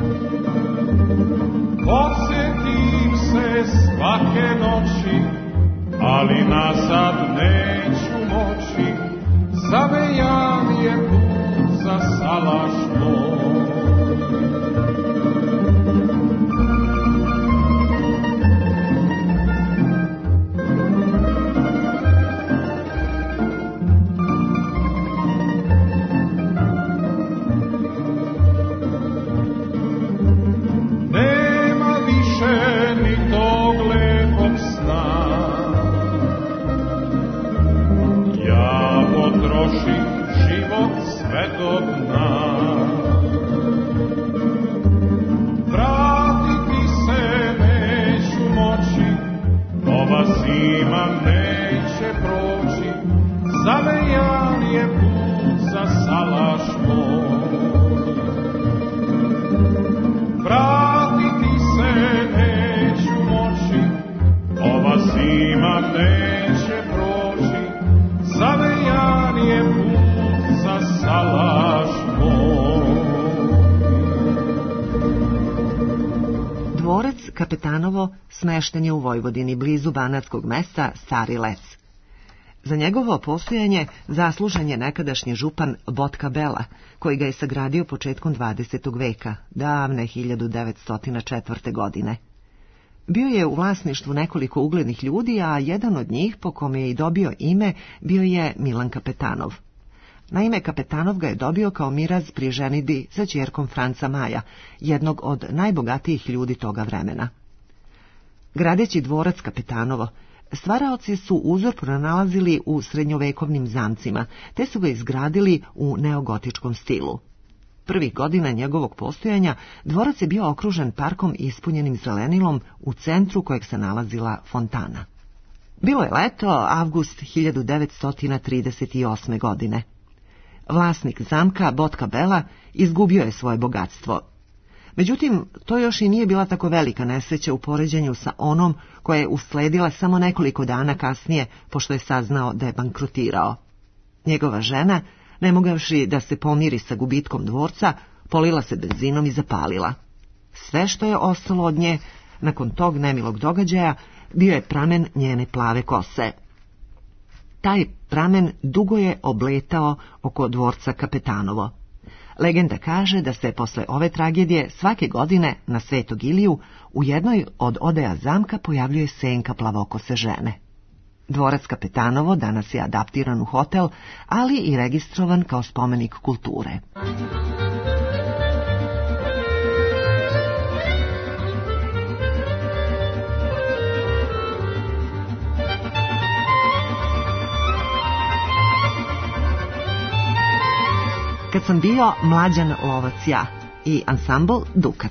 Podsjetim se svake noći, ali nazad neću moći. Zavejan je put za salaš moj. Kapetanovo smešten je u Vojvodini, blizu banatskog mesta Stari Lec. Za njegovo postojanje zaslužen je nekadašnji župan Botka Bela, koji ga je sagradio početkom dvadesetog veka, davne hiljadu devetsto četvrte. godine. Bio je u vlasništvu nekoliko uglednih ljudi, a jedan od njih, po kome je i dobio ime, bio je Milan Kapetanov. Naime, Kapetanov ga je dobio kao miraz pri ženidbi sa ćerkom Franca Maja, jednog od najbogatijih ljudi toga vremena. Gradeći dvorac Kapetanovo, stvaraoci su uzor pronalazili u srednjovekovnim zamcima, te su ga izgradili u neogotičkom stilu. Prvih godina njegovog postojanja dvorac je bio okružen parkom ispunjenim zelenilom, u centru kojeg se nalazila fontana. Bilo je leto, avgust hiljadu devetsto trideset osme. godine. Vlasnik zamka, Botka Bela, izgubio je svoje bogatstvo. Međutim, to još i nije bila tako velika nesreća u poređenju sa onom koja je usledila samo nekoliko dana kasnije, pošto je saznao da je bankrotirao. Njegova žena, ne mogavši da se pomiri sa gubitkom dvorca, polila se benzinom i zapalila. Sve što je ostalo od nje, nakon tog nemilog događaja, bio je pramen njene plave kose. Taj pramen dugo je obletao oko dvorca Kapetanovo. Legenda kaže da se posle ove tragedije svake godine na Svetog Iliju u jednoj od odaja zamka pojavljuje senka plavokose žene. Dvorac Kapetanovo danas je adaptiran u hotel, ali i registrovan kao spomenik kulture. Kad sam bio Mlađan Lovac ja i ansambl Dukat.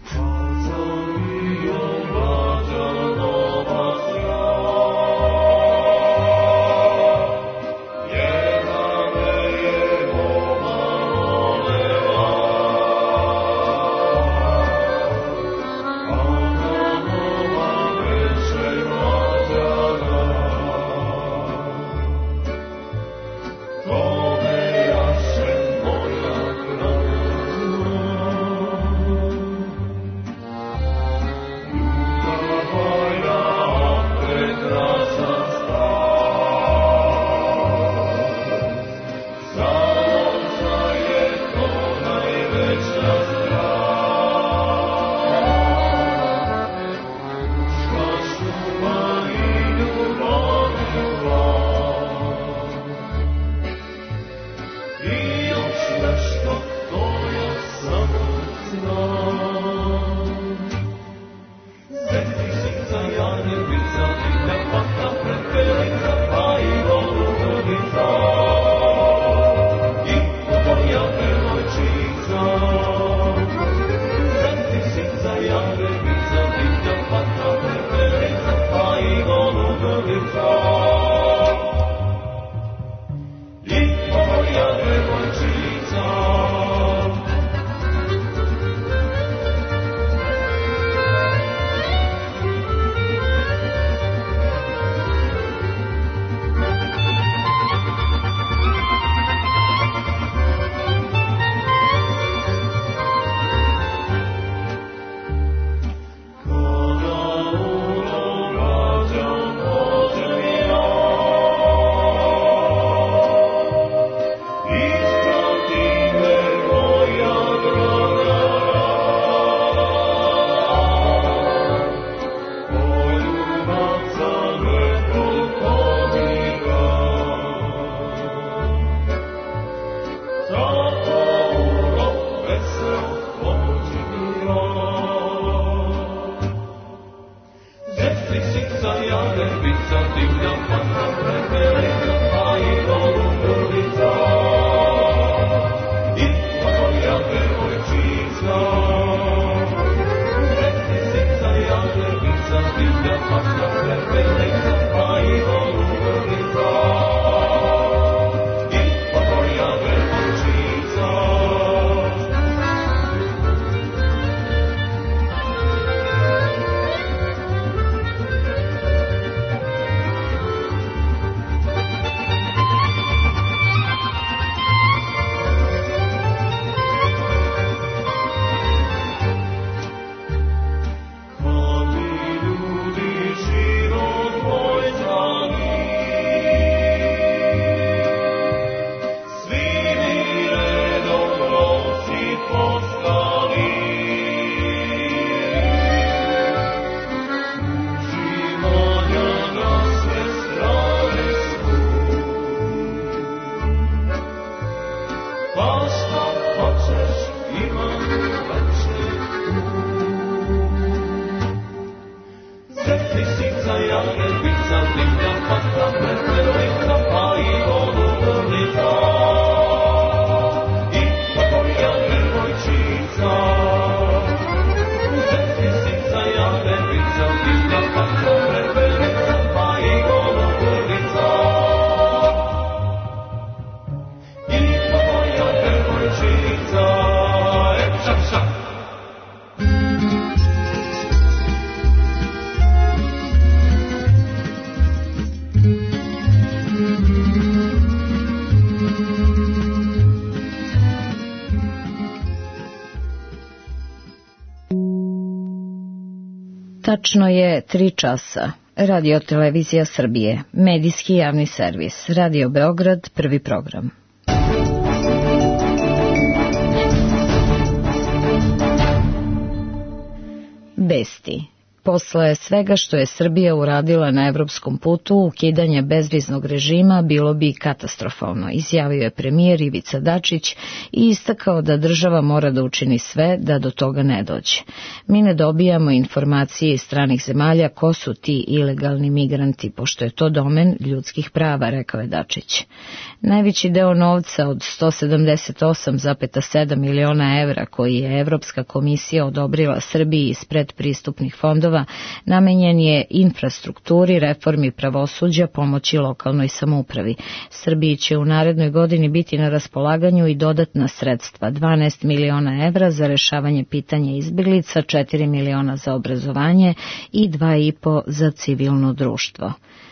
Tačno je tri časa. Radio Televizija Srbije, medijski javni servis, Radio Beograd, prvi program. Besti. Posle svega što je Srbija uradila na evropskom putu, ukidanje bezviznog režima bilo bi katastrofalno, izjavio je premijer Ivica Dačić i istakao da država mora da učini sve da do toga ne dođe. Mi ne dobijamo informacije iz stranih zemalja ko su ti ilegalni migranti, pošto je to domen ljudskih prava, rekao je Dačić. Najveći deo novca od sto sedamdeset osam zarez sedam miliona evra koji je Evropska komisija odobrila Srbiji iz predpristupnih fondova namenjen je infrastrukturi, reformi pravosuđa, pomoći lokalnoj samoupravi. Srbiji će u narednoj godini biti na raspolaganju i dodatna sredstva, dvanaest miliona evra za rešavanje pitanja izbeglica, četiri miliona za obrazovanje i dva i po za civilno društvo.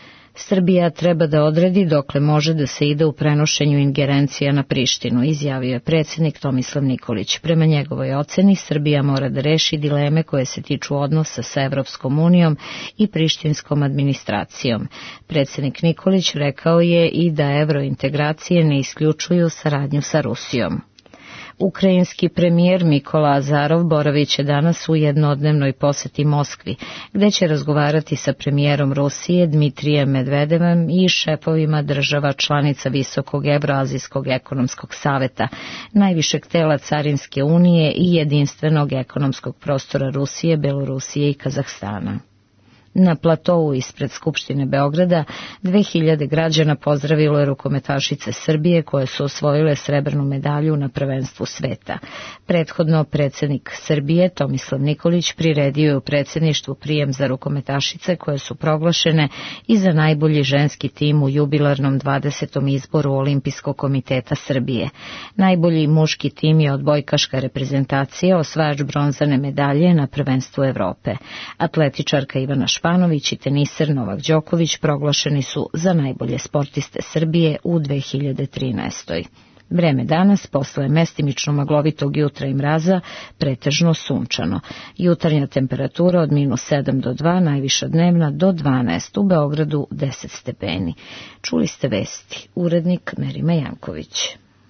Srbija treba da odredi dokle može da se ide u prenošenju ingerencija na Prištinu, izjavio je predsjednik Tomislav Nikolić. Prema njegovoj oceni, Srbija mora da reši dileme koje se tiču odnosa sa Evropskom unijom i prištinskom administracijom. Predsjednik Nikolić rekao je i da evrointegracije ne isključuju saradnju sa Rusijom. Ukrajinski premijer Mikola Azarov boraviće danas u jednodnevnoj poseti Moskvi, gde će razgovarati sa premijerom Rusije Dmitrijem Medvedevem i šefovima država članica Visokog Evroazijskog ekonomskog saveta, najvišeg tela Carinske unije i jedinstvenog ekonomskog prostora Rusije, Belorusije i Kazahstana. Na platovu ispred Skupštine Beograda dve hiljade građana pozdravilo je rukometašice Srbije koje su osvojile srebrnu medalju na prvenstvu sveta. Prethodno predsjednik Srbije Tomislav Nikolić priredio je u predsjedništvu prijem za rukometašice koje su proglašene i za najbolji ženski tim u jubilarnom dvadesetom izboru Olimpijskog komiteta Srbije. Najbolji muški tim je odbojkaška reprezentacija, osvajač bronzane medalje na prvenstvu Evrope. Atletičarka Ivana Španović i teniser Novak Đoković proglašeni su za najbolje sportiste Srbije u dve hiljade trinaestoj. Vreme danas, posle mestimično maglovitog jutra i mraza, pretežno sunčano. Jutarnja temperatura od minus sedam do dva, najviša dnevna do dvanaest, u Beogradu deset stepeni. Čuli ste vesti, urednik Merima Janković.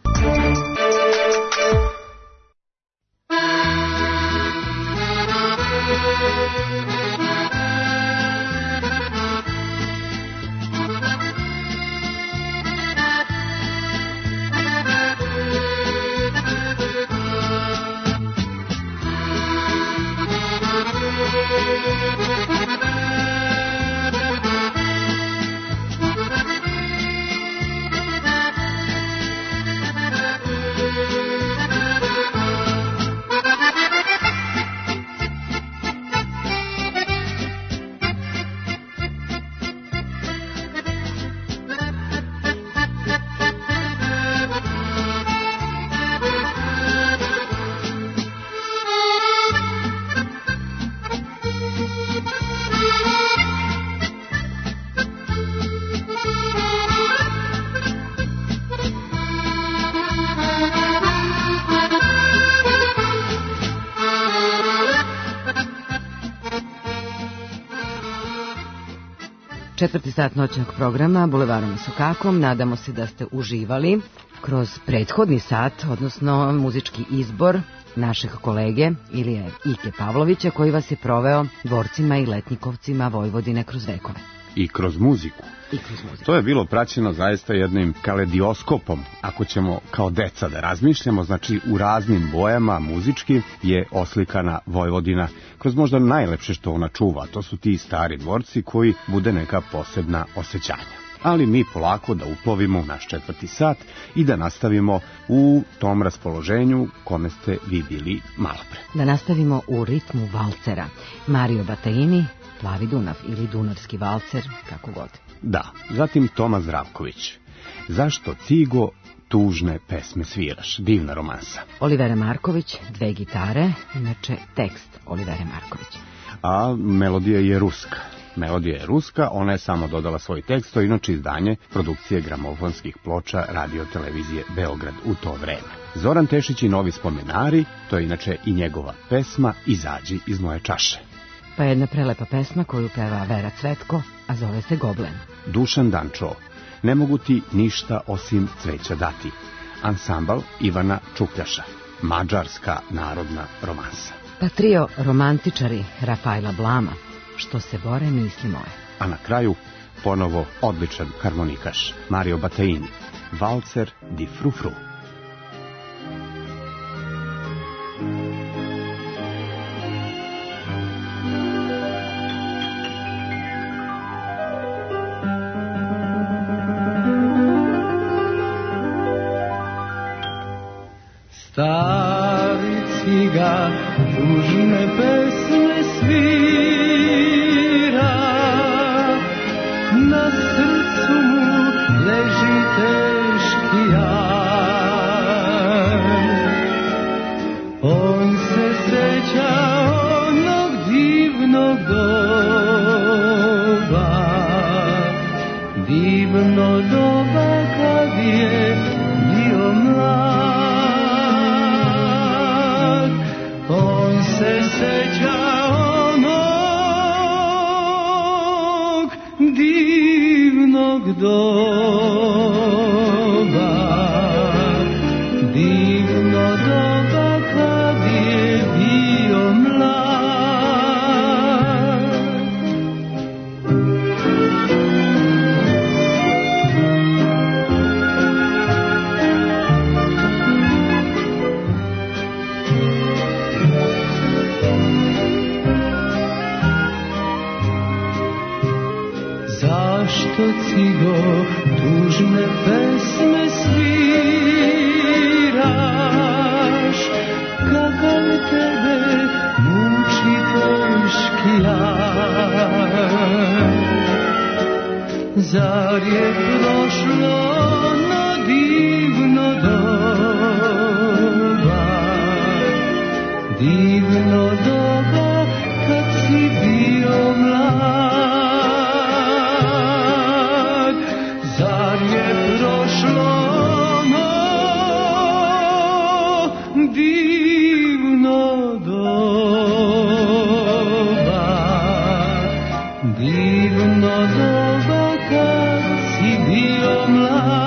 Četvrti sat noćnog programa Bulevarom i Sokakom. Nadamo se da ste uživali kroz prethodni sat, odnosno muzički izbor našeg kolege Ilije Ike Pavlovića, koji vas je proveo dvorcima i letnikovcima Vojvodine kroz vekove. I kroz muziku. I kroz muziku. To je bilo praćeno zaista jednim kaledioskopom. Ako ćemo kao deca da razmišljamo, znači u raznim bojama muzički je oslikana Vojvodina kroz možda najlepše što ona čuva. To su ti stari dvorci koji bude neka posebna osjećanja. Ali mi polako da uplovimo u naš četvrti sat i da nastavimo u tom raspoloženju kome ste vi bili malo pre. Da nastavimo u ritmu valcera. Mario Bataini, Plavi Dunav ili Dunavski valcer, kako god. Da, zatim Toma Zdravković. Zašto Cigo tužne pesme sviraš? Divna romansa. Olivera Marković, dve gitare, inače tekst Olivere Marković. A melodija je ruska. Melodija je ruska, ona je samo dodala svoj tekst, to je inače izdanje produkcije gramofonskih ploča radio-televizije Beograd u to vreme. Zoran Tešić i Novi spomenari, to je inače i njegova pesma Izađi iz moje čaše. Pa jedna prelepa pesma koju peva Vera Cvetko, a zove se Goblen. Dušan Dančo, ne mogu ti ništa osim cveća dati. Ansambal Ivana Čukljaša, mađarska narodna romansa. Pa trio romantičari Rafaela Blama, što se bore misli moje. A na kraju ponovo odličan harmonikaš Mario Battaini, Valzer di Frufru. Stari cigan tužne pesme svira, na srcu mu leži teški jad. On se seća onog divnog doba, divno doba kad je bio mlad. On se seća onog divnog doba, divno doba kad je bio mlad. Zašto cigo tužne pesme sviraš, kakav tebe muči teški jad? Zar je prošlo ono divno doba, divno doba kad si bio mlad? Zar je prošlo ono divno doba, divno doba kad si bio mlad?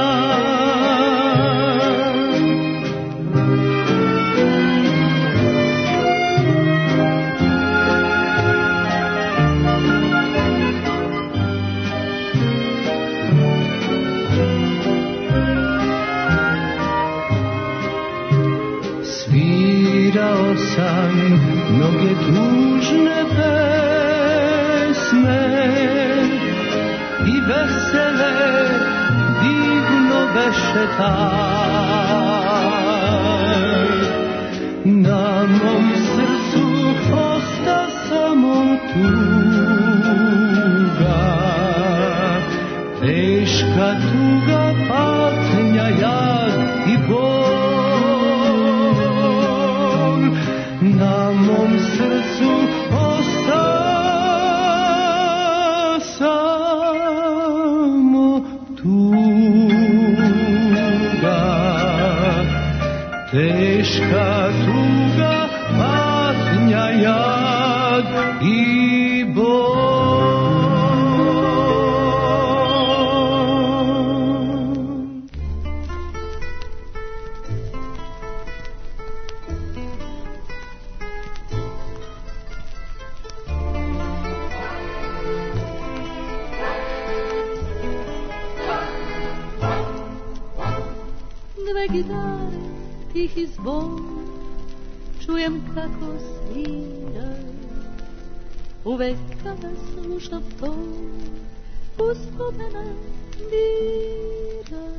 Svirao sam mnoge tužne pesme i vesele, divno beše taj. Na mom srcu osta samo tuga, teška tuga, patnja, jad i bol. Na mom srcu osta samo tuga, teška tuga, patnja, jad i bol. Dve gitare, tihi zvon, čujem kako svira. Uvek kada slušam to, uspomena dira.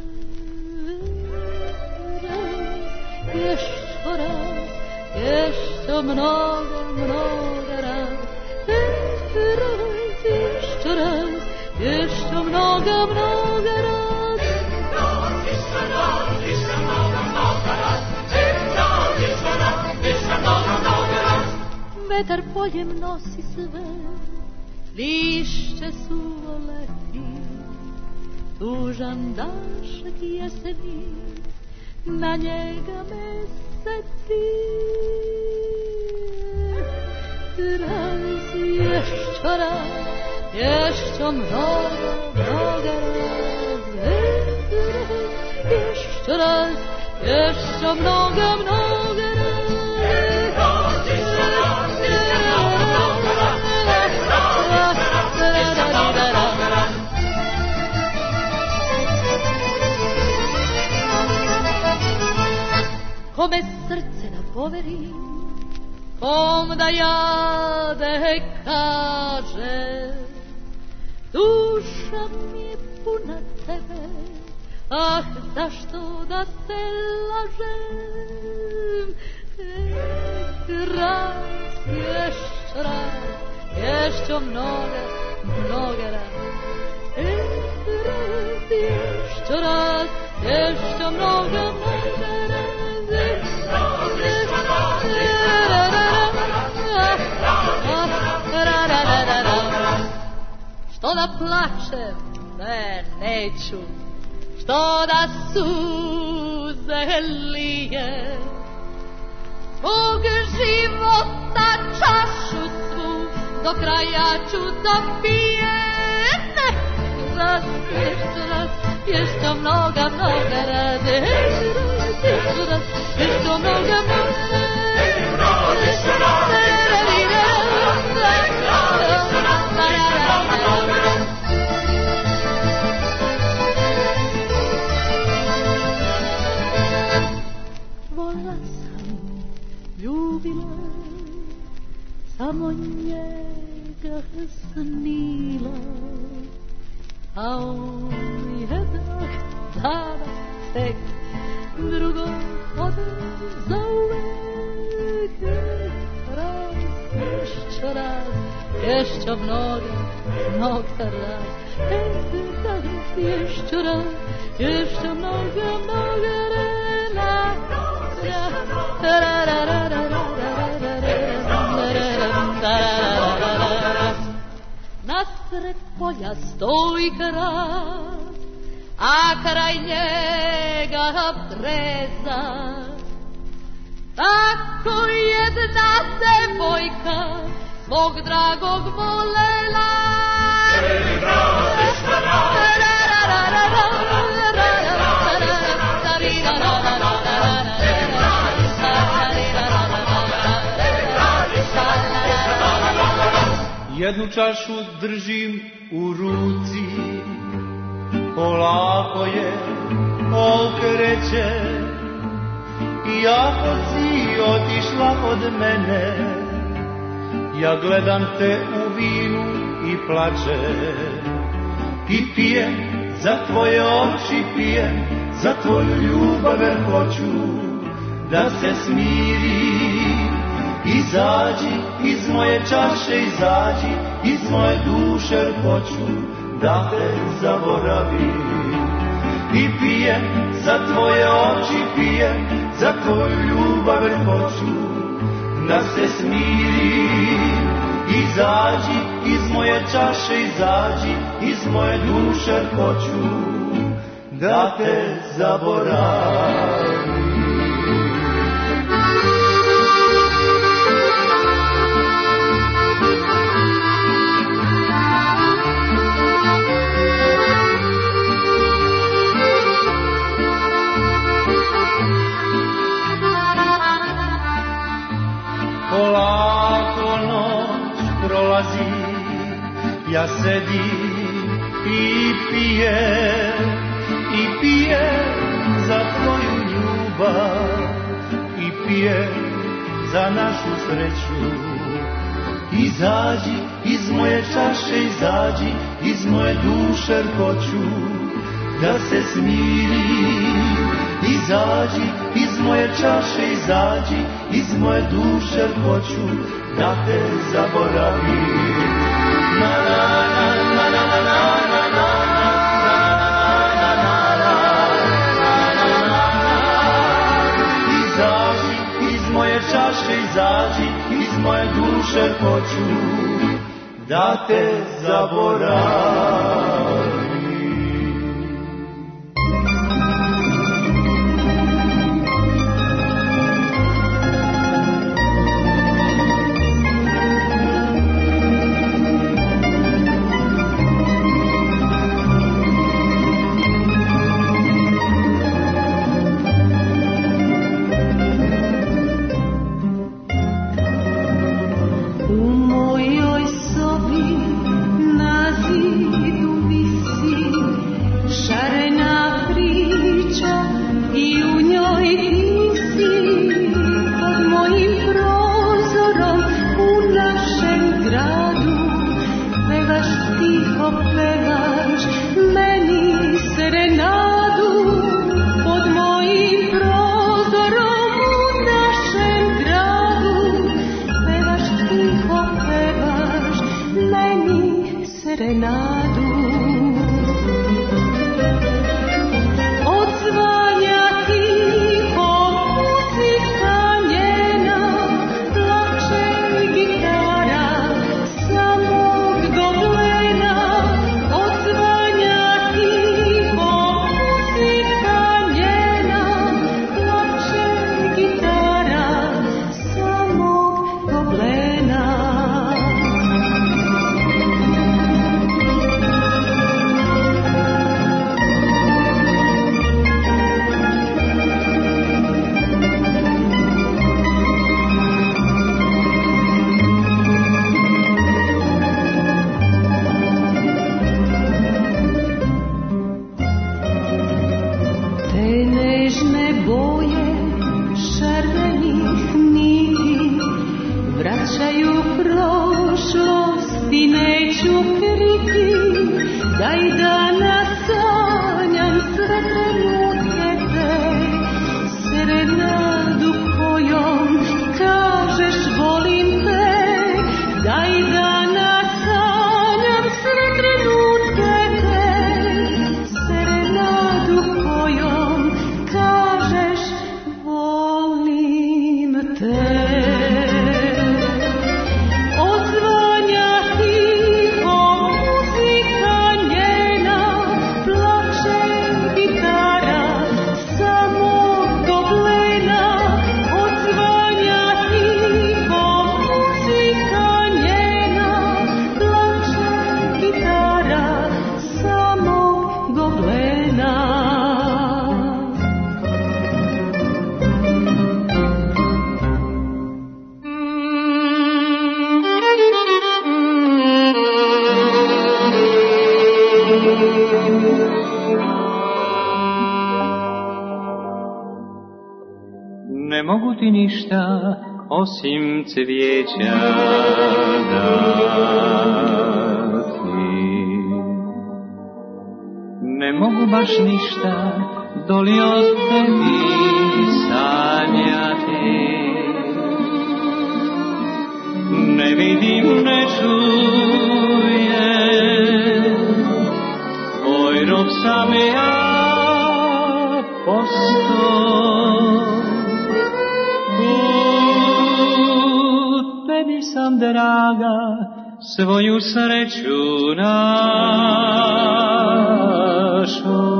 Jeszcze raz, jeszcze mnogo, mnogo raz. Jeszcze raz, jeszcze mnogo, mnogo raz. Vetar poljem nosi sve, lišće suvo leti, tužan dašak jeseni, na njega me seti. Raz, jeszcze raz, jeszcze mnogo, mnogo raz. Jeszcze raz, jeszcze mnogo, mnogo raz. poverim, kom da jade kaže, duša mi je puna tebe, ah, zašto da te lažem? Raz, jeszcze raz, jeszcze mnogo, mnogo raz. Raz, jeszcze raz, jeszcze mnogo, mnogo raz. Što da plačem? Ne, neću. Što da suze lije? Svog života čašu svu do kraja ću da pijem. Raz, jeszcze raz, jeszcze mnoga, mnoga rade. Jeszcze raz, jeszcze mnoga, mnoga Vola sam, ljubila, samo njega snila, a on jednak danas tek drugog ode zauvek. Raz, jeszcze raz, jeszcze mnogo, mnogo raz. Raz, jeszcze raz, jeszcze mnogo, mnogo raz. Nasred polja stoji grad, a kraj njega breza. Tako jedna devojka svog dragog volela. Jednu čašu držim u ruci, polako je okreće. I ako si otišla od mene, ja gledam te u vinu i plačem. I pijem za tvoje oči, pijem za tvoju ljubav, jer hoću da se smirim. Izađi iz moje čaše, izađi iz moje duše, jer hoću da te zaboravim. I pijem za tvoje oči, pijem za tvoju ljubav, jer hoću da se smirim. Izađi iz moje čaše, izađi iz moje duše, jer hoću da te zaboravim. Polako noć prolazi, ja sedim i pijem, i pijem za tvoju ljubav, i pijem za našu sreću. Izađi iz moje čaše, izađi iz moje duše, jer hoću da se smirim. Izađi iz moje čaše, izađi iz moje duše, jer hoću da te zaboravim. Na na na na na na na na na. Izađi iz moje čaše, izađi iz moje duše, hoću da te zaboravim. U mojoj sobi na zidu serenadu. Odzvanja tiho muzika njena, plače gitara samog goblena. Odzvanja tiho muzika njena, plače gitara samog goblena. Te nežne boje šarvenih niti vraćaju prošlost i neću kriti, da i danas sanjam sve trenutke te, serenadu kojom kažeš volim te, da i danas sanjam sve trenutke te, serenadu kojom kažeš volim te. Odzvanja tiho muzika njena, plače gitara samog goblena. Odzvanja tiho muzika njena, plače gitara samog goblena. Ne mogu ti ništa osim cvijeća dati. Ne mogu baš ništa doli od tebi sanjati. Ne vidim, ne čujem, tvoj rob sam ja postao. Tebi sam, draga, svoju sreću našao.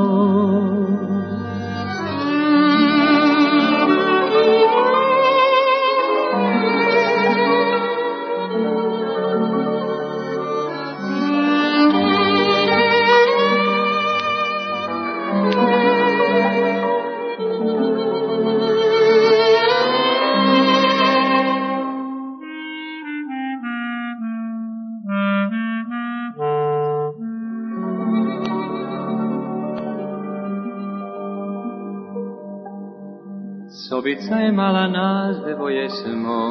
Sobica je mala, nas dvoje smo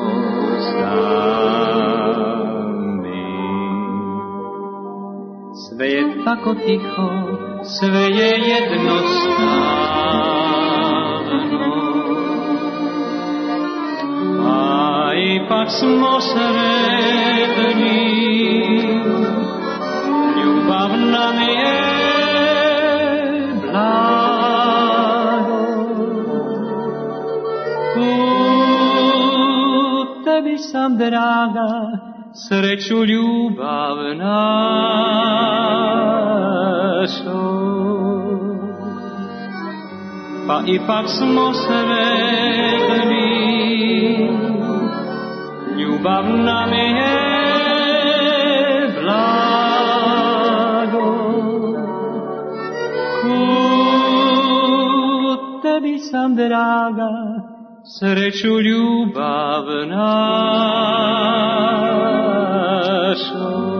sami. Sve je tako tiho, sve je jednostavno, a ipak smo sretni. Ljubav nam je blago. Tebi sam, draga, sreću ljubav našao. Pa ipak smo sretni, ljubav nam je blago. Kod tebi sam, draga, sreću ljubav našao.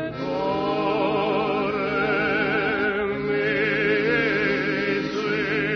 Sweet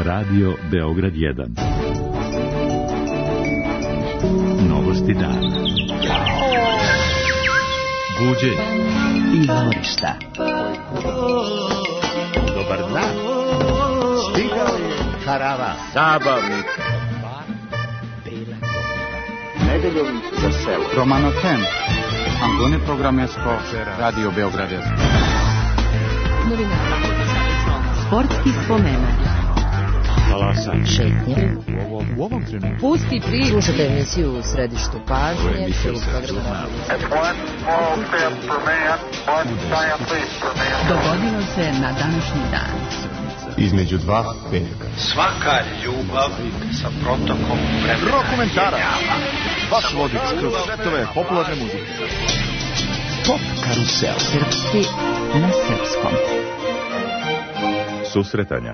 Radio Beograd jedan. Novosti dana. Buđenje i dvorišta. Dobar dan. Stigao je karavan zabavnika. Nedeljom za selo. Romano Fen. Angone programesko Radio Beograd jedan. Novinari. Sportski spomenak. Valasan. Šetnje. U ovom, u ovom trenutku. Pusti priču. Slušate emisiju u središtu pažnje. Dogodilo se na današnji dan. Između dva petka. Svaka ljubav sa protokom vremena. Rok komentara. Vaš vodič kroz svetove popularne muzike. Pop karusel. Srpski na srpskom. Susretanja.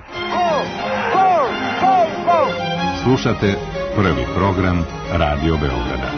Slušate prvi program Radio Beograda.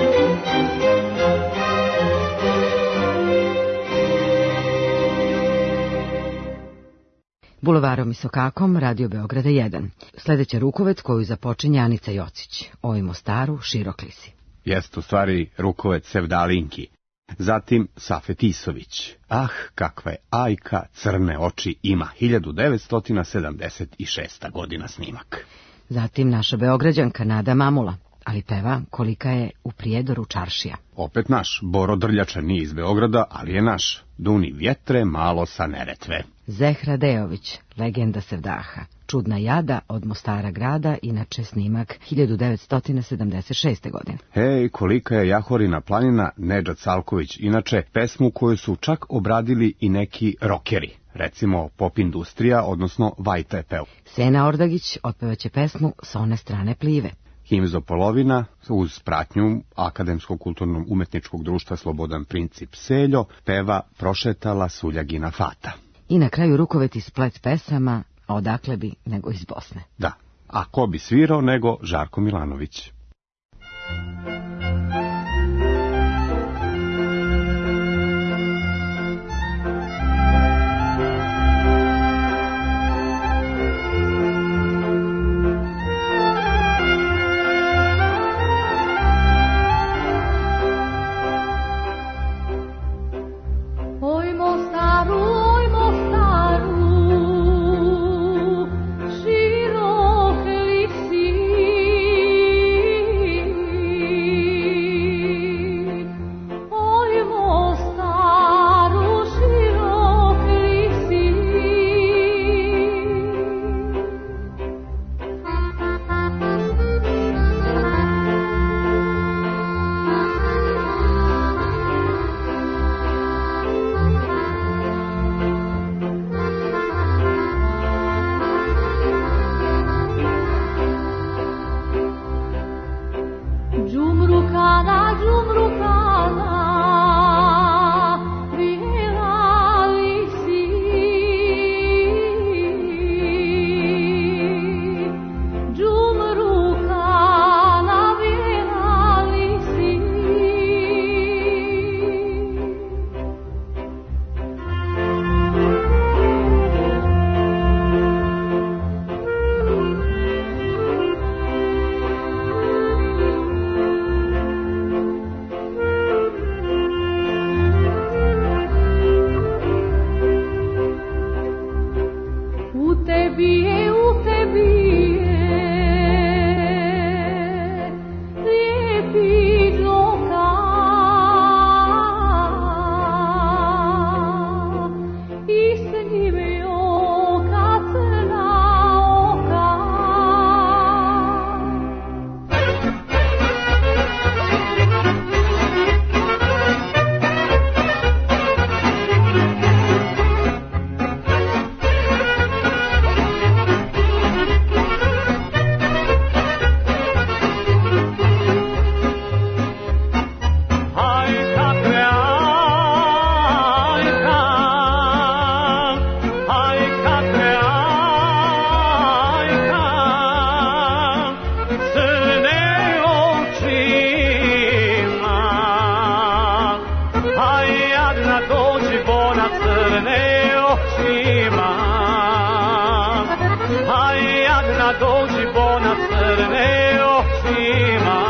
Bulevarom i sokakom Radio Beograda jedan. Sljedeća rukovet koju započinje Anica Jocić. Ovim Mostaru Široklisi. Jest u stvari rukovet Sevdalinki. Zatim Safet Isović. Ah, kakva je Ajka, crne oči ima. hiljadu devetsto sedamdeset šesta godina snimak. Zatim naša Beograđanka Nada Mamula, ali peva kolika je u Prijedoru čaršija. Opet naš, Boro Drljača nije iz Beograda, ali je naš. Duni vjetre malo sa Neretve. Zehra Dejović, legenda Sevdaha. Čudna jada od Mostara grada, inače snimak hiljadu devetsto sedamdeset šeste godine. Hej, kolika je Jahorina planina, Nedžad Salković, inače pesmu koju su čak obradili i neki rokeri. Recimo Pop Industrija, odnosno Vajta je peo. Sena Ordagić otpevaće pesmu S one strane plive. Himzo Polovina, uz pratnju Akademskog kulturnog umetničkog društva Slobodan Princip Seljo, peva Prošetala Suljagina Fata. I na kraju rukoveti splet pesama, a odakle bi nego iz Bosne. Da, a ko bi svirao nego Žarko Milanović. jagna dođi bo na crne očima.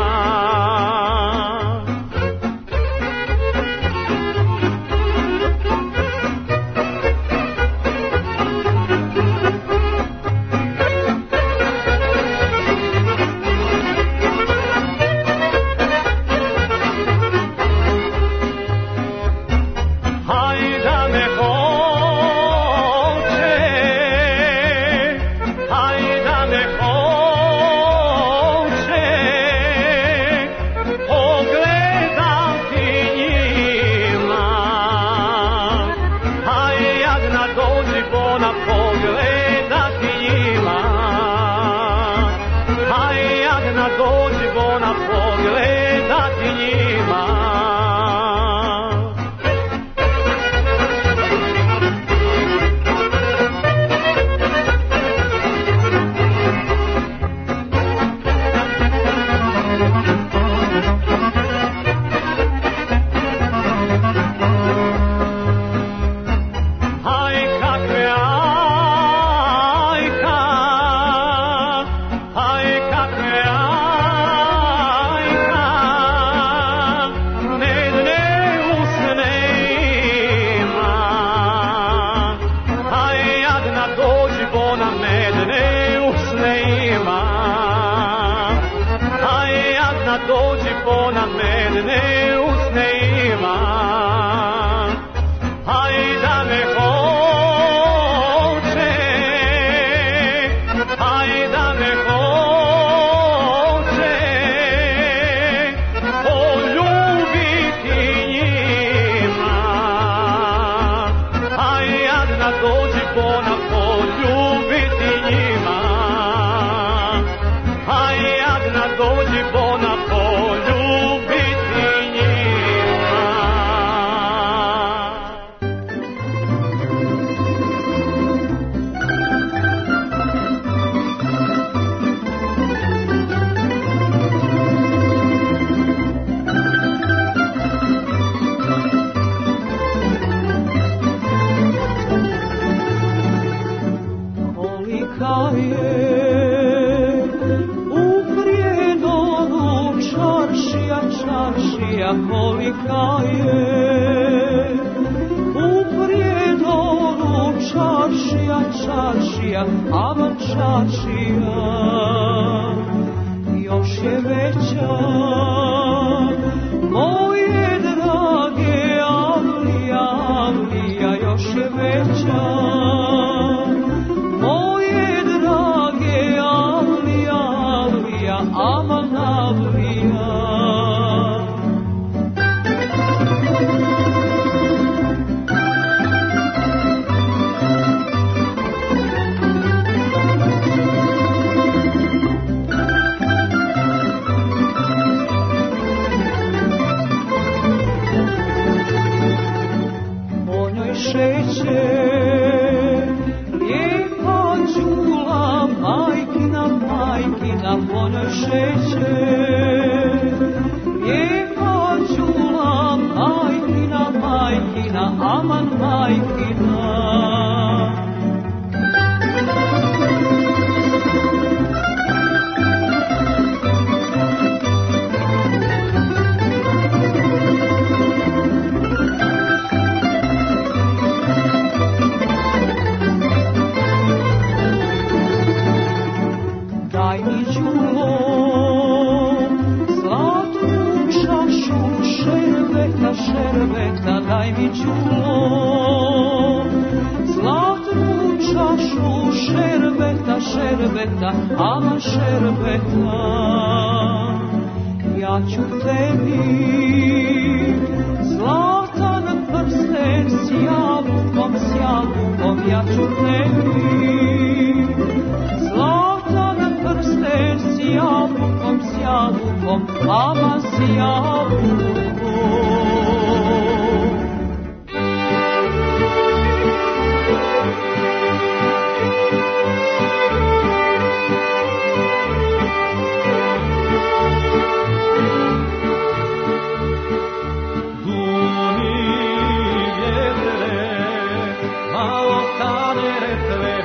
Malo tanere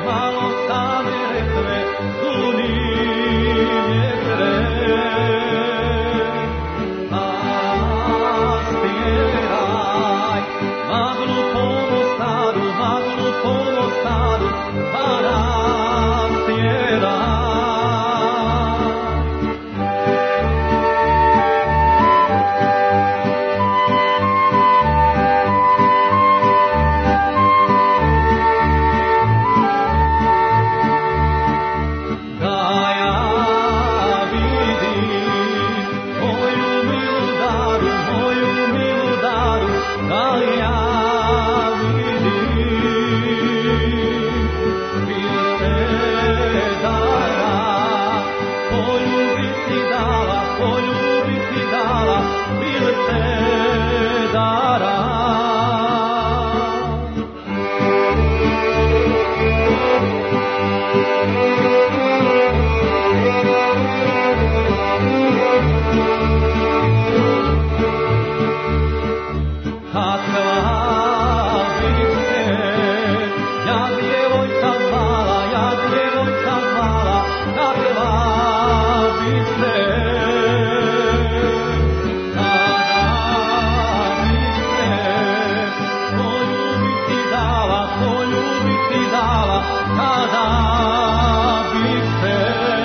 ti dala kada bih te.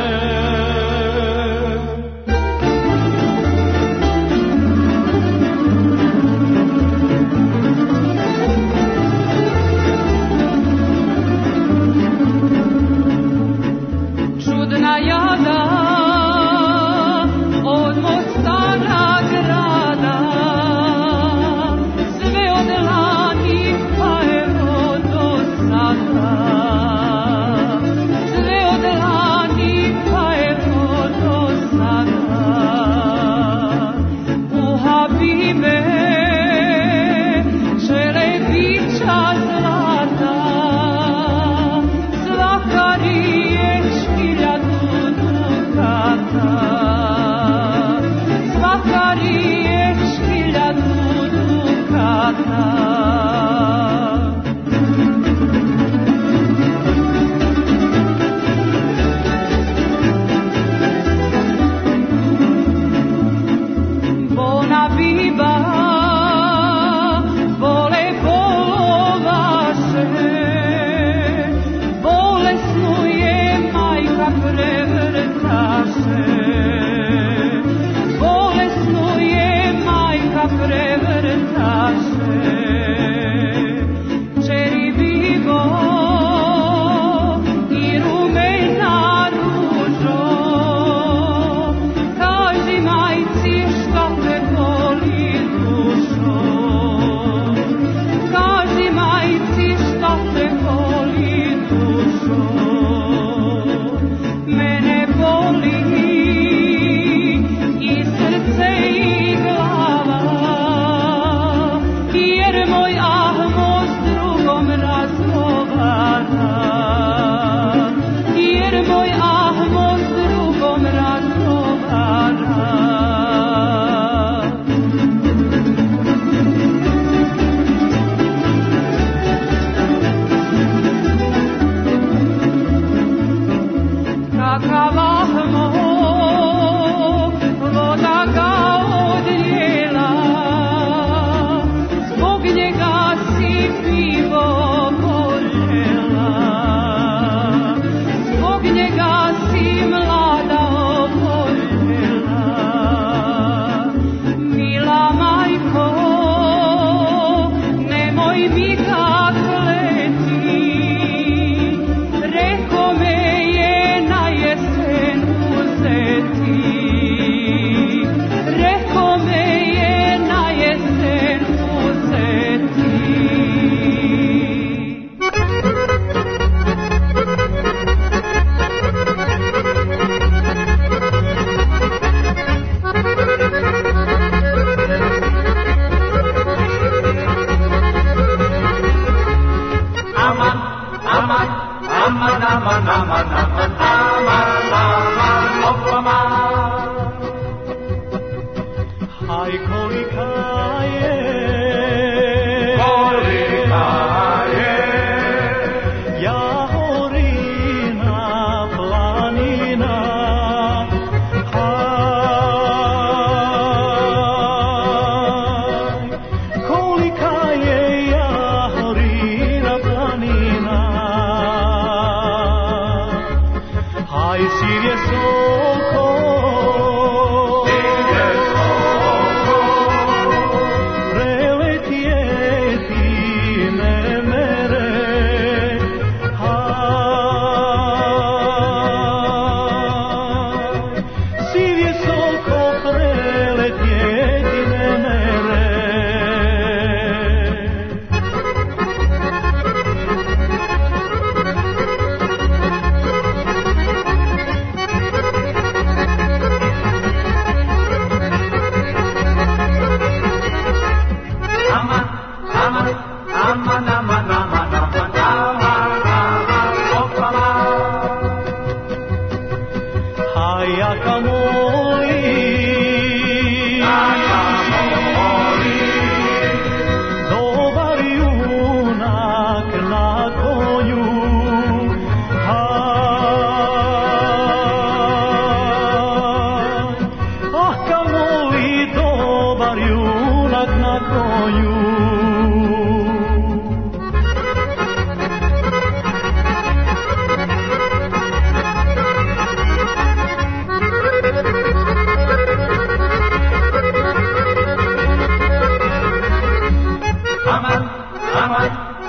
Čudna jada od mog stara grada, sve od lani pa evo do sada, sve od lani pa evo do sada. U Habibe žele bića zlata, svaka riječ hiljadu dukata, svaka riječ hiljadu dukata. Bona biba vole bolovaše, bolesnu je majka prevrtaše, bolesnu je majka prevrtaše. Čeri bigo i rumena ružo, kaži majci šta te boli dušo, kaži majci šta te boli dušo. Mene boli i srce i glava, jer moj Ahmo s drugom razgovara, jer moj Ahmo s drugom razgovara. Kakav Ahmo, voda ga odjela, zbog njega si pivo voljela, zbog njega si mlada oboljela. Mila majko, nemoj mi ga kleti, reko me je na jesen uzeti, reko me je na jesen uzeti. Aman, aman, aman, aman, aman, aman, aman, aman, op, aman. Aj kolika je, kolika je, Jahorina planina, aj, kolika je Jahorina planina.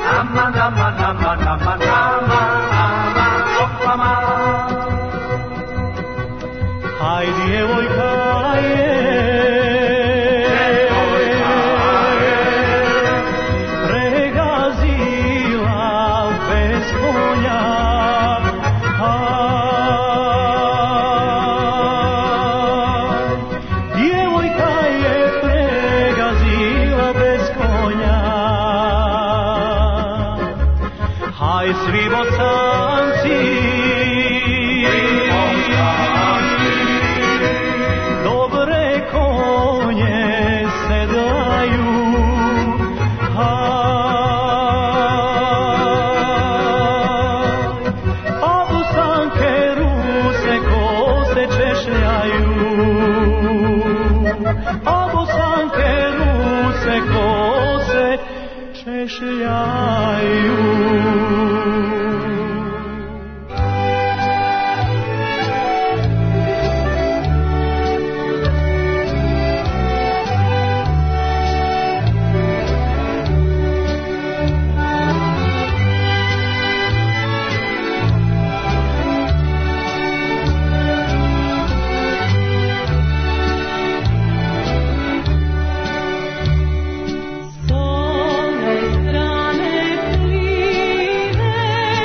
Aman, aman, aman, aman, aman, aman, oklama. Aj, djevojka je, pregazila bez konja. Svi bosanci, dobre konje sedlaju, a bosanke ruse kose češljaju, a bosanke ruse kose češljaju. S ove strane plive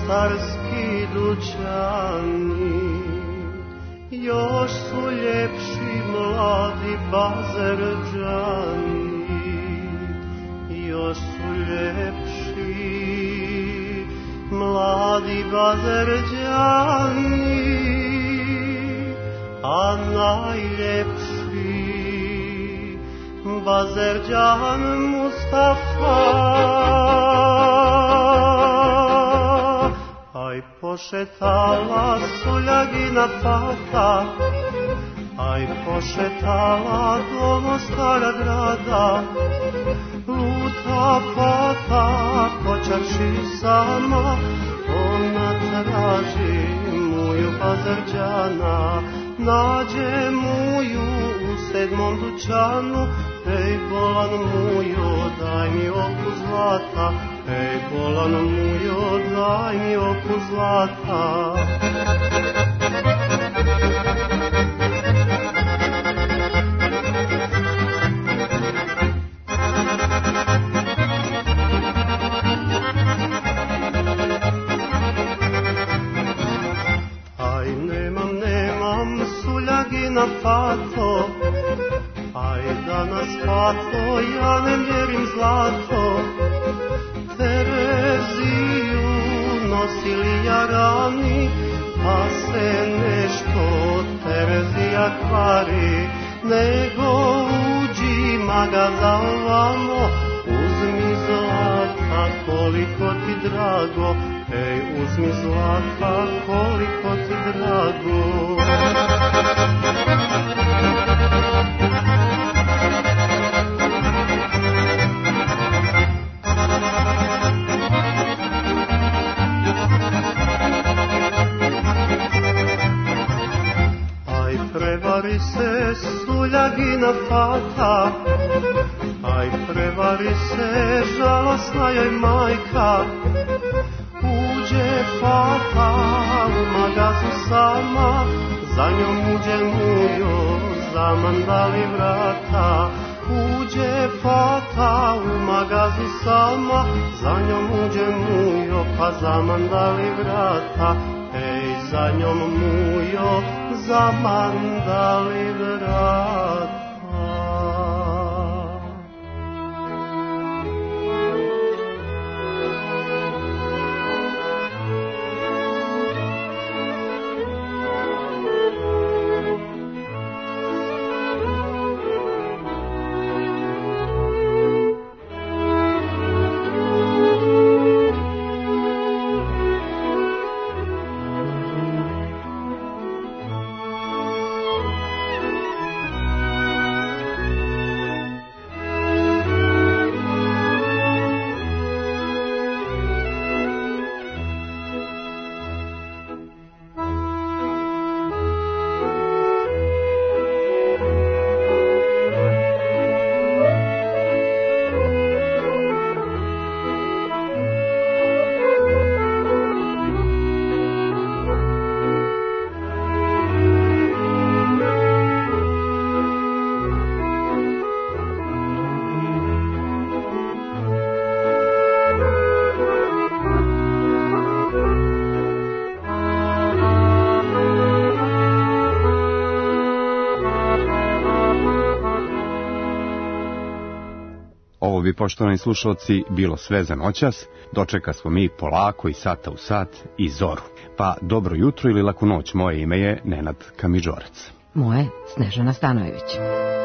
carski dućani, još su ljepši mladi Bazerđani, još su ljepši mladi Bazerđani, a najljepši Bazerđan Mustafa. Aj pošetala Suljagina fata, aj pošetala do Mostara grada, luta fata kočarši sama, ona traži muju Bazerđana, nađe muju u sedmom dućanu. Ej bolan mujo, daj mi oku zlata, ej bolan mujo, daj mi oku zlata. Aj nemam, nemam Suljagina fato, aj danas fato, ja ne mjerim zlato. Tereziju nosili jarani, pa se nešto Terezija kvari. Nego uđi magaza ovamo, uzmi zlata koliko ti drago, ej uzmi zlata koliko ti drago. Prevari se Suljagina fata, aj prevari se žalosna joj majka. Uđe fata u magazu sama, za njom uđe mujo, zamandali vrata. Uđe fata u magazu sama, za njom uđe mujo, pa zamandali vrata. Ej, za njom mujo, zamandali vrata. Ovo bi, poštovani slušalci, bilo sve za noćas. Dočeka smo mi polako i sata u sat i zoru. Pa dobro jutro ili laku noć, moje ime je Nenad Kamidžorac. Moje Snežana Stanojević.